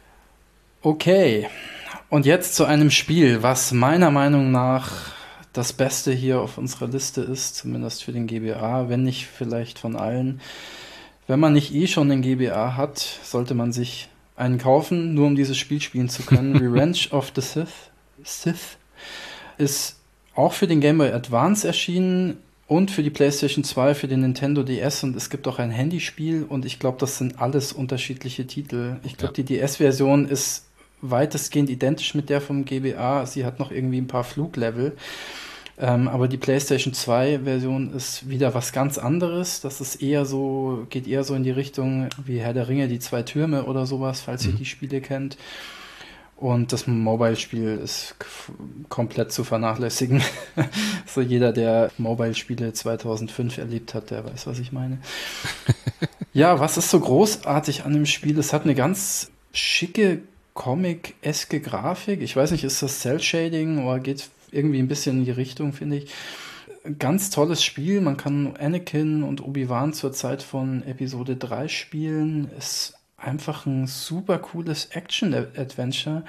Okay, und jetzt zu einem Spiel, was meiner Meinung nach das Beste hier auf unserer Liste ist, zumindest für den GBA, wenn nicht vielleicht von allen. Wenn man nicht schon den GBA hat, sollte man sich einen kaufen, nur um dieses Spiel spielen zu können. Revenge of the Sith ist auch für den Game Boy Advance erschienen und für die PlayStation 2, für den Nintendo DS und es gibt auch ein Handyspiel und ich glaube, das sind alles unterschiedliche Titel. Ich glaube, die DS-Version ist weitestgehend identisch mit der vom GBA. Sie hat noch irgendwie ein paar Fluglevel. Aber die PlayStation 2-Version ist wieder was ganz anderes. Das ist geht eher so in die Richtung wie Herr der Ringe, die 2 Türme oder sowas, falls ihr die Spiele kennt. Und das Mobile-Spiel ist komplett zu vernachlässigen. So jeder, der Mobile-Spiele 2005 erlebt hat, der weiß, was ich meine. Ja, was ist so großartig an dem Spiel? Es hat eine ganz schicke, Comic-eske Grafik. Ich weiß nicht, ist das Cell-Shading oder geht irgendwie ein bisschen in die Richtung, finde ich. Ganz tolles Spiel. Man kann Anakin und Obi-Wan zur Zeit von Episode 3 spielen. Ist einfach ein super cooles Action-Adventure.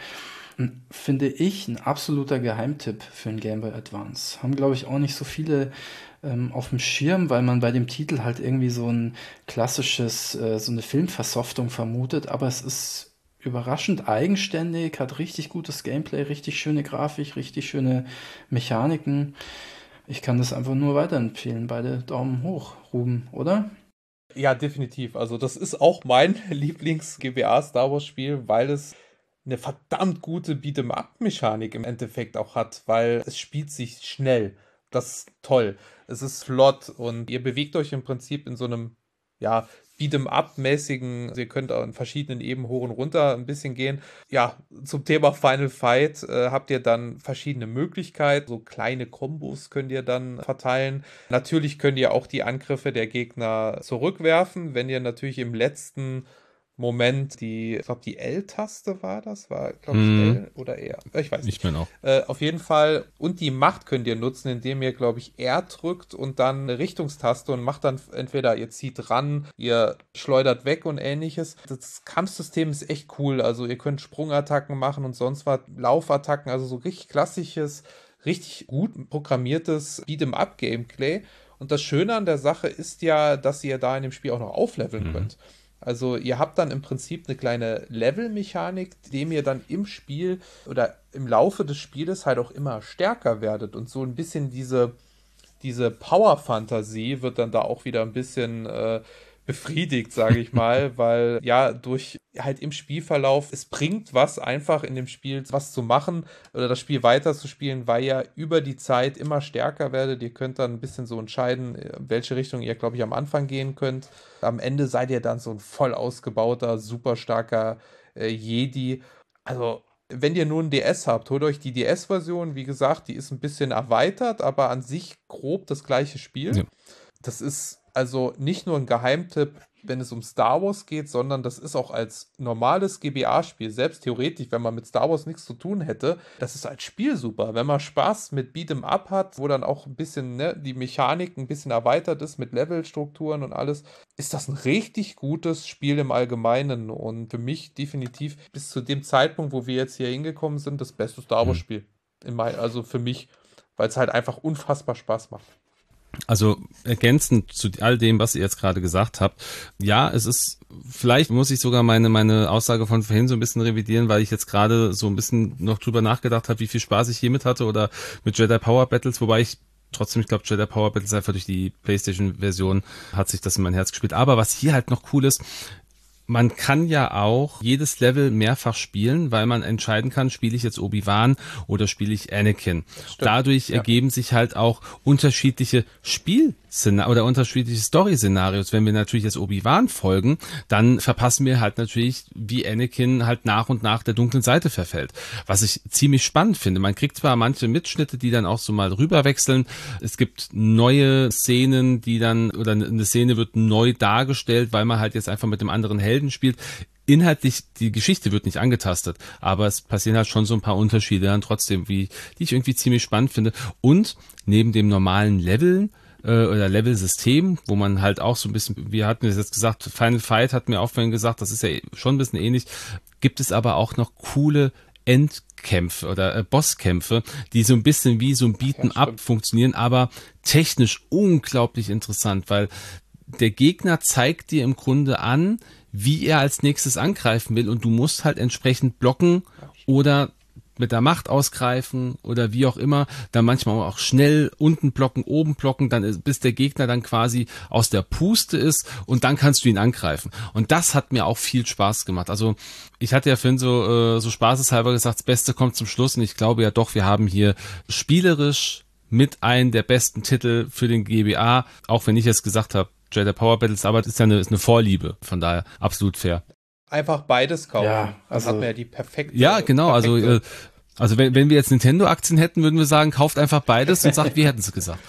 Finde ich ein absoluter Geheimtipp für ein Game Boy Advance. Haben, glaube ich, auch nicht so viele auf dem Schirm, weil man bei dem Titel halt irgendwie so ein klassisches, so eine Filmversoftung vermutet. Aber es ist überraschend eigenständig, hat richtig gutes Gameplay, richtig schöne Grafik, richtig schöne Mechaniken. Ich kann das einfach nur weiterempfehlen. Beide Daumen hoch, Ruben, oder? Ja, definitiv. Also das ist auch mein Lieblings-GBA Star Wars Spiel, weil es eine verdammt gute Beat'em-up-Mechanik im Endeffekt auch hat, weil es spielt sich schnell. Das ist toll. Es ist flott und ihr bewegt euch im Prinzip in so einem, ja, Beat'em-up-mäßigen, also ihr könnt auch in verschiedenen Ebenen hoch und runter ein bisschen gehen. Ja, zum Thema Final Fight habt ihr dann verschiedene Möglichkeiten. So kleine Kombos könnt ihr dann verteilen. Natürlich könnt ihr auch die Angriffe der Gegner zurückwerfen, wenn ihr natürlich im letzten Moment ich glaube, die L-Taste war, glaube ich, L oder R. Ich weiß nicht. Ich bin auch. Auf jeden Fall. Und die Macht könnt ihr nutzen, indem ihr, glaube ich, R drückt und dann eine Richtungstaste und macht dann entweder ihr zieht ran, ihr schleudert weg und ähnliches. Das Kampfsystem ist echt cool. Also ihr könnt Sprungattacken machen und sonst was, Laufattacken, also so richtig klassisches, richtig gut programmiertes Beat'em-up-Gameplay. Und das Schöne an der Sache ist ja, dass ihr da in dem Spiel auch noch aufleveln könnt. Also ihr habt dann im Prinzip eine kleine Level-Mechanik, dem ihr dann im Spiel oder im Laufe des Spieles halt auch immer stärker werdet und so ein bisschen diese Power-Fantasie wird dann da auch wieder ein bisschen befriedigt, sage ich mal, weil ja durch halt im Spielverlauf, es bringt was einfach in dem Spiel was zu machen oder das Spiel weiterzuspielen, weil ihr über die Zeit immer stärker werdet. Ihr könnt dann ein bisschen so entscheiden, in welche Richtung ihr, glaube ich, am Anfang gehen könnt. Am Ende seid ihr dann so ein voll ausgebauter, super starker Jedi. Also wenn ihr nur einen DS habt, holt euch die DS-Version. Wie gesagt, die ist ein bisschen erweitert, aber an sich grob das gleiche Spiel. Ja. Das ist also nicht nur ein Geheimtipp, wenn es um Star Wars geht, sondern das ist auch als normales GBA-Spiel, selbst theoretisch, wenn man mit Star Wars nichts zu tun hätte, das ist als Spiel super. Wenn man Spaß mit Beat'em Up hat, wo dann auch ein bisschen die Mechanik ein bisschen erweitert ist mit Levelstrukturen und alles, ist das ein richtig gutes Spiel im Allgemeinen und für mich definitiv bis zu dem Zeitpunkt, wo wir jetzt hier hingekommen sind, das beste Star Wars-Spiel. Also für mich, weil es halt einfach unfassbar Spaß macht. Also ergänzend zu all dem, was ihr jetzt gerade gesagt habt, ja, es ist, vielleicht muss ich sogar meine Aussage von vorhin so ein bisschen revidieren, weil ich jetzt gerade so ein bisschen noch drüber nachgedacht habe, wie viel Spaß ich hiermit hatte oder mit Jedi Power Battles, wobei ich trotzdem, ich glaube, Jedi Power Battles einfach durch die PlayStation-Version hat sich das in mein Herz gespielt. Aber was hier halt noch cool ist, man kann ja auch jedes Level mehrfach spielen, weil man entscheiden kann, spiele ich jetzt Obi-Wan oder spiele ich Anakin. Dadurch ergeben sich halt auch unterschiedliche oder unterschiedliche Story-Szenarios. Wenn wir natürlich jetzt Obi-Wan folgen, dann verpassen wir halt natürlich, wie Anakin halt nach und nach der dunklen Seite verfällt. Was ich ziemlich spannend finde. Man kriegt zwar manche Mitschnitte, die dann auch so mal rüberwechseln. Es gibt neue Szenen, oder eine Szene wird neu dargestellt, weil man halt jetzt einfach mit dem anderen Helden spielt. Inhaltlich, die Geschichte wird nicht angetastet, aber es passieren halt schon so ein paar Unterschiede dann trotzdem, die ich irgendwie ziemlich spannend finde. Und neben dem normalen Leveln oder Level-System, wo man halt auch so ein bisschen, wir hatten es jetzt gesagt, Final Fight hat mir auch vorhin gesagt, das ist ja schon ein bisschen ähnlich, gibt es aber auch noch coole Endkämpfe oder Bosskämpfe, die so ein bisschen wie so ein Beat'em-up funktionieren, aber technisch unglaublich interessant, weil der Gegner zeigt dir im Grunde an, wie er als nächstes angreifen will und du musst halt entsprechend blocken oder mit der Macht ausgreifen oder wie auch immer, dann manchmal auch schnell unten blocken, oben blocken, bis der Gegner dann quasi aus der Puste ist und dann kannst du ihn angreifen. Und das hat mir auch viel Spaß gemacht. Also ich hatte ja vorhin so spaßeshalber gesagt, das Beste kommt zum Schluss und ich glaube ja doch, wir haben hier spielerisch mit einem der besten Titel für den GBA, auch wenn ich es gesagt habe, Jedi Power Battles, aber das ist ja eine von daher absolut fair. Einfach beides kaufen. Ja, also hat man ja die perfekte. Ja, genau, also wenn wir jetzt Nintendo-Aktien hätten, würden wir sagen, kauft einfach beides und sagt, wir hätten es gesagt.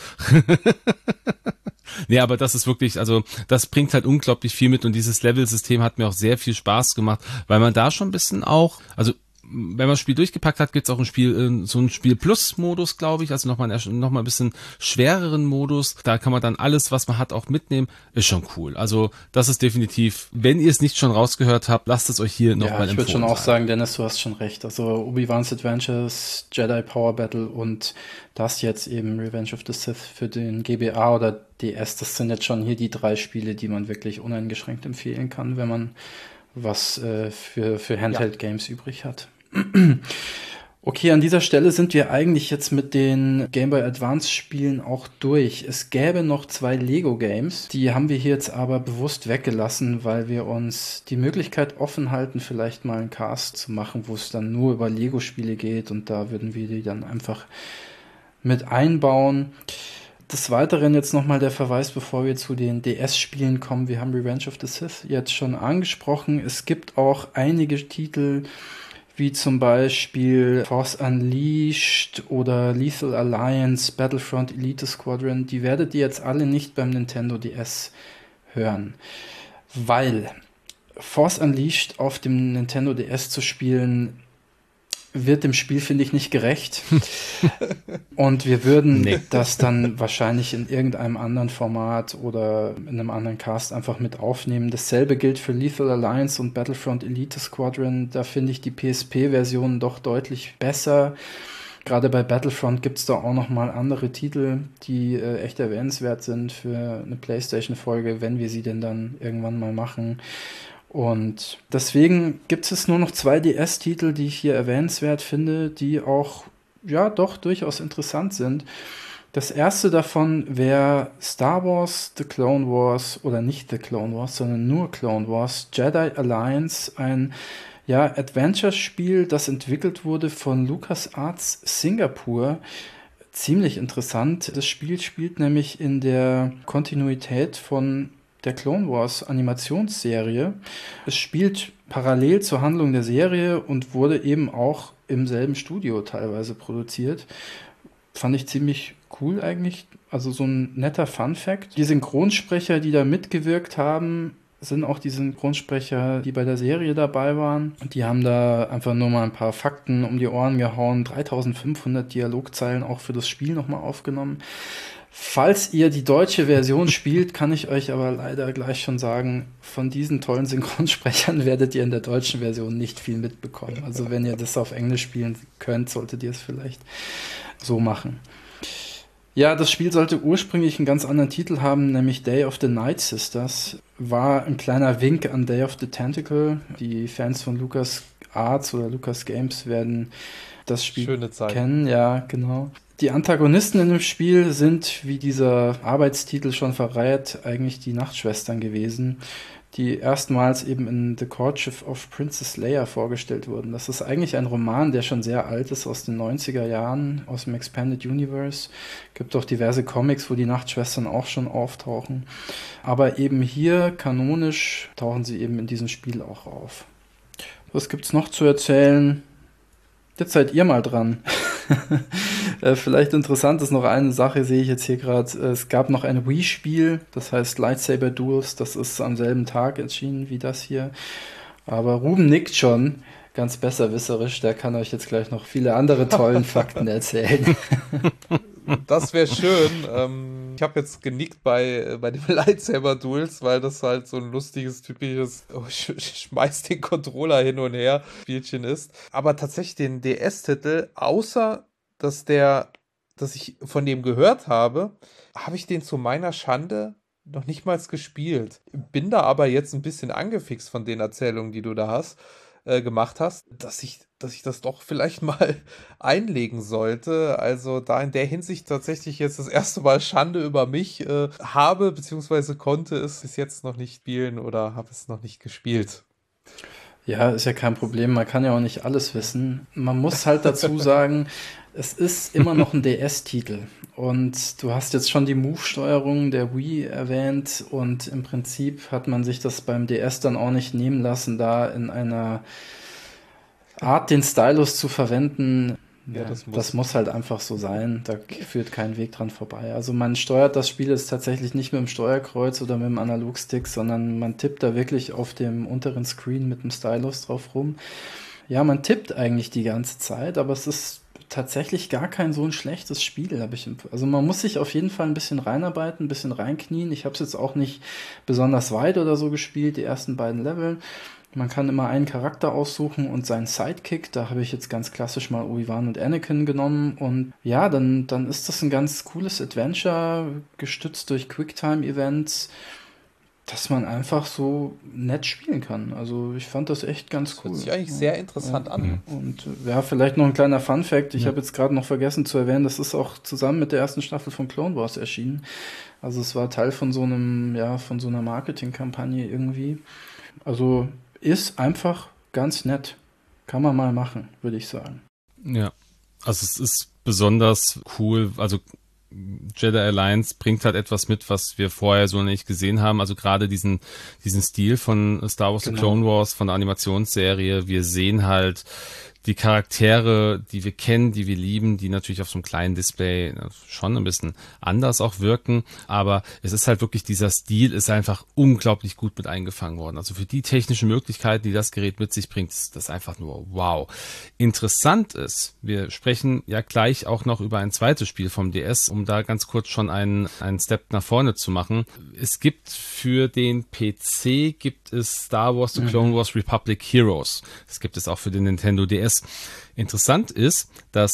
Nee, aber das ist wirklich, also das bringt halt unglaublich viel mit und dieses Level-System hat mir auch sehr viel Spaß gemacht, weil man da schon ein bisschen auch, also wenn man das Spiel durchgepackt hat, gibt's auch ein Spiel, so ein Spiel-Plus-Modus, glaube ich, also nochmal ein bisschen schwereren Modus. Da kann man dann alles, was man hat, auch mitnehmen. Ist schon cool. Also das ist definitiv, wenn ihr es nicht schon rausgehört habt, lasst es euch hier nochmal empfohlen. Ich würde schon auch sagen, Dennis, du hast schon recht. Also Obi-Wan's Adventures, Jedi Power Battle und das jetzt eben Revenge of the Sith für den GBA oder DS, das sind jetzt schon hier die 3 Spiele, die man wirklich uneingeschränkt empfehlen kann, wenn man was für Handheld-Games übrig hat. Okay, an dieser Stelle sind wir eigentlich jetzt mit den Game Boy Advance Spielen auch durch. Es gäbe noch 2 Lego Games, die haben wir hier jetzt aber bewusst weggelassen, weil wir uns die Möglichkeit offen halten, vielleicht mal einen Cast zu machen, wo es dann nur über Lego Spiele geht und da würden wir die dann einfach mit einbauen. Des Weiteren jetzt nochmal der Verweis, bevor wir zu den DS-Spielen kommen. Wir haben Revenge of the Sith jetzt schon angesprochen. Es gibt auch einige Titel, wie zum Beispiel Force Unleashed oder Lethal Alliance, Battlefront Elite Squadron. Die werdet ihr jetzt alle nicht beim Nintendo DS hören, weil Force Unleashed auf dem Nintendo DS zu spielen wird dem Spiel, finde ich, nicht gerecht. Und wir würden das dann wahrscheinlich in irgendeinem anderen Format oder in einem anderen Cast einfach mit aufnehmen. Dasselbe gilt für Lethal Alliance und Battlefront Elite Squadron. Da finde ich die PSP-Version doch deutlich besser. Gerade bei Battlefront gibt es da auch nochmal andere Titel, die echt erwähnenswert sind für eine PlayStation-Folge, wenn wir sie denn dann irgendwann mal machen. Und deswegen gibt es nur noch 2 DS-Titel, die ich hier erwähnenswert finde, die auch, ja, doch durchaus interessant sind. Das erste davon wäre Star Wars The Clone Wars, oder nicht The Clone Wars, sondern nur Clone Wars Jedi Alliance, ein Adventure-Spiel, das entwickelt wurde von LucasArts Singapur. Ziemlich interessant. Das Spiel spielt nämlich in der Kontinuität von der Clone Wars Animationsserie. Es spielt parallel zur Handlung der Serie und wurde eben auch im selben Studio teilweise produziert. Fand ich ziemlich cool eigentlich. Also so ein netter Fun-Fact. Die Synchronsprecher, die da mitgewirkt haben, sind auch die Synchronsprecher, die bei der Serie dabei waren. Und die haben da einfach nur mal ein paar Fakten um die Ohren gehauen. 3500 Dialogzeilen auch für das Spiel nochmal aufgenommen. Falls ihr die deutsche Version spielt, kann ich euch aber leider gleich schon sagen, von diesen tollen Synchronsprechern werdet ihr in der deutschen Version nicht viel mitbekommen. Also wenn ihr das auf Englisch spielen könnt, solltet ihr es vielleicht so machen. Ja, das Spiel sollte ursprünglich einen ganz anderen Titel haben, nämlich Day of the Night Sisters. War ein kleiner Wink an Day of the Tentacle. Die Fans von LucasArts oder Lucas Games werden das Spiel kennen. Ja, genau. Die Antagonisten in dem Spiel sind, wie dieser Arbeitstitel schon verrät, eigentlich die Nachtschwestern gewesen, die erstmals eben in The Courtship of Princess Leia vorgestellt wurden. Das ist eigentlich ein Roman, der schon sehr alt ist, aus den 90er Jahren, aus dem Expanded Universe. Gibt auch diverse Comics, wo die Nachtschwestern auch schon auftauchen. Aber eben hier, kanonisch, tauchen sie eben in diesem Spiel auch auf. Was gibt's noch zu erzählen? Jetzt seid ihr mal dran. Vielleicht interessant ist noch eine Sache, sehe ich jetzt hier gerade. Es gab noch ein Wii-Spiel, das heißt Lightsaber Duels. Das ist am selben Tag erschienen wie das hier. Aber Ruben nickt schon, ganz besserwisserisch. Der kann euch jetzt gleich noch viele andere tollen Fakten erzählen. Das wäre schön. Ich habe jetzt genickt bei dem Lightsaber Duels, weil das halt so ein lustiges, typisches schmeiß den Controller hin und her Spielchen ist. Aber tatsächlich den DS-Titel, außer dass ich von dem gehört habe, habe ich den zu meiner Schande noch nicht mal gespielt. Bin da aber jetzt ein bisschen angefixt von den Erzählungen, die du da gemacht hast, dass ich das doch vielleicht mal einlegen sollte. Also da in der Hinsicht tatsächlich jetzt das erste Mal Schande über mich habe, beziehungsweise konnte es bis jetzt noch nicht spielen oder habe es noch nicht gespielt. Ja, ist ja kein Problem. Man kann ja auch nicht alles wissen. Man muss halt dazu sagen, es ist immer noch ein DS-Titel. Und du hast jetzt schon die Move-Steuerung der Wii erwähnt. Und im Prinzip hat man sich das beim DS dann auch nicht nehmen lassen, da in einer Art, den Stylus zu verwenden. Ja, das muss halt einfach so sein. Da führt kein Weg dran vorbei. Also man steuert das Spiel jetzt tatsächlich nicht mit dem Steuerkreuz oder mit dem Analogstick, sondern man tippt da wirklich auf dem unteren Screen mit dem Stylus drauf rum. Ja, man tippt eigentlich die ganze Zeit, aber es ist tatsächlich gar kein so ein schlechtes Spiel. Also man muss sich auf jeden Fall ein bisschen reinarbeiten, ein bisschen reinknien. Ich habe es jetzt auch nicht besonders weit oder so gespielt, die ersten beiden Level. Man kann immer einen Charakter aussuchen und seinen Sidekick. Da habe ich jetzt ganz klassisch mal Obi-Wan und Anakin genommen. Und ja, dann ist das ein ganz cooles Adventure, gestützt durch Quicktime-Events, dass man einfach so nett spielen kann. Also ich fand das echt ganz cool. Hört sich eigentlich sehr interessant an. Und ja, vielleicht noch ein kleiner Fun-Fact. Ich habe jetzt gerade noch vergessen zu erwähnen, das ist auch zusammen mit der ersten Staffel von Clone Wars erschienen. Also es war Teil von so einer Marketingkampagne irgendwie. Also ist einfach ganz nett. Kann man mal machen, würde ich sagen. Ja, also es ist besonders cool. Also Jedi Alliance bringt halt etwas mit, was wir vorher so nicht gesehen haben. Also gerade diesen Stil von Star Wars The Clone Wars, von der Animationsserie. Wir sehen halt die Charaktere, die wir kennen, die wir lieben, die natürlich auf so einem kleinen Display schon ein bisschen anders auch wirken, aber es ist halt wirklich, dieser Stil ist einfach unglaublich gut mit eingefangen worden. Also für die technischen Möglichkeiten, die das Gerät mit sich bringt, ist das einfach nur wow. Interessant ist, wir sprechen ja gleich auch noch über ein zweites Spiel vom DS, um da ganz kurz schon einen Step nach vorne zu machen. Es gibt für den PC Star Wars The Clone Wars Republic Heroes. Das gibt es auch für den Nintendo DS. Interessant ist, dass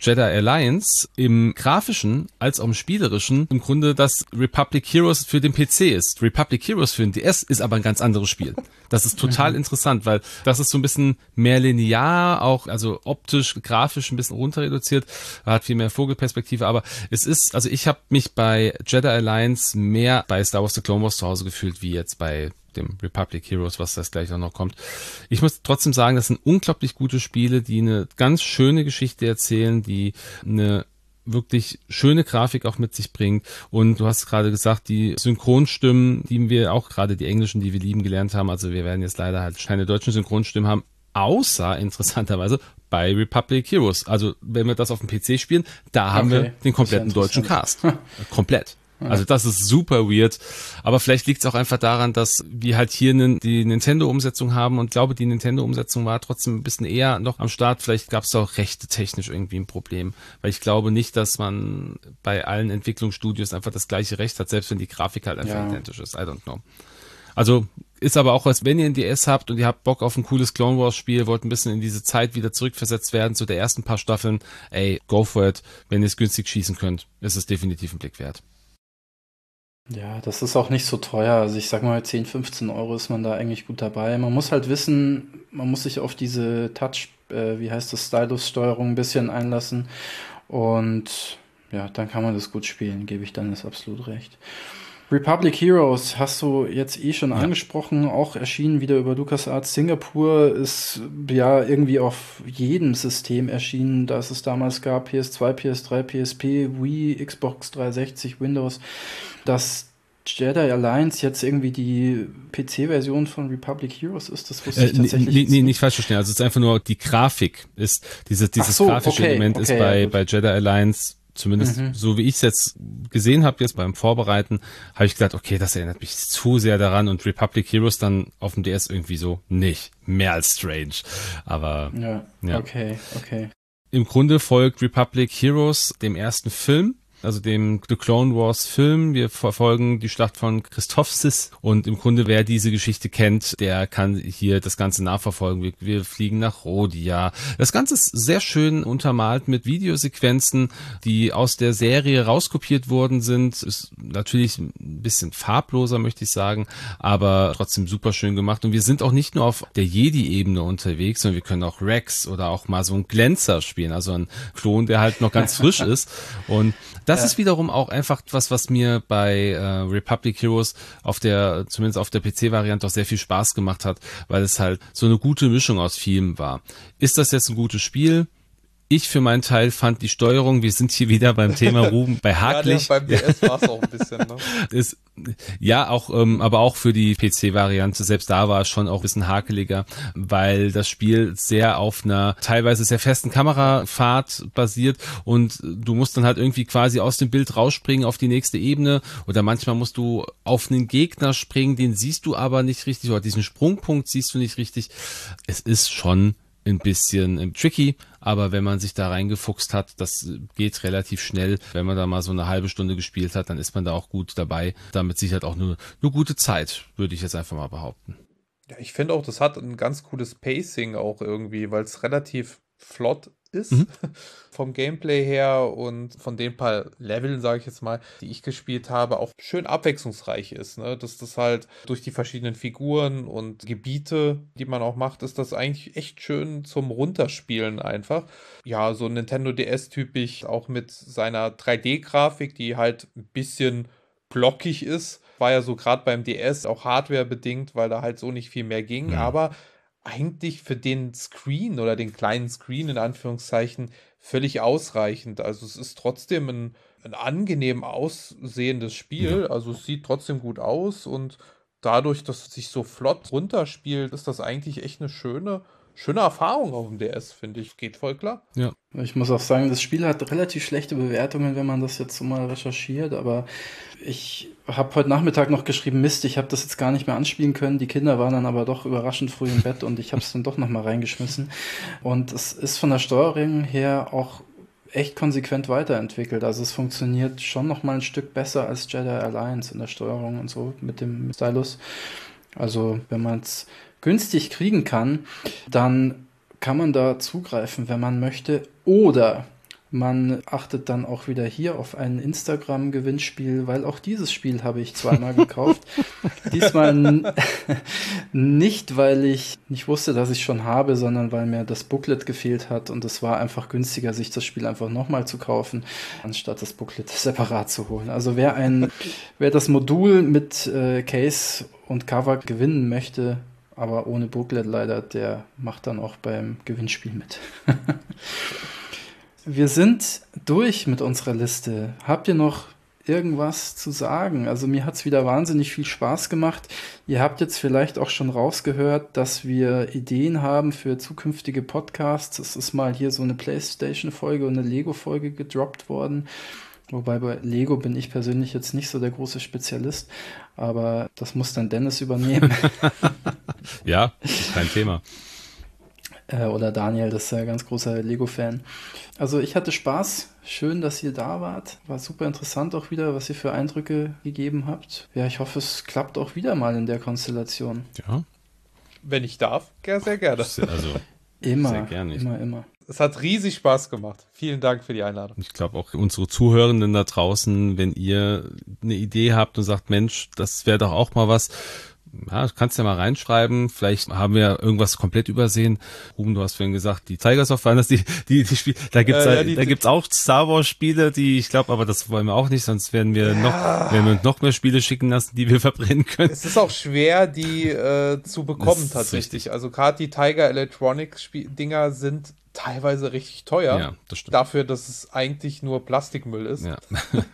Jedi Alliance im grafischen als auch im spielerischen im Grunde das Republic Heroes für den PC ist. Republic Heroes für den DS ist aber ein ganz anderes Spiel. Das ist total interessant, weil das ist so ein bisschen mehr linear, auch also optisch, grafisch ein bisschen runter reduziert, hat viel mehr Vogelperspektive, aber es ist, also ich habe mich bei Jedi Alliance mehr bei Star Wars The Clone Wars zu Hause gefühlt, wie jetzt bei dem Republic Heroes, was das gleich auch noch kommt. Ich muss trotzdem sagen, das sind unglaublich gute Spiele, die eine ganz schöne Geschichte erzählen, die eine wirklich schöne Grafik auch mit sich bringt. Und du hast gerade gesagt, die Synchronstimmen, die wir auch gerade die englischen, die wir lieben gelernt haben, also wir werden jetzt leider halt keine deutschen Synchronstimmen haben, außer interessanterweise bei Republic Heroes. Also wenn wir das auf dem PC spielen, da haben wir den kompletten deutschen Cast. Komplett. Also das ist super weird, aber vielleicht liegt es auch einfach daran, dass wir halt hier die Nintendo-Umsetzung haben und ich glaube, die Nintendo-Umsetzung war trotzdem ein bisschen eher noch am Start. Vielleicht gab es da auch rechte-technisch irgendwie ein Problem, weil ich glaube nicht, dass man bei allen Entwicklungsstudios einfach das gleiche Recht hat, selbst wenn die Grafik halt einfach identisch ist. I don't know. Also ist aber auch, als wenn ihr ein DS habt und ihr habt Bock auf ein cooles Clone Wars Spiel, wollt ein bisschen in diese Zeit wieder zurückversetzt werden, zu der ersten paar Staffeln, ey, go for it. Wenn ihr es günstig schießen könnt, ist es definitiv ein Blick wert. Ja, das ist auch nicht so teuer. Also ich sag mal, 10, 15 Euro ist man da eigentlich gut dabei. Man muss halt wissen, man muss sich auf diese Stylus-Steuerung ein bisschen einlassen. Und ja, dann kann man das gut spielen, gebe ich dann das absolut recht. Republic Heroes hast du jetzt schon angesprochen, auch erschienen wieder über LucasArts Singapur, ist ja irgendwie auf jedem System erschienen, das es damals gab, PS2, PS3, PSP, Wii, Xbox 360, Windows. Dass Jedi Alliance jetzt irgendwie die PC-Version von Republic Heroes ist, das wusste ich tatsächlich nicht falsch verstehen, also es ist einfach nur die Grafik, ist dieses grafische Element ist bei Jedi Alliance zumindest so wie ich es jetzt gesehen habe, jetzt beim Vorbereiten, habe ich gedacht, okay, das erinnert mich zu sehr daran und Republic Heroes dann auf dem DS irgendwie so nicht. Mehr als strange. Aber ja. Okay. Im Grunde folgt Republic Heroes dem ersten Film, also dem The Clone Wars Film. Wir verfolgen die Schlacht von Christophsis und im Grunde, wer diese Geschichte kennt, der kann hier das Ganze nachverfolgen. Wir fliegen nach Rhodia. Das Ganze ist sehr schön untermalt mit Videosequenzen, die aus der Serie rauskopiert worden sind. Ist natürlich ein bisschen farbloser, möchte ich sagen, aber trotzdem super schön gemacht. Und wir sind auch nicht nur auf der Jedi-Ebene unterwegs, sondern wir können auch Rex oder auch mal so einen Glänzer spielen, also einen Klon, der halt noch ganz frisch ist. Und das ist wiederum auch einfach was mir bei Republic Heroes zumindest auf der PC-Variante auch sehr viel Spaß gemacht hat, weil es halt so eine gute Mischung aus vielem war. Ist das jetzt ein gutes Spiel? Ich für meinen Teil fand die Steuerung, wir sind hier wieder beim Thema Ruben, bei hakelig. Ja, beim DS war es auch ein bisschen, ne? Aber auch für die PC-Variante, selbst da war es schon auch ein bisschen hakeliger, weil das Spiel sehr auf einer teilweise sehr festen Kamerafahrt basiert und du musst dann halt irgendwie quasi aus dem Bild rausspringen auf die nächste Ebene oder manchmal musst du auf einen Gegner springen, den siehst du aber nicht richtig oder diesen Sprungpunkt siehst du nicht richtig. Es ist schon ein bisschen tricky, aber wenn man sich da reingefuchst hat, das geht relativ schnell. Wenn man da mal so eine halbe Stunde gespielt hat, dann ist man da auch gut dabei. Damit sichert auch nur gute Zeit, würde ich jetzt einfach mal behaupten. Ja, ich finde auch, das hat ein ganz cooles Pacing auch irgendwie, weil es relativ flott ist vom Gameplay her und von den paar Leveln, sage ich jetzt mal, die ich gespielt habe, auch schön abwechslungsreich ist, ne? Dass das halt durch die verschiedenen Figuren und Gebiete, die man auch macht, ist das eigentlich echt schön zum Runterspielen einfach. Ja, so Nintendo DS-typisch, auch mit seiner 3D-Grafik, die halt ein bisschen blockig ist. War ja so gerade beim DS auch Hardware-bedingt, weil da halt so nicht viel mehr ging, aber eigentlich für den Screen oder den kleinen Screen in Anführungszeichen völlig ausreichend. Also es ist trotzdem ein angenehm aussehendes Spiel. Also es sieht trotzdem gut aus und dadurch, dass es sich so flott runterspielt, ist das eigentlich echt eine schöne Erfahrung auf dem DS, finde ich. Geht voll klar. Ja. Ich muss auch sagen, das Spiel hat relativ schlechte Bewertungen, wenn man das jetzt so mal recherchiert, aber ich habe heute Nachmittag noch geschrieben, Mist, ich habe das jetzt gar nicht mehr anspielen können. Die Kinder waren dann aber doch überraschend früh im Bett und ich habe es dann doch nochmal reingeschmissen. Und es ist von der Steuerung her auch echt konsequent weiterentwickelt. Also es funktioniert schon nochmal ein Stück besser als Jedi Alliance in der Steuerung und so mit dem Stylus. Also wenn man es günstig kriegen kann, dann kann man da zugreifen, wenn man möchte. Oder Man achtet dann auch wieder hier auf ein Instagram-Gewinnspiel, weil auch dieses Spiel habe ich zweimal gekauft. Diesmal nicht, weil ich nicht wusste, dass ich schon habe, sondern weil mir das Booklet gefehlt hat und es war einfach günstiger, sich das Spiel einfach nochmal zu kaufen, anstatt das Booklet separat zu holen. Also wer das Modul mit Case und Cover gewinnen möchte, aber ohne Booklet leider, der macht dann auch beim Gewinnspiel mit. Wir sind durch mit unserer Liste. Habt ihr noch irgendwas zu sagen? Also mir hat es wieder wahnsinnig viel Spaß gemacht. Ihr habt jetzt vielleicht auch schon rausgehört, dass wir Ideen haben für zukünftige Podcasts. Es ist mal hier so eine PlayStation-Folge und eine Lego-Folge gedroppt worden. Wobei bei Lego bin ich persönlich jetzt nicht so der große Spezialist, aber das muss dann Dennis übernehmen. Ja, kein Thema. Oder Daniel, das ist ja ein ganz großer Lego-Fan. Also ich hatte Spaß. Schön, dass ihr da wart. War super interessant auch wieder, was ihr für Eindrücke gegeben habt. Ja, ich hoffe, es klappt auch wieder mal in der Konstellation. Ja. Wenn ich darf, sehr gerne. Also, immer, sehr gerne. immer. Es hat riesig Spaß gemacht. Vielen Dank für die Einladung. Ich glaube auch unsere Zuhörenden da draußen, wenn ihr eine Idee habt und sagt, Mensch, das wäre doch auch mal was, ja, kannst ja mal reinschreiben. Vielleicht haben wir irgendwas komplett übersehen. Ruben, du hast vorhin gesagt, die Tigers of Fantasy, die Spiele, da gibt's auch Star Wars Spiele, die ich glaube, aber das wollen wir auch nicht, sonst werden wir noch mehr Spiele schicken lassen, die wir verbrennen können. Es ist auch schwer, die zu bekommen tatsächlich. Richtig. Also gerade die Tiger Electronics Dinger sind teilweise richtig teuer. Ja, das stimmt. Dafür, dass es eigentlich nur Plastikmüll ist. Ja.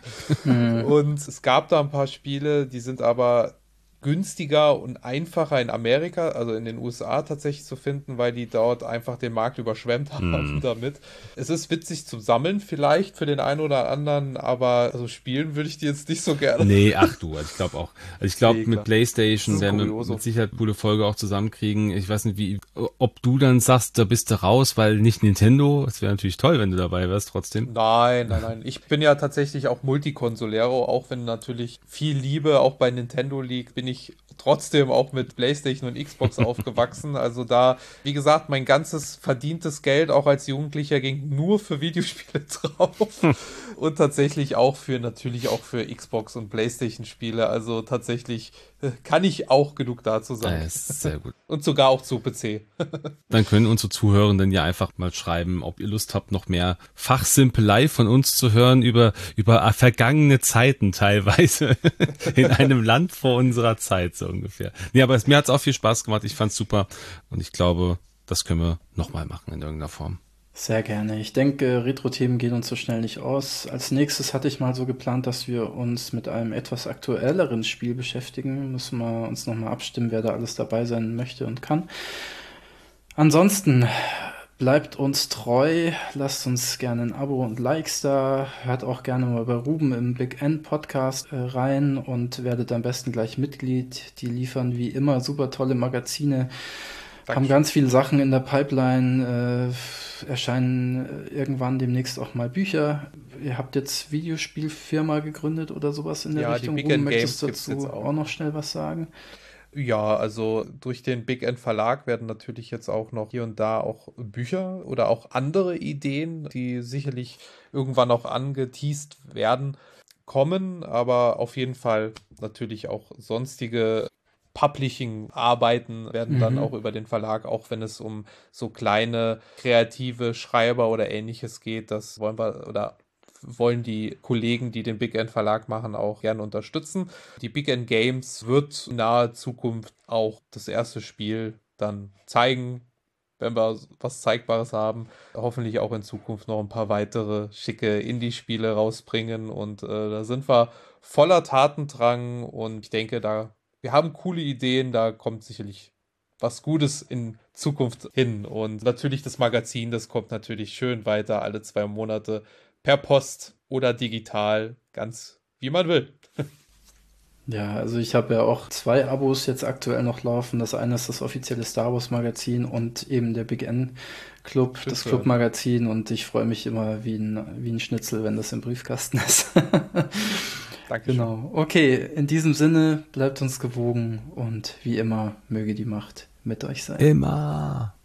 Und es gab da ein paar Spiele, die sind aber günstiger und einfacher in Amerika, also in den USA tatsächlich zu finden, weil die dort einfach den Markt überschwemmt haben damit. Es ist witzig zum Sammeln vielleicht für den einen oder anderen, aber also spielen würde ich die jetzt nicht so gerne. Nee, ach du, ich glaube auch. Ich glaube, Nee, mit klar. PlayStation werden wir mit Sicherheit eine coole Folge auch zusammenkriegen. Ich weiß nicht, ob du dann sagst, da bist du raus, weil nicht Nintendo. Es wäre natürlich toll, wenn du dabei wärst trotzdem. Nein. Ich bin ja tatsächlich auch Multikonsolero, auch wenn natürlich viel Liebe auch bei Nintendo liegt, bin ich trotzdem auch mit PlayStation und Xbox aufgewachsen. Also da, wie gesagt, mein ganzes verdientes Geld auch als Jugendlicher ging nur für Videospiele drauf und tatsächlich auch natürlich auch für Xbox und PlayStation-Spiele. Also tatsächlich kann ich auch genug dazu sagen. Ja, ist sehr gut. Und sogar auch zu PC. Dann können unsere Zuhörenden ja einfach mal schreiben, ob ihr Lust habt, noch mehr Fachsimpelei von uns zu hören über vergangene Zeiten teilweise in einem Land vor unserer Zeit, so ungefähr. Nee, aber mir hat's auch viel Spaß gemacht. Ich fand's super und ich glaube, das können wir nochmal machen in irgendeiner Form. Sehr gerne. Ich denke, Retro-Themen gehen uns so schnell nicht aus. Als nächstes hatte ich mal so geplant, dass wir uns mit einem etwas aktuelleren Spiel beschäftigen. Müssen wir uns nochmal abstimmen, wer da alles dabei sein möchte und kann. Ansonsten bleibt uns treu, lasst uns gerne ein Abo und Likes da, hört auch gerne mal bei Ruben im Big End Podcast rein und werdet am besten gleich Mitglied. Die liefern wie immer super tolle Magazine. Haben ganz viele Sachen in der Pipeline, erscheinen irgendwann demnächst auch mal Bücher. Ihr habt jetzt Videospielfirma gegründet oder sowas in der Richtung. Die Big End Möchtest Games du dazu auch noch schnell was sagen? Ja, also durch den Big End Verlag werden natürlich jetzt auch noch hier und da auch Bücher oder auch andere Ideen, die sicherlich irgendwann auch angeteast werden, kommen, aber auf jeden Fall natürlich auch sonstige Publishing-Arbeiten werden dann auch über den Verlag, auch wenn es um so kleine kreative Schreiber oder ähnliches geht, das wollen die Kollegen, die den Big End Verlag machen, auch gerne unterstützen. Die Big End Games wird in naher Zukunft auch das erste Spiel dann zeigen, wenn wir was Zeigbares haben. Hoffentlich auch in Zukunft noch ein paar weitere schicke Indie-Spiele rausbringen und da sind wir voller Tatendrang und ich denke, wir haben coole Ideen, da kommt sicherlich was Gutes in Zukunft hin. Und natürlich das Magazin, das kommt natürlich schön weiter, alle 2 Monate per Post oder digital, ganz wie man will. Ja, also ich habe ja auch 2 Abos jetzt aktuell noch laufen. Das eine ist das offizielle Star Wars Magazin und eben der Big N Club, das Club-Magazin. Und ich freue mich immer wie ein Schnitzel, wenn das im Briefkasten ist. Dankeschön. Genau. Okay, in diesem Sinne bleibt uns gewogen und wie immer möge die Macht mit euch sein. Immer.